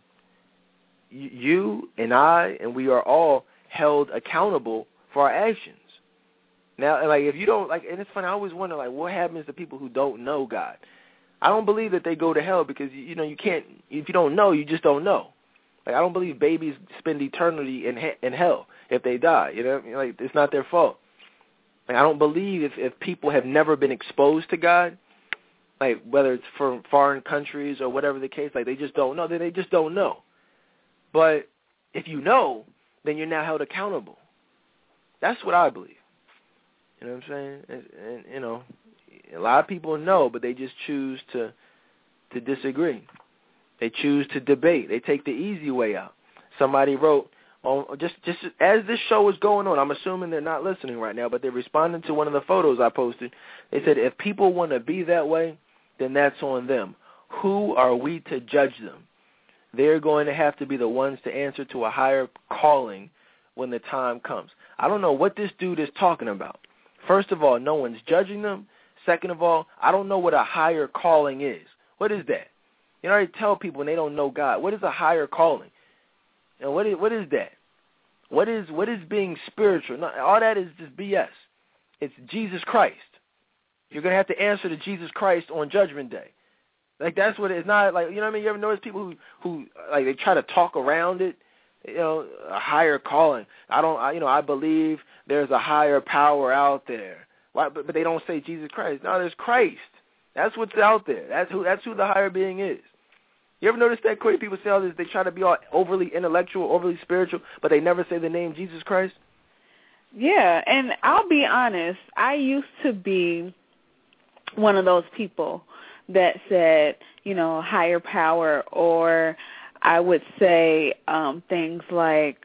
[SPEAKER 1] you and I and we are all held accountable for our actions. Now, like, if you don't, like, and it's funny, I always wonder, like, what happens to people who don't know God? I don't believe that they go to hell because, you can't, if you don't know, you just don't know. Like, I don't believe babies spend eternity in hell if they die. Like, it's not their fault. Like, I don't believe if people have never been exposed to God, like, whether it's from foreign countries or whatever the case, like, they just don't know. Then they just don't know. But if you know, then you're now held accountable. That's what I believe. You know what I'm saying? And a lot of people know, but they just choose to disagree. They choose to debate. They take the easy way out. Somebody wrote, just as this show is going on, I'm assuming they're not listening right now, but they're responding to one of the photos I posted. They said, if people want to be that way, then that's on them. Who are we to judge them? They're going to have to be the ones to answer to a higher calling when the time comes. I don't know what this dude is talking about. First of all, no one's judging them. Second of all, I don't know what a higher calling is. What is that? You already tell people when they don't know God. What is a higher calling? And what is that? What is being spiritual? No, all that is just BS. It's Jesus Christ. You're going to have to answer to Jesus Christ on Judgment Day. Like, that's what it's not like. You know what I mean? You ever notice people who like, they try to talk around it? a higher calling. I believe there's a higher power out there. Why? But they don't say Jesus Christ. No, there's Christ. That's what's out there. That's who the higher being is. You ever notice that, Corey? People say all this. They try to be all overly intellectual, overly spiritual, but they never say the name Jesus Christ.
[SPEAKER 2] Yeah, and I'll be honest. I used to be one of those people that said, higher power, or I would say things like,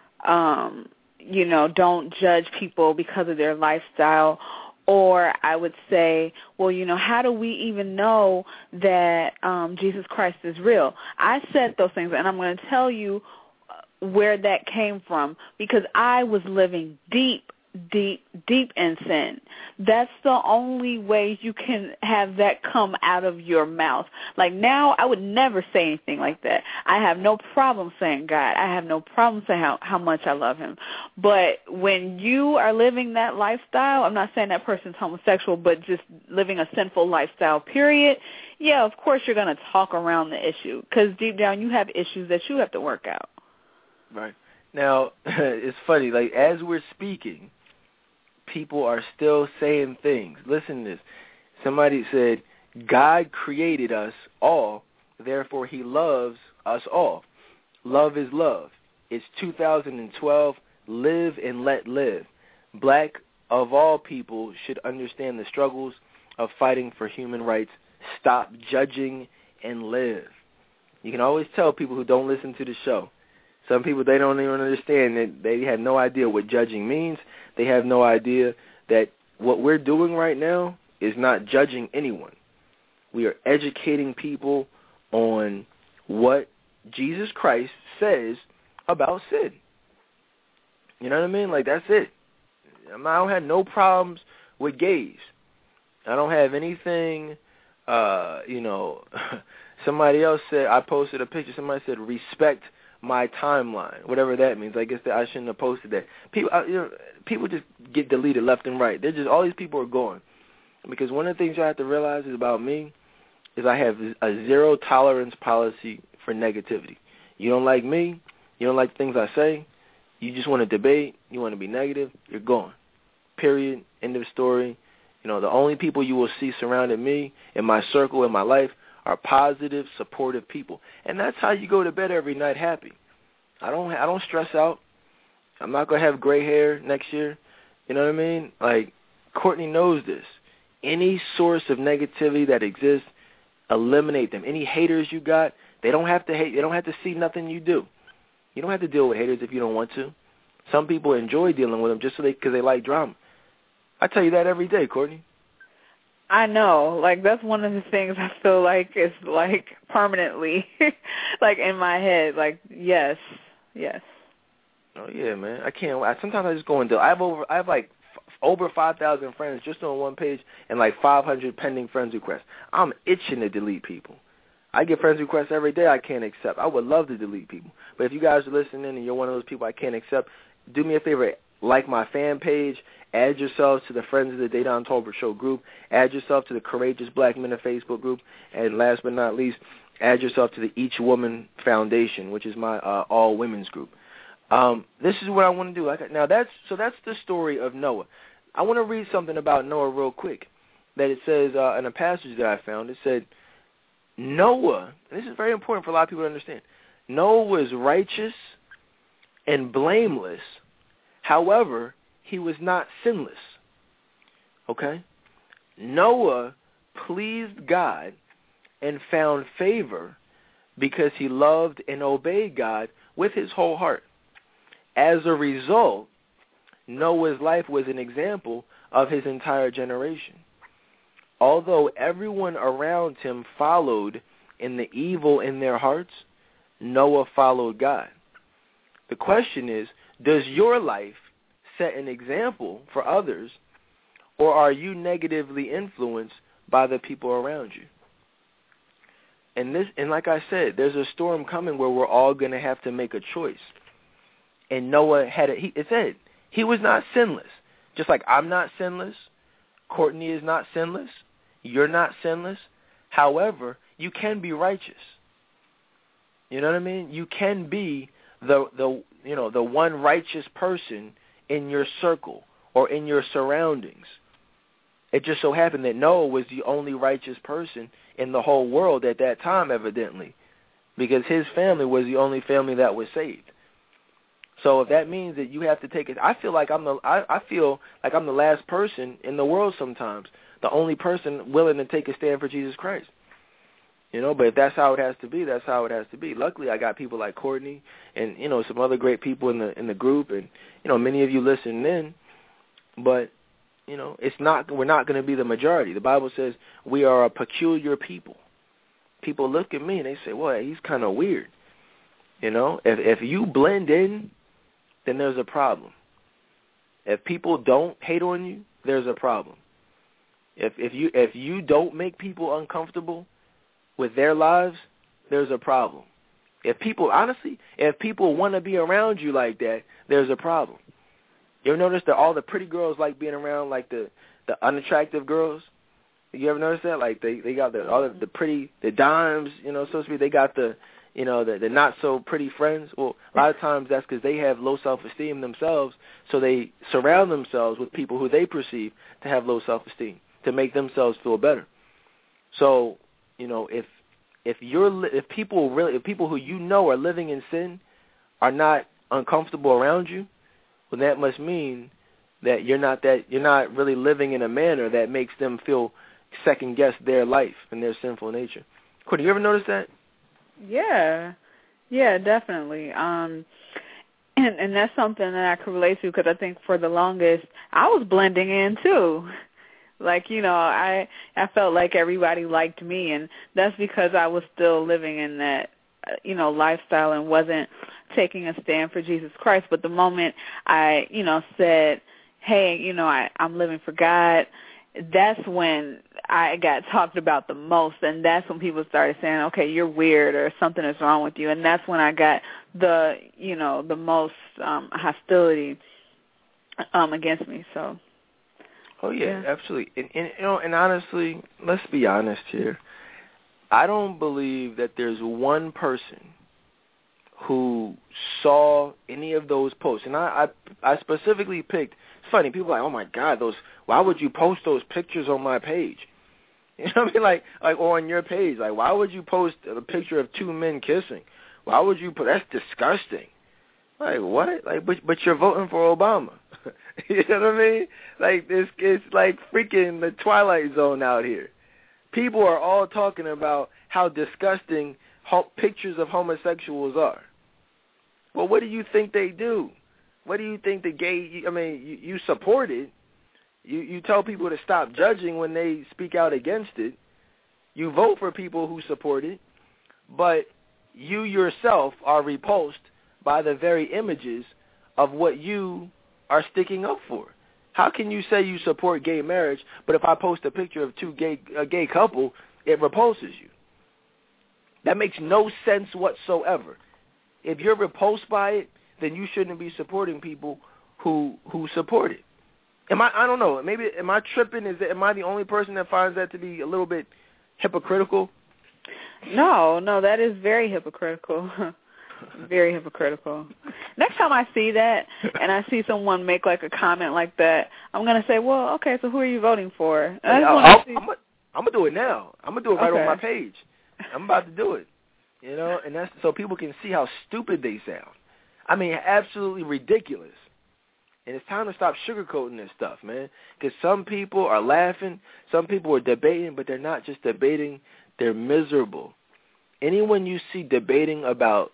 [SPEAKER 2] don't judge people because of their lifestyle. Or I would say, well, how do we even know that Jesus Christ is real? I said those things, and I'm going to tell you where that came from, because I was living deep in sin. That's the only way you can have that come out of your mouth. Like now, I would never say anything like that. I have no problem saying God. I have no problem saying how much I love him. But when you are living that lifestyle, I'm not saying that person's homosexual, but just living a sinful lifestyle, period, yeah, of course you're going to talk around the issue, because deep down you have issues that you have to work out.
[SPEAKER 1] Right. Now, it's funny, like as we're speaking, people are still saying things. Listen to this. Somebody said, God created us all, therefore he loves us all. Love is love. It's 2012. Live and let live. Black, of all people, should understand the struggles of fighting for human rights. Stop judging and live. You can always tell people who don't listen to the show. Some people, they don't even understand that they have no idea what judging means. They have no idea that what we're doing right now is not judging anyone. We are educating people on what Jesus Christ says about sin. You know what I mean? Like, that's it. I don't have no problems with gays. I don't have anything, somebody else said, I posted a picture, somebody said, respect my timeline, whatever that means. I guess that I shouldn't have posted that. People just get deleted left and right. They're just, all these people are gone. Because one of the things you have to realize is about me is I have a zero tolerance policy for negativity. You don't like me, you don't like things I say, you just want to debate, you want to be negative, you're gone. Period. End of story. The only people you will see surrounding me in my circle, in my life, are positive, supportive people. And that's how you go to bed every night happy. I don't stress out. I'm not going to have gray hair next year. You know what I mean? Like, Courtney knows this. Any source of negativity that exists, eliminate them. Any haters you got, they don't have to hate. They don't have to see nothing you do. You don't have to deal with haters if you don't want to. Some people enjoy dealing with them just because they like drama. I tell you that every day, Courtney.
[SPEAKER 2] I know. Like, that's one of the things I feel like is, like, permanently, like, in my head. Like, yes. Oh,
[SPEAKER 1] yeah, man. I can't. Sometimes I just go and do. I have like over 5,000 friends just on one page and like 500 pending friends requests. I'm itching to delete people. I get friends requests every day I can't accept. I would love to delete people. But if you guys are listening and you're one of those people I can't accept, do me a favor. Like my fan page, add yourselves to the Friends of the Dedan Tolbert Show group, add yourself to the Courageous Black Men of Facebook group, and last but not least, add yourself to the Each Woman Foundation, which is my all-women's group. This is what I want to do. Now, that's the story of Noah. I want to read something about Noah real quick, that it says in a passage that I found. It said, Noah, and this is very important for a lot of people to understand, Noah was righteous and blameless. However, he was not sinless, okay? Noah pleased God and found favor because he loved and obeyed God with his whole heart. As a result, Noah's life was an example of his entire generation. Although everyone around him followed in the evil in their hearts, Noah followed God. The question is, does your life set an example for others, or are you negatively influenced by the people around you? And like I said, there's a storm coming where we're all going to have to make a choice. And Noah it said he was not sinless. Just like I'm not sinless, Courtney is not sinless, you're not sinless. However, you can be righteous. You know what I mean? You can be the one righteous person in your circle or in your surroundings. It just so happened that Noah was the only righteous person in the whole world at that time, evidently, because his family was the only family that was saved. So if that means that you have to take it, I feel like I'm the last person in the world sometimes, the only person willing to take a stand for Jesus Christ. But if that's how it has to be, that's how it has to be. Luckily, I got people like Courtney and some other great people in the group, and many of you listening in. But we're not going to be the majority. The Bible says we are a peculiar people. People look at me and they say, "Well, he's kind of weird." If you blend in, then there's a problem. If people don't hate on you, there's a problem. If you don't make people uncomfortable with their lives, there's a problem. If people want to be around you like that, there's a problem. You ever notice that all the pretty girls like being around like the unattractive girls? You ever notice that? Like they got all the pretty, the dimes, so to speak. They got the not so pretty friends. Well, a lot of times that's because they have low self-esteem themselves, so they surround themselves with people who they perceive to have low self-esteem to make themselves feel better. So, if people who are living in sin are not uncomfortable around you, well, that must mean that you're not really living in a manner that makes them feel second guess their life and their sinful nature. Courtney, you ever notice that?
[SPEAKER 2] Yeah, definitely. And that's something that I could relate to because I think for the longest I was blending in too. Like, I felt like everybody liked me, and that's because I was still living in that, lifestyle and wasn't taking a stand for Jesus Christ. But the moment I, said, hey, I'm living for God, that's when I got talked about the most, and that's when people started saying, okay, you're weird or something is wrong with you, and that's when I got the most hostility against me. So.
[SPEAKER 1] Oh yeah, absolutely. And honestly, let's be honest here. I don't believe that there's one person who saw any of those posts. And I specifically picked. It's funny. People are like, oh my God, why would you post those pictures on my page? You know what I mean? Like or on your page. Like, why would you post a picture of two men kissing? Why would you that's disgusting. Like, what? Like, but you're voting for Obama. You know what I mean? Like, it's like freaking the Twilight Zone out here. People are all talking about how disgusting pictures of homosexuals are. Well, what do you think they do? What do you think the gay, you support it. You tell people to stop judging when they speak out against it. You vote for people who support it. But you yourself are repulsed by the very images of what you are sticking up for. How can you say you support gay marriage, but if I post a picture of a gay couple, it repulses you? That makes no sense whatsoever. If you're repulsed by it, then you shouldn't be supporting people who support it. I don't know. Maybe am I tripping? Am I the only person that finds that to be a little bit hypocritical?
[SPEAKER 2] No, that is very hypocritical. Very hypocritical. Next time I see that and I see someone make like a comment like that, I'm going to say, well, okay, so who are you voting for?
[SPEAKER 1] I'm going to do it now. I'm going to do it right on my page. I'm about to do it. And that's so people can see how stupid they sound. Absolutely ridiculous. And it's time to stop sugarcoating this stuff, man, because some people are laughing, some people are debating, but they're not just debating, they're miserable. Anyone you see debating about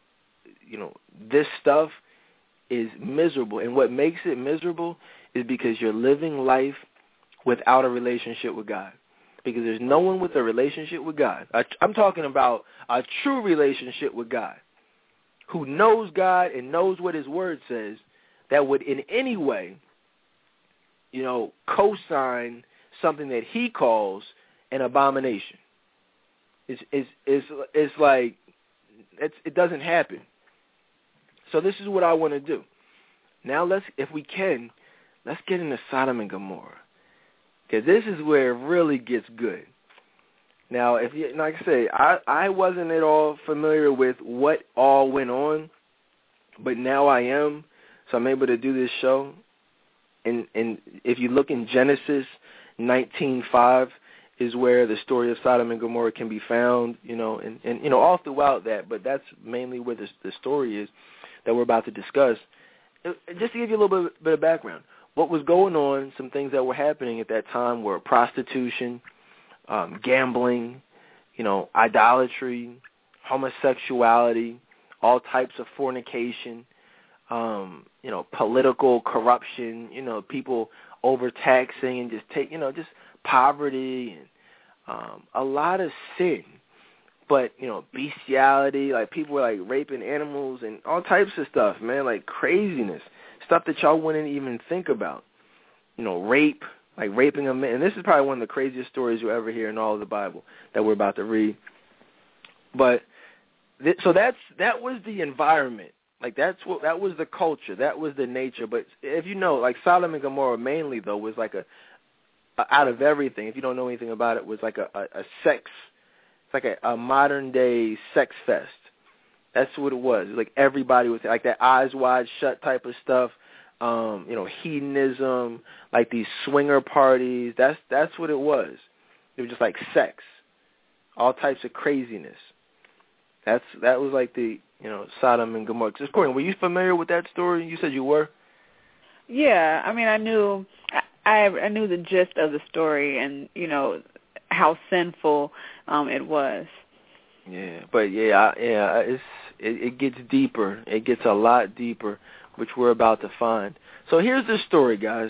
[SPEAKER 1] this stuff is miserable. And what makes it miserable is because you're living life without a relationship with God. Because there's no one with a relationship with God. I'm talking about a true relationship with God, who knows God and knows what his word says, that would in any way, co-sign something that he calls an abomination. It's like, it doesn't happen. So this is what I want to do. Now if we can, let's get into Sodom and Gomorrah, because this is where it really gets good. Now, like I say, I wasn't at all familiar with what all went on but now I am, so I'm able to do this show. And if you look in Genesis 19:5 is where the story of Sodom and Gomorrah can be found, and all throughout that, but that's mainly where the story is that we're about to discuss. Just to give you a little bit of background, what was going on, some things that were happening at that time were prostitution, gambling, idolatry, homosexuality, all types of fornication, political corruption, people overtaxing and just poverty and a lot of sin. But, bestiality, like people were like raping animals and all types of stuff, man, like craziness, stuff that y'all wouldn't even think about. Rape, like raping a man. And this is probably one of the craziest stories you'll ever hear in all of the Bible that we're about to read. But so that was the environment. Like that was the culture, that was the nature. But if like Sodom and Gomorrah mainly though was like out of everything, if you don't know anything about it, was like a sex. It's like a modern day sex fest. That's what it was. Like everybody was like that eyes wide shut type of stuff. Hedonism, like these swinger parties. That's what it was. It was just like sex, all types of craziness. That was like the Sodom and Gomorrah. Just Courtney, were you familiar with that story? You said you were.
[SPEAKER 2] Yeah, I mean, I knew the gist of the story, and how sinful it was.
[SPEAKER 1] Yeah, but it gets deeper. It gets a lot deeper, which we're about to find. So here's the story, guys.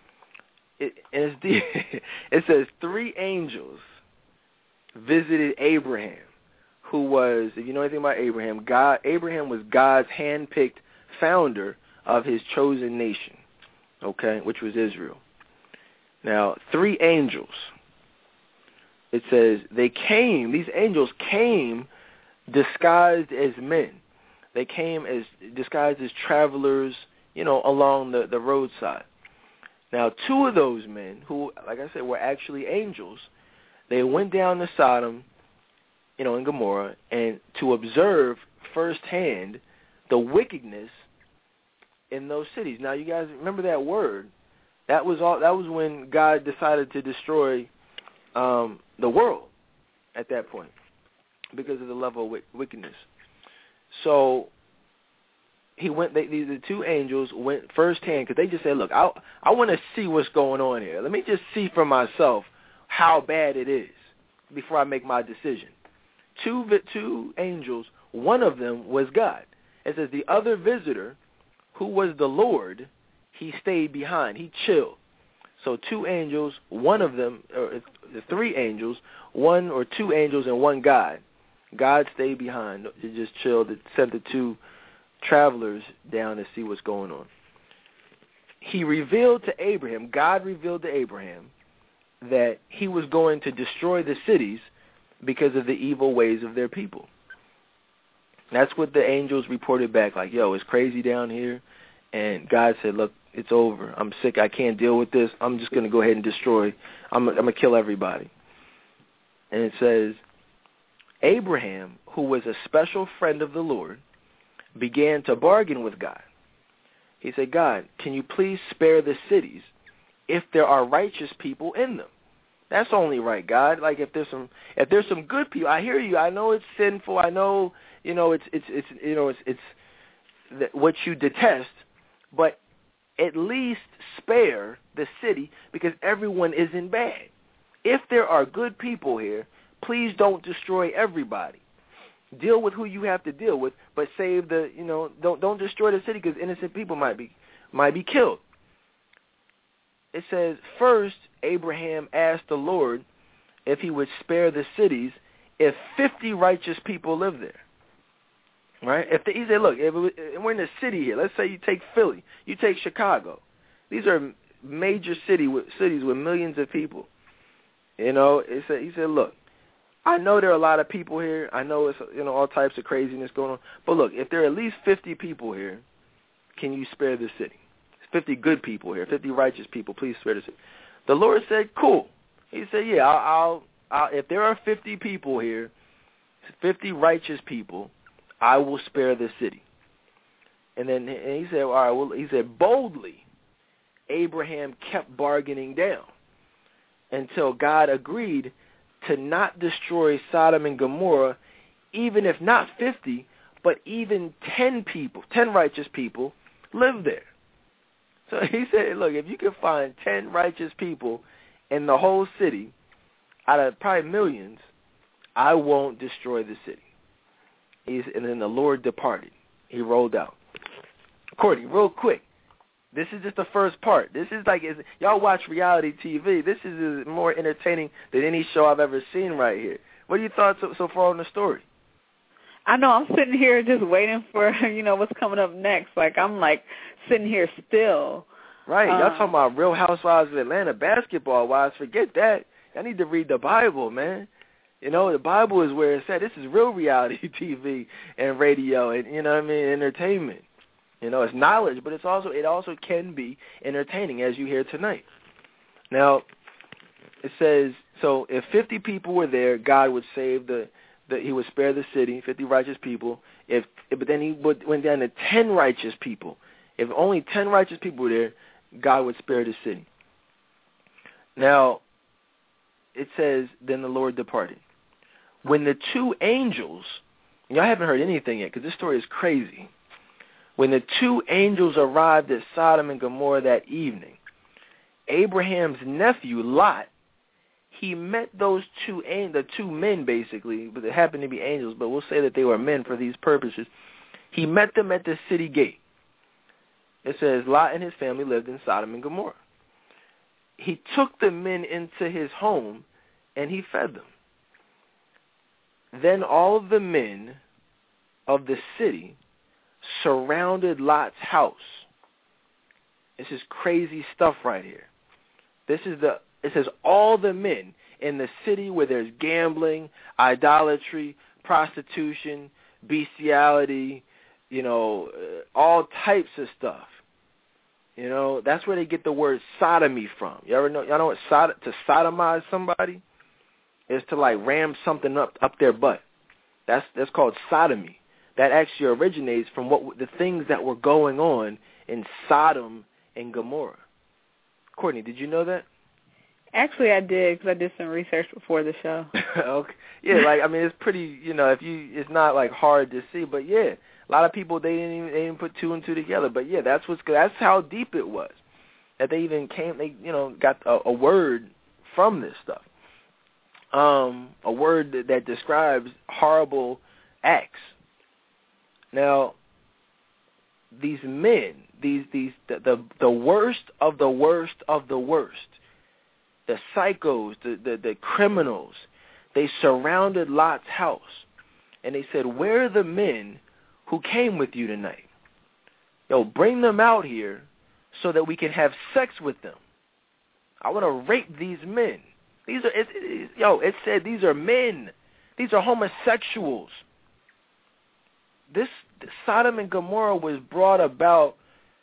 [SPEAKER 1] It says 3 angels visited Abraham, who was, if you know anything about Abraham, Abraham was God's hand-picked founder of his chosen nation, okay, which was Israel. Now, 3 angels. It says these angels came disguised as men. They came disguised as travelers, along the roadside. Now, 2 of those men, who, like I said, were actually angels, they went down to Sodom, in Gomorrah, and to observe firsthand the wickedness in those cities. Now, you guys remember that word? That was when God decided to destroy the world at that point because of the level of wickedness. So the 2 angels went firsthand because they just said, look, I want to see what's going on here. Let me just see for myself how bad it is before I make my decision. 2 angels, one of them was God. It says the other visitor, who was the Lord, he stayed behind. He chilled. So 2 angels, one of them, or the 3 angels, 1 or 2 angels and 1 God. God stayed behind. He just chilled. It sent the 2 travelers down to see what's going on. He revealed to Abraham, God revealed to Abraham, that he was going to destroy the cities because of the evil ways of their people. That's what the angels reported back, like, yo, it's crazy down here. And God said, look, it's over. I'm sick. I can't deal with this. I'm just going to go ahead and destroy. I'm going to kill everybody. And it says, Abraham, who was a special friend of the Lord, began to bargain with God. He said, God, can you please spare the cities if there are righteous people in them? That's only right, God. Like if there's some good people, I hear you. I know it's sinful. I know, it's what you detest, but at least spare the city because everyone isn't bad. If there are good people here, please don't destroy everybody. Deal with who you have to deal with, but save don't destroy the city because innocent people might be killed. It says, first, Abraham asked the Lord if he would spare the cities if 50 righteous people live there. Right? He said, look, we're in a city here. Let's say you take Philly. You take Chicago. These are major cities with millions of people. He said, look, I know there are a lot of people here. I know it's all types of craziness going on. But look, if there are at least 50 people here, can you spare the city? 50 good people here, 50 righteous people, please spare the city. The Lord said, cool. He said, yeah, I'll if there are 50 people here, 50 righteous people, I will spare the city. And then he said, all right, well, he said, boldly, Abraham kept bargaining down until God agreed to not destroy Sodom and Gomorrah, even if not 50, but even 10 people, 10 righteous people live there. So he said, look, if you can find 10 righteous people in the whole city, out of probably millions, I won't destroy the city. And then the Lord departed. He rolled out. Courtney, real quick, this is just the first part. This is like, y'all watch reality TV. This is more entertaining than any show I've ever seen right here. What are your thoughts so far on the story?
[SPEAKER 2] I know, I'm sitting here just waiting for, what's coming up next. Like, I'm like sitting here still.
[SPEAKER 1] Right. Y'all talking about Real Housewives of Atlanta basketball-wise. Forget that. I need to read the Bible, man. The Bible is where it's at. This is real reality TV and radio and, entertainment. It's knowledge, but it also can be entertaining, as you hear tonight. Now, it says, so if 50 people were there, God would save he would spare the city, 50 righteous people. But then he went down to 10 righteous people. If only 10 righteous people were there, God would spare the city. Now, it says, then the Lord departed. When the two angels, y'all haven't heard anything yet because this story is crazy. When the two angels arrived at Sodom and Gomorrah that evening, Abraham's nephew, Lot, he met the two men basically, but they happened to be angels, but we'll say that they were men for these purposes. He met them at the city gate. It says Lot and his family lived in Sodom and Gomorrah. He took the men into his home and he fed them. Then all of the men of the city surrounded Lot's house. This is crazy stuff right here. It says all the men in the city where there's gambling, idolatry, prostitution, bestiality, all types of stuff. That's where they get the word sodomy from. Y'all know what to sodomize somebody is to like ram something up their butt. That's called sodomy. That actually originates from the things that were going on in Sodom and Gomorrah. Courtney, did you know that?
[SPEAKER 2] Actually, I did because I did some research before the show.
[SPEAKER 1] Okay. Yeah, it's pretty. It's not like hard to see, but yeah, a lot of people they didn't put two and two together. But yeah, that's how deep it was that they even got a word from this stuff. A word that describes horrible acts. Now, these men, the worst of the worst of the worst, the psychos, the criminals, they surrounded Lot's house, and they said, "Where are the men who came with you tonight? Bring them out here so that we can have sex with them. I want to rape these men. It said these are men. These are homosexuals. This Sodom and Gomorrah was brought about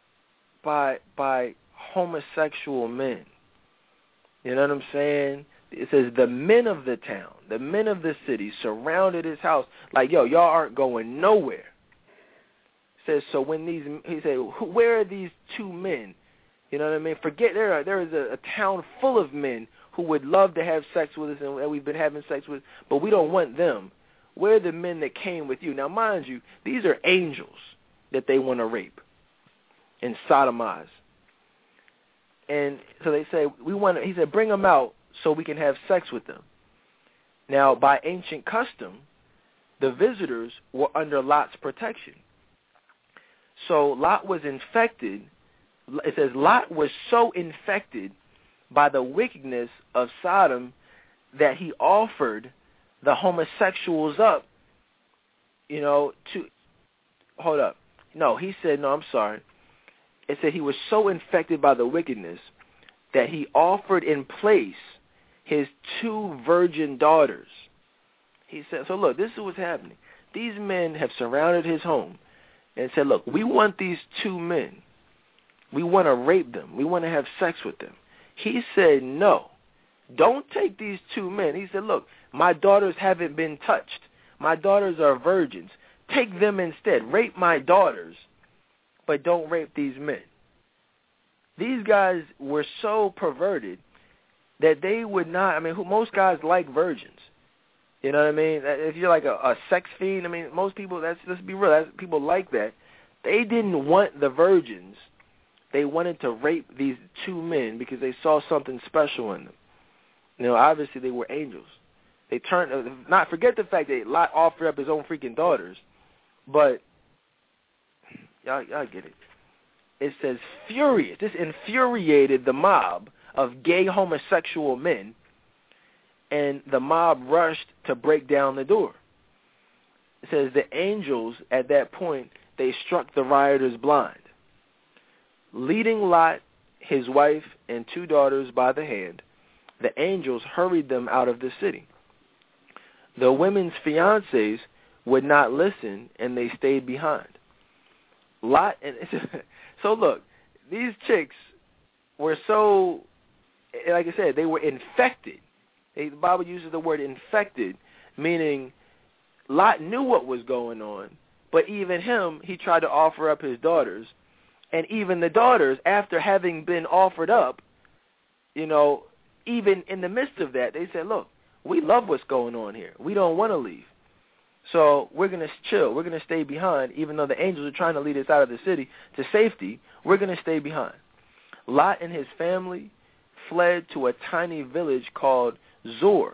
[SPEAKER 1] by homosexual men. You know what I'm saying? It says the men of the town, the men of the city surrounded his house like, y'all aren't going nowhere. It says, so when he said, where are these two men? You know what I mean? Forget there is a town full of men who would love to have sex with us and we've been having sex with, but we don't want them. Where are the men that came with you? Now, mind you, these are angels that they want to rape and sodomize. And so they say, he said, bring them out so we can have sex with them. Now, by ancient custom, the visitors were under Lot's protection. So Lot was infected. It says Lot was so infected by the wickedness of Sodom that he offered the homosexuals up, hold up. No, he said, no, I'm sorry. It said he was so infected by the wickedness that he offered in place his two virgin daughters. He said, so look, this is what's happening. These men have surrounded his home and said, look, we want these two men. We want to rape them. We want to have sex with them. He said, no, don't take these two men. He said, look, my daughters haven't been touched. My daughters are virgins. Take them instead. Rape my daughters but don't rape these men. These guys were so perverted that they would not, I mean, most guys like virgins. You know what I mean? If you're like a sex fiend, I mean, most people, let's be real, people like that. They didn't want the virgins. They wanted to rape these two men because they saw something special in them. You know, obviously they were angels. They turned, forget the fact that Lot offered up his own freaking daughters, but y'all get it. It says furious. This infuriated the mob of gay homosexual men, and the mob rushed to break down the door. It says the angels, at that point, they struck the rioters blind. Leading Lot, his wife, and 2 daughters by the hand, the angels hurried them out of the city. The women's fiancés would not listen, and they stayed behind. Lot and so look, these chicks were so, like I said, they were infected. The Bible uses the word infected, meaning Lot knew what was going on, but even him, he tried to offer up his daughters, and even the daughters, after having been offered up, you know, even in the midst of that, they said, look, we love what's going on here. We don't want to leave. So we're going to chill. We're going to stay behind, even though the angels are trying to lead us out of the city to safety. We're going to stay behind. Lot and his family fled to a tiny village called Zoar.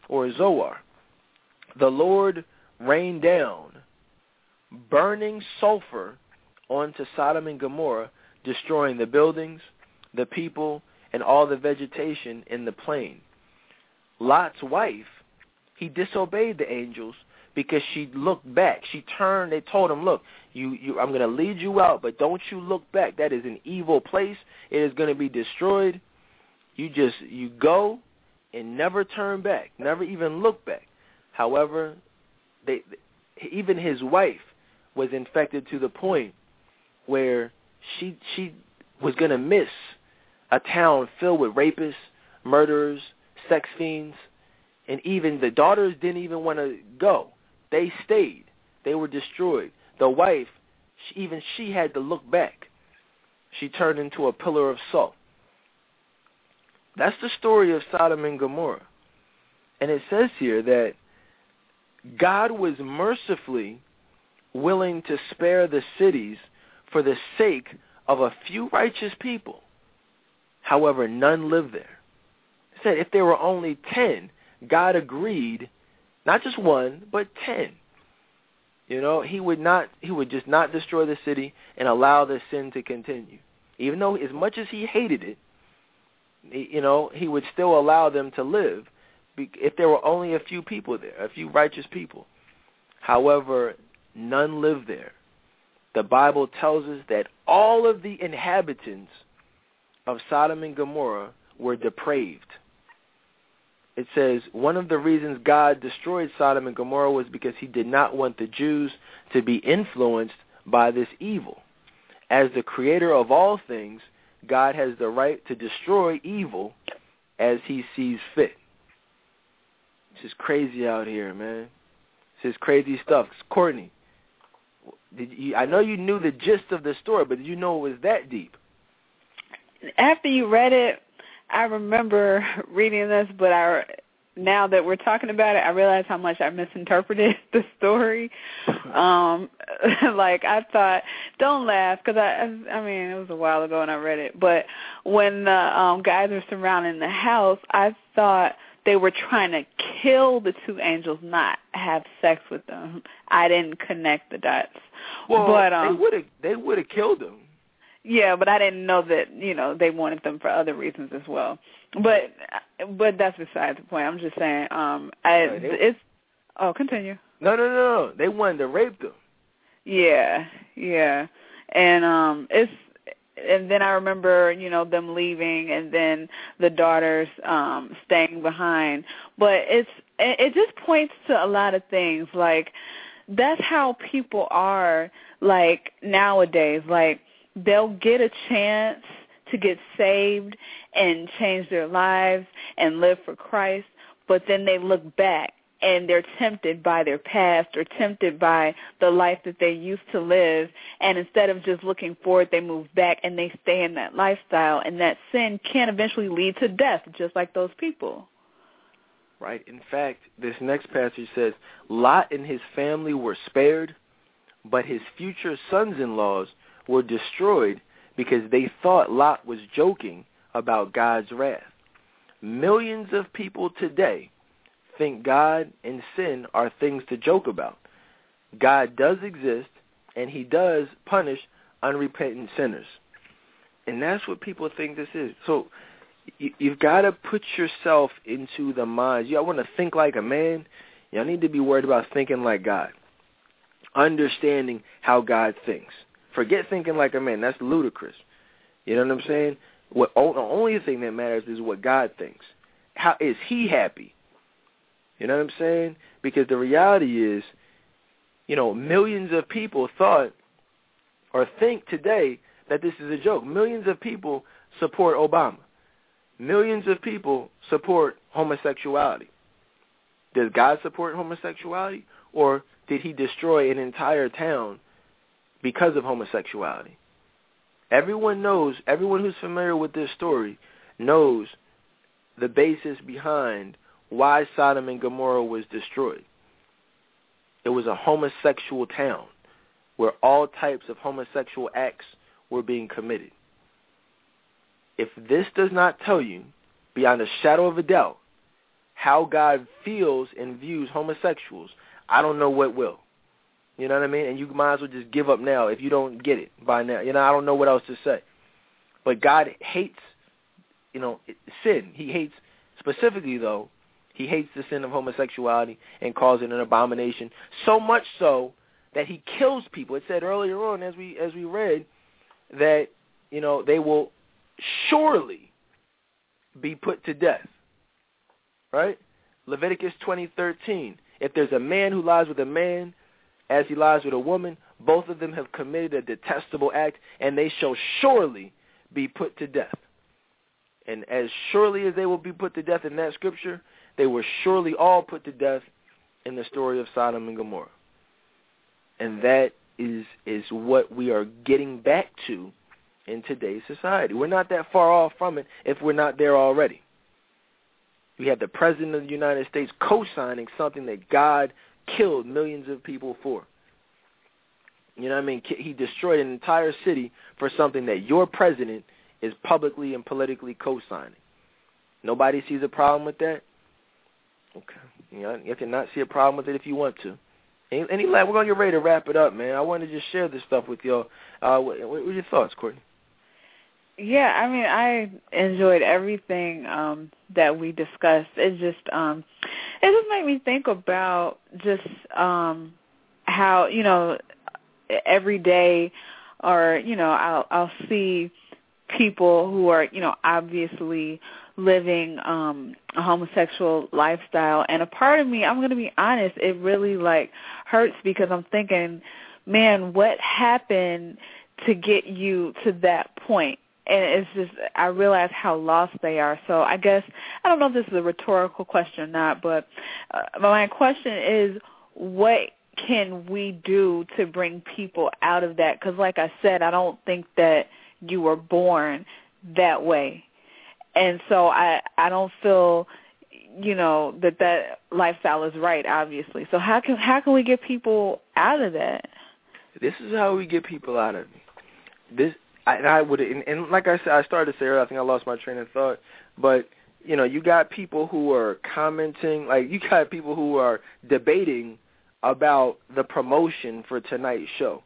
[SPEAKER 1] The Lord rained down burning sulfur onto Sodom and Gomorrah, destroying the buildings, the people, and all the vegetation in the plain. Lot's wife, he disobeyed the angels because she looked back. She turned. They told him, look, I'm going to lead you out, but don't you look back. That is an evil place. It is going to be destroyed. You go and never turn back, never even look back. However, even his wife was infected to the point where she was going to miss a town filled with rapists, murderers, sex fiends, and even the daughters didn't even want to go. They stayed. They were destroyed. The wife, she had to look back. She turned into a pillar of salt. That's the story of Sodom and Gomorrah. And it says here that God was mercifully willing to spare the cities for the sake of a few righteous people. However, none lived there. It said if there were only 10, God agreed, not just 1, but 10. You know, he would just not destroy the city and allow the sin to continue. Even though as much as he hated it, you know, he would still allow them to live if there were only a few people there, a few righteous people. However, none lived there. The Bible tells us that all of the inhabitants of Sodom and Gomorrah were depraved. It says one of the reasons God destroyed Sodom and Gomorrah was because he did not want the Jews to be influenced by this evil. As the creator of all things, God has the right to destroy evil as he sees fit. This is crazy out here, man. This is crazy stuff. Courtney, I know you knew the gist of the story, but did you know it was that deep?
[SPEAKER 2] After you read it, I remember reading this, but now that we're talking about it, I realize how much I misinterpreted the story. Like I thought, don't laugh, because I mean, it was a while ago and I read it. But when the guys were surrounding the house, I thought they were trying to kill the 2 angels, not have sex with them. I didn't connect the dots.
[SPEAKER 1] Well,
[SPEAKER 2] but,
[SPEAKER 1] they would have killed them.
[SPEAKER 2] Yeah, but I didn't know that, you know, they wanted them for other reasons as well. But that's beside the point. I'm just saying, continue.
[SPEAKER 1] No. They wanted to rape them.
[SPEAKER 2] Yeah. And and then I remember, you know, them leaving and then the daughters staying behind. But it just points to a lot of things. Like, that's how people are, like, nowadays. Like, they'll get a chance to get saved and change their lives and live for Christ, but then they look back and they're tempted by their past or tempted by the life that they used to live, and instead of just looking forward, they move back and they stay in that lifestyle, and that sin can eventually lead to death, just like those people.
[SPEAKER 1] Right. In fact, this next passage says, Lot and his family were spared, but his future sons-in-laws were destroyed because they thought Lot was joking about God's wrath. Millions of people today think God and sin are things to joke about. God does exist, and he does punish unrepentant sinners. And that's what people think this is. So you've got to put yourself into the minds. You want to think like a man. You need to be worried about thinking like God, understanding how God thinks. Forget thinking like a man. That's ludicrous. You know what I'm saying? The only thing that matters is what God thinks. How is he happy? You know what I'm saying? Because the reality is, millions of people thought or think today that this is a joke. Millions of people support Obama. Millions of people support homosexuality. Does God support homosexuality, or did he destroy an entire town because of homosexuality? Everyone who's familiar with this story knows the basis behind why Sodom and Gomorrah was destroyed. It was a homosexual town where all types of homosexual acts were being committed. If this does not tell you, beyond a shadow of a doubt, how God feels and views homosexuals, I don't know what will. You know what I mean? And you might as well just give up now if you don't get it by now. I don't know what else to say. But God hates, sin. He hates, specifically though, he hates the sin of homosexuality and calls it an abomination, so much so that he kills people. It said earlier on, as we read, that, they will surely be put to death. Right? Leviticus 20:13. If there's a man who lies with a man as he lies with a woman, both of them have committed a detestable act, and they shall surely be put to death. And as surely as they will be put to death in that scripture, they were surely all put to death in the story of Sodom and Gomorrah. And that is what we are getting back to in today's society. We're not that far off from it if we're not there already. We have the President of the United States co-signing something that God killed millions of people for. You know what I mean? He destroyed an entire city for something that your president is publicly and politically co-signing. Nobody sees a problem with that? Okay. You cannot see a problem with it if you want to. We're going to get ready to wrap it up, man. I wanted to just share this stuff with y'all. What are your thoughts, Courtney?
[SPEAKER 2] Yeah, I enjoyed everything that we discussed. It just made me think about just how, every day, or I'll see people who are obviously living a homosexual lifestyle, and a part of me, I'm going to be honest, it really hurts, because I'm thinking, man, what happened to get you to that point? And it's just, I realize how lost they are. So I guess, I don't know if this is a rhetorical question or not, but my question is, what can we do to bring people out of that? Because like I said, I don't think that you were born that way. And so I don't feel, that lifestyle is right, obviously. So how can we get people out of that?
[SPEAKER 1] This is how we get people out of it. And like I said, I started to say earlier, I think I lost my train of thought, but, you got people who are commenting, you got people who are debating about the promotion for tonight's show.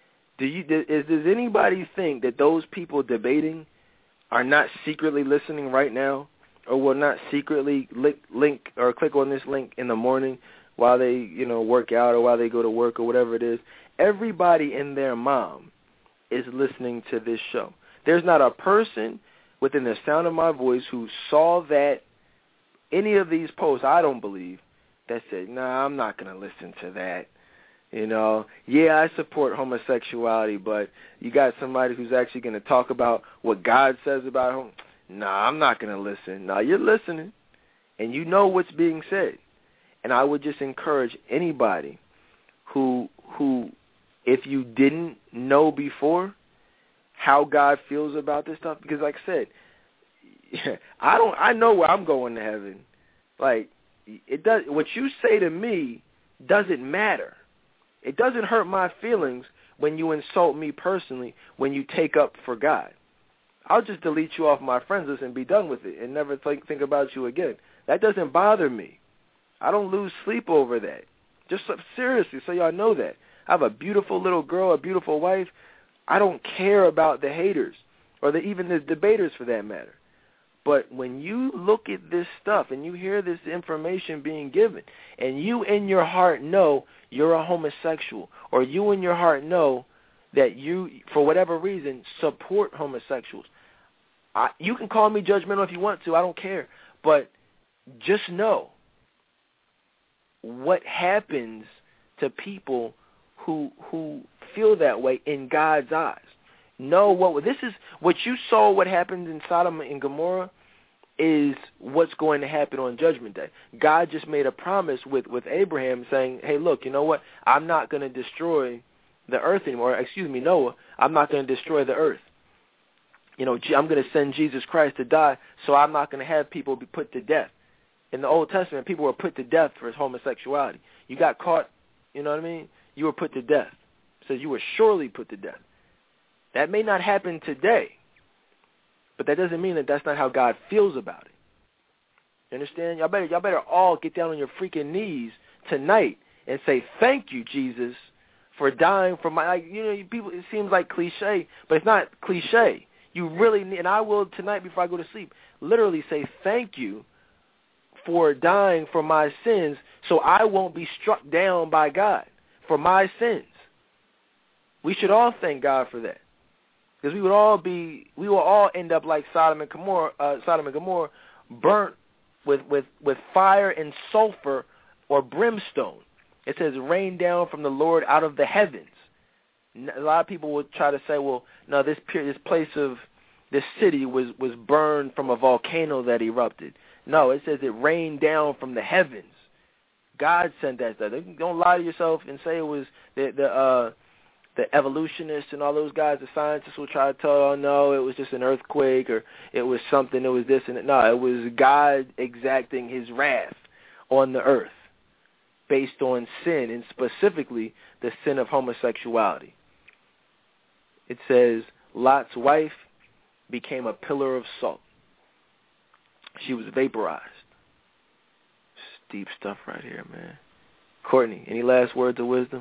[SPEAKER 1] Does anybody think that those people debating are not secretly listening right now, or will not secretly link or click on this link in the morning while they, work out, or while they go to work, or whatever it is? Everybody and their mom is listening to this show. There's not a person within the sound of my voice who saw that any of these posts, I don't believe, that said, nah, I'm not going to listen to that. Yeah, I support homosexuality, but you got somebody who's actually going to talk about what God says about him. Nah, I'm not going to listen. Nah, you're listening, and you know what's being said. And I would just encourage anybody who if you didn't know before how God feels about this stuff, because like I said, I know where I'm going to heaven. Like, it does, what you say to me doesn't matter. It doesn't hurt my feelings when you insult me personally, when you take up for God. I'll just delete you off my friends list and be done with it and never think about you again. That doesn't bother me. I don't lose sleep over that. Just seriously, so y'all know that. I have a beautiful little girl, a beautiful wife. I don't care about the haters or even the debaters for that matter. But when you look at this stuff and you hear this information being given and you in your heart know you're a homosexual, or you in your heart know that you, for whatever reason, support homosexuals, you can call me judgmental if you want to. I don't care. But just know what happens to people who feel that way in God's eyes. Know what you saw what happened in Sodom and Gomorrah is what's going to happen on Judgment Day. God just made a promise with Abraham saying, hey, look, you know what? I'm not going to destroy the earth anymore. Excuse me, Noah, I'm not going to destroy the earth. You know, I'm going to send Jesus Christ to die, so I'm not going to have people be put to death. In the Old Testament, people were put to death for homosexuality. You got caught, you know what I mean? You were put to death. It says you were surely put to death. That may not happen today, but that doesn't mean that that's not how God feels about it. You understand? Y'all better all get down on your freaking knees tonight and say, thank you, Jesus, for dying for my, people, it seems like cliche, but it's not cliche. You really need, and I will tonight before I go to sleep, literally say thank you for dying for my sins so I won't be struck down by God for my sins. We should all thank God for that. Because we will all end up like Sodom and Gomorrah, burnt with fire and sulfur or brimstone. It says rain down from the Lord out of the heavens. A lot of people would try to say, well, no, this city was burned from a volcano that erupted. No, it says it rained down from the heavens. God sent that stuff. Don't lie to yourself and say it was the evolutionists and all those guys, the scientists will try to tell, oh, no, it was just an earthquake or it was something, it was this and that. No, it was God exacting his wrath on the earth based on sin, and specifically the sin of homosexuality. It says Lot's wife became a pillar of salt. She was vaporized. It's deep stuff right here, man. Courtney, any last words of wisdom?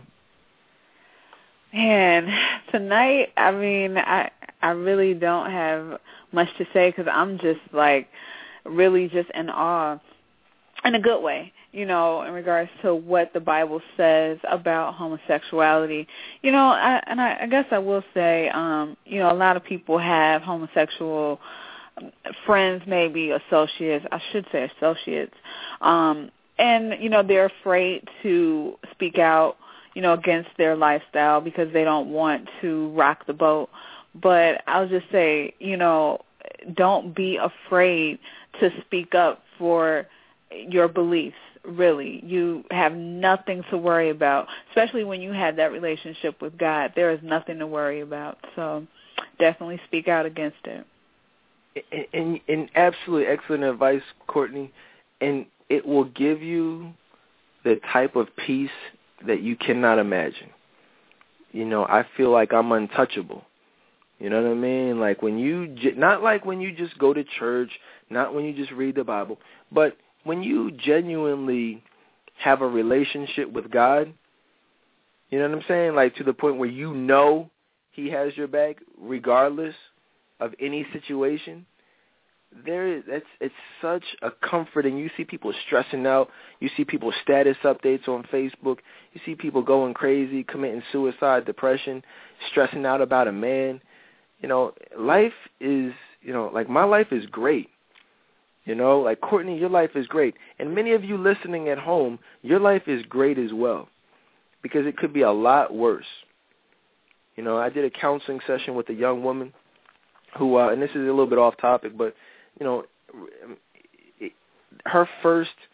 [SPEAKER 2] Man, tonight, I mean, I really don't have much to say because I'm just like really just in awe in a good way, in regards to what the Bible says about homosexuality. I guess I will say, a lot of people have homosexual friends, maybe associates, I should say associates, and, they're afraid to speak out, against their lifestyle because they don't want to rock the boat. But I'll just say, don't be afraid to speak up for your beliefs, really. You have nothing to worry about, especially when you have that relationship with God. There is nothing to worry about. So definitely speak out against it.
[SPEAKER 1] And absolutely excellent advice, Courtney. And it will give you the type of peace that you cannot imagine. I feel like I'm untouchable. You know what I mean? Like not like when you just go to church, not when you just read the Bible, but when you genuinely have a relationship with God, you know what I'm saying? Like to the point where he has your back regardless of any situation. It's such a comfort, and you see people stressing out. You see people status updates on Facebook. You see people going crazy, committing suicide, depression, stressing out about a man. Life is, like my life is great. Like Courtney, your life is great. And many of you listening at home, your life is great as well, because it could be a lot worse. I did a counseling session with a young woman who, and this is a little bit off topic, but her first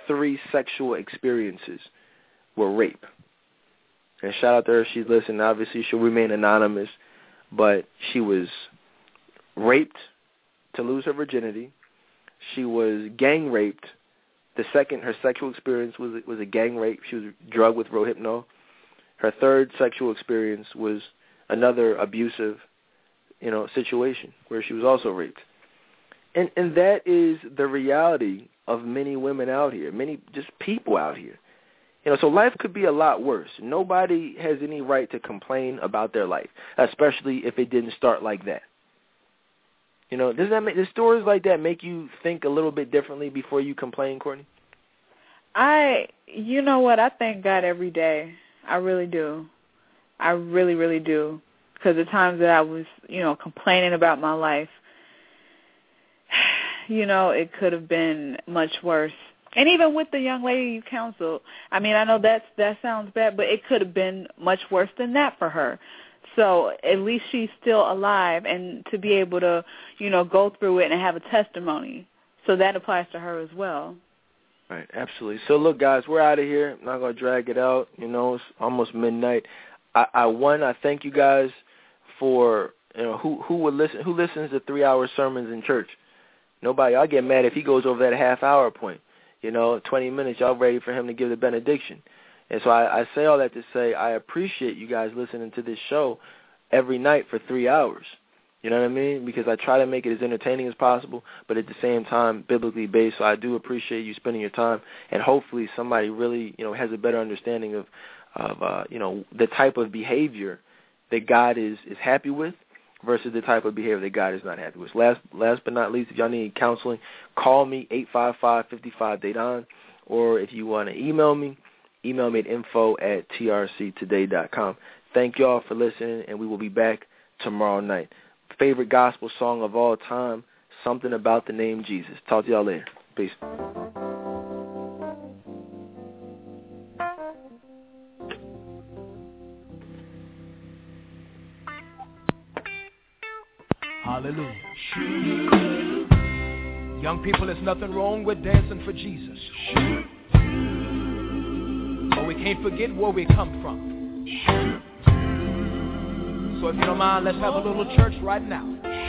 [SPEAKER 1] 3 sexual experiences were rape. And shout out to her if she's listening. Obviously, she'll remain anonymous, but she was raped to lose her virginity. She was gang raped. Her sexual experience was a gang rape. She was drugged with Rohypnol. Her third sexual experience was another abusive, situation where she was also raped. And that is the reality of many women out here, many just people out here. So life could be a lot worse. Nobody has any right to complain about their life, especially if it didn't start like that. Does stories like that make you think a little bit differently before you complain, Courtney?
[SPEAKER 2] You know what? I thank God every day. I really do. I really, really do. Because the times that I was, complaining about my life, it could have been much worse. And even with the young lady you counseled, I know that sounds bad, but it could have been much worse than that for her. So at least she's still alive, and to be able to, go through it and have a testimony. So that applies to her as well.
[SPEAKER 1] Right, absolutely. So look, guys, we're out of here. I'm not going to drag it out. It's almost midnight. I thank you guys for who would listen. Who listens to 3-hour sermons in church? Nobody. I'll get mad if he goes over that half-hour point. 20 minutes, y'all ready for him to give the benediction. And so I say all that to say I appreciate you guys listening to this show every night for 3 hours. You know what I mean? Because I try to make it as entertaining as possible, but at the same time biblically based. So I do appreciate you spending your time, and hopefully somebody really has a better understanding of the type of behavior that God is happy with versus the type of behavior that God is not happy with. Last but not least, if y'all need counseling, call me 855-55-DATE-ON, or if you want to email me at info@trctoday.com. Thank y'all for listening, and we will be back tomorrow night. Favorite gospel song of all time, Something About the Name Jesus. Talk to y'all later. Peace.
[SPEAKER 6] Hallelujah. Young people, there's nothing wrong with dancing for Jesus. But we can't forget where we come from. So if you don't mind, let's have a little church right now.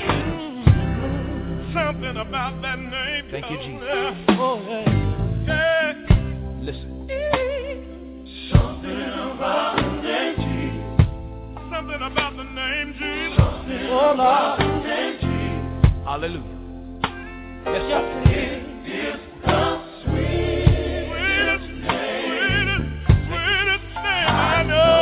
[SPEAKER 7] Something about that name.
[SPEAKER 6] Thank you, Jesus.
[SPEAKER 7] Oh, yeah.
[SPEAKER 6] Listen.
[SPEAKER 7] Something about the name Jesus. Something about the name Jesus. Something about the name Jesus.
[SPEAKER 6] Hallelujah. Yes, sir.
[SPEAKER 7] It is the sweetest name I know.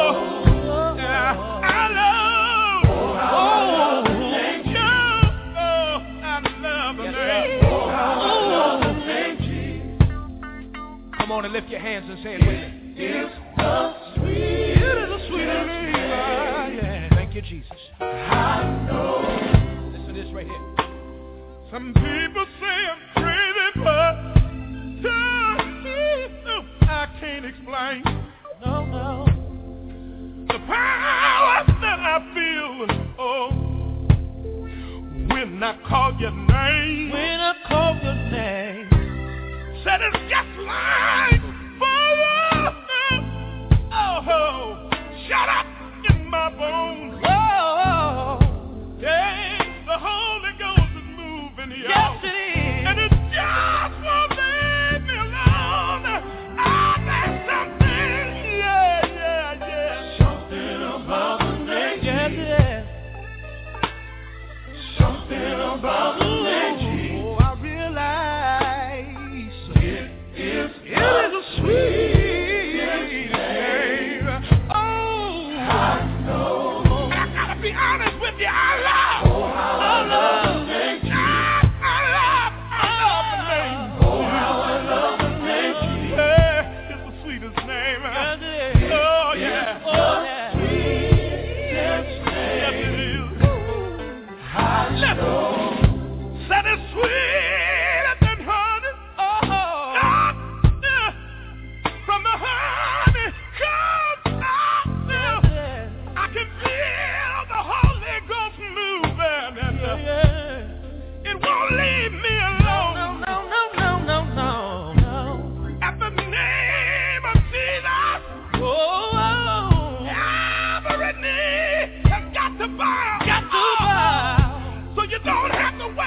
[SPEAKER 6] Come on and lift your hands and say it with me.
[SPEAKER 7] It's the sweetest. It is the sweetest name.
[SPEAKER 6] Yeah. Thank you, Jesus.
[SPEAKER 7] I know.
[SPEAKER 6] Listen to this right here.
[SPEAKER 7] Some people say I'm crazy, but I can't explain. No. The power that I feel, when I call your name. When I call your name. Said it's just like fire. Oh, shut up in my bones. Oh, yeah, the Holy Ghost is moving, y'all. Yes, it is. And it just won't leave me alone. There's something, yeah. Something about the name, yeah. Something about the name. Oh, I realize it is a sweet name. Oh, I know. I gotta be honest with you. I love the name. I love the name. Oh, how I love the name. Yeah, it's the sweetest name. Oh, yeah. Oh, yeah. Sweetest name. Yes, it is. I know.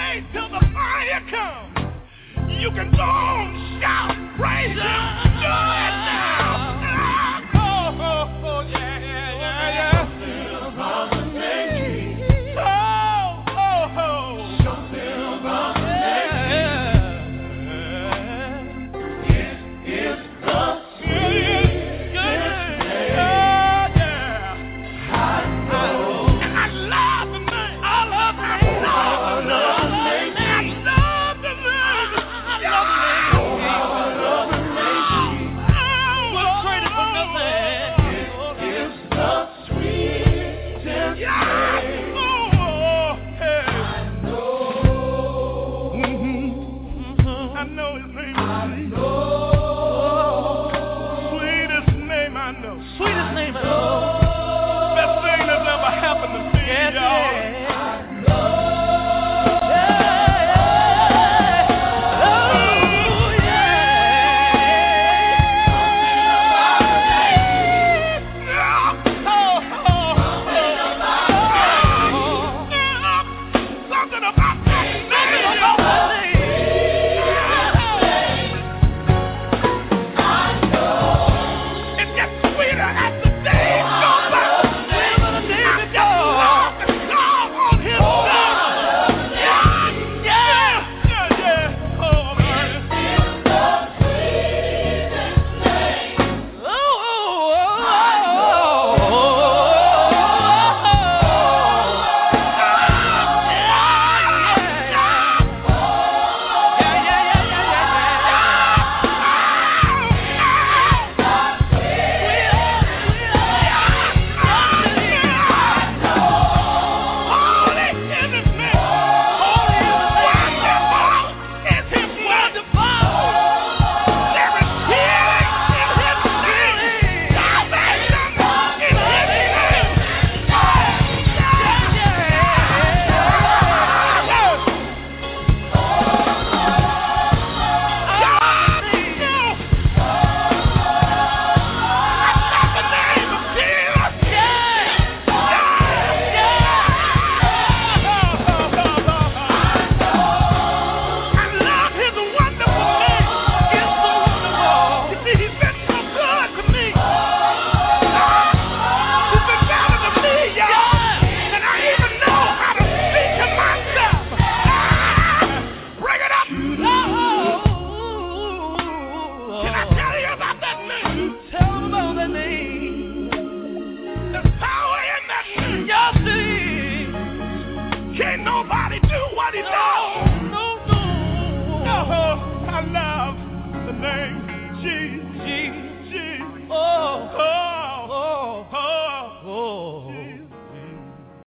[SPEAKER 7] wait till the fire comes. You can go on, shout, praise Him, do it now. Oh, yeah, yeah, yeah, yeah. Something about the name. Something about the name. It is the sweetest name. I know. And I love the name. I love the name. I love the name. Sweetest name I know. Best thing that's ever happened to me, y'all. Can't nobody do what He does. No. I love the name.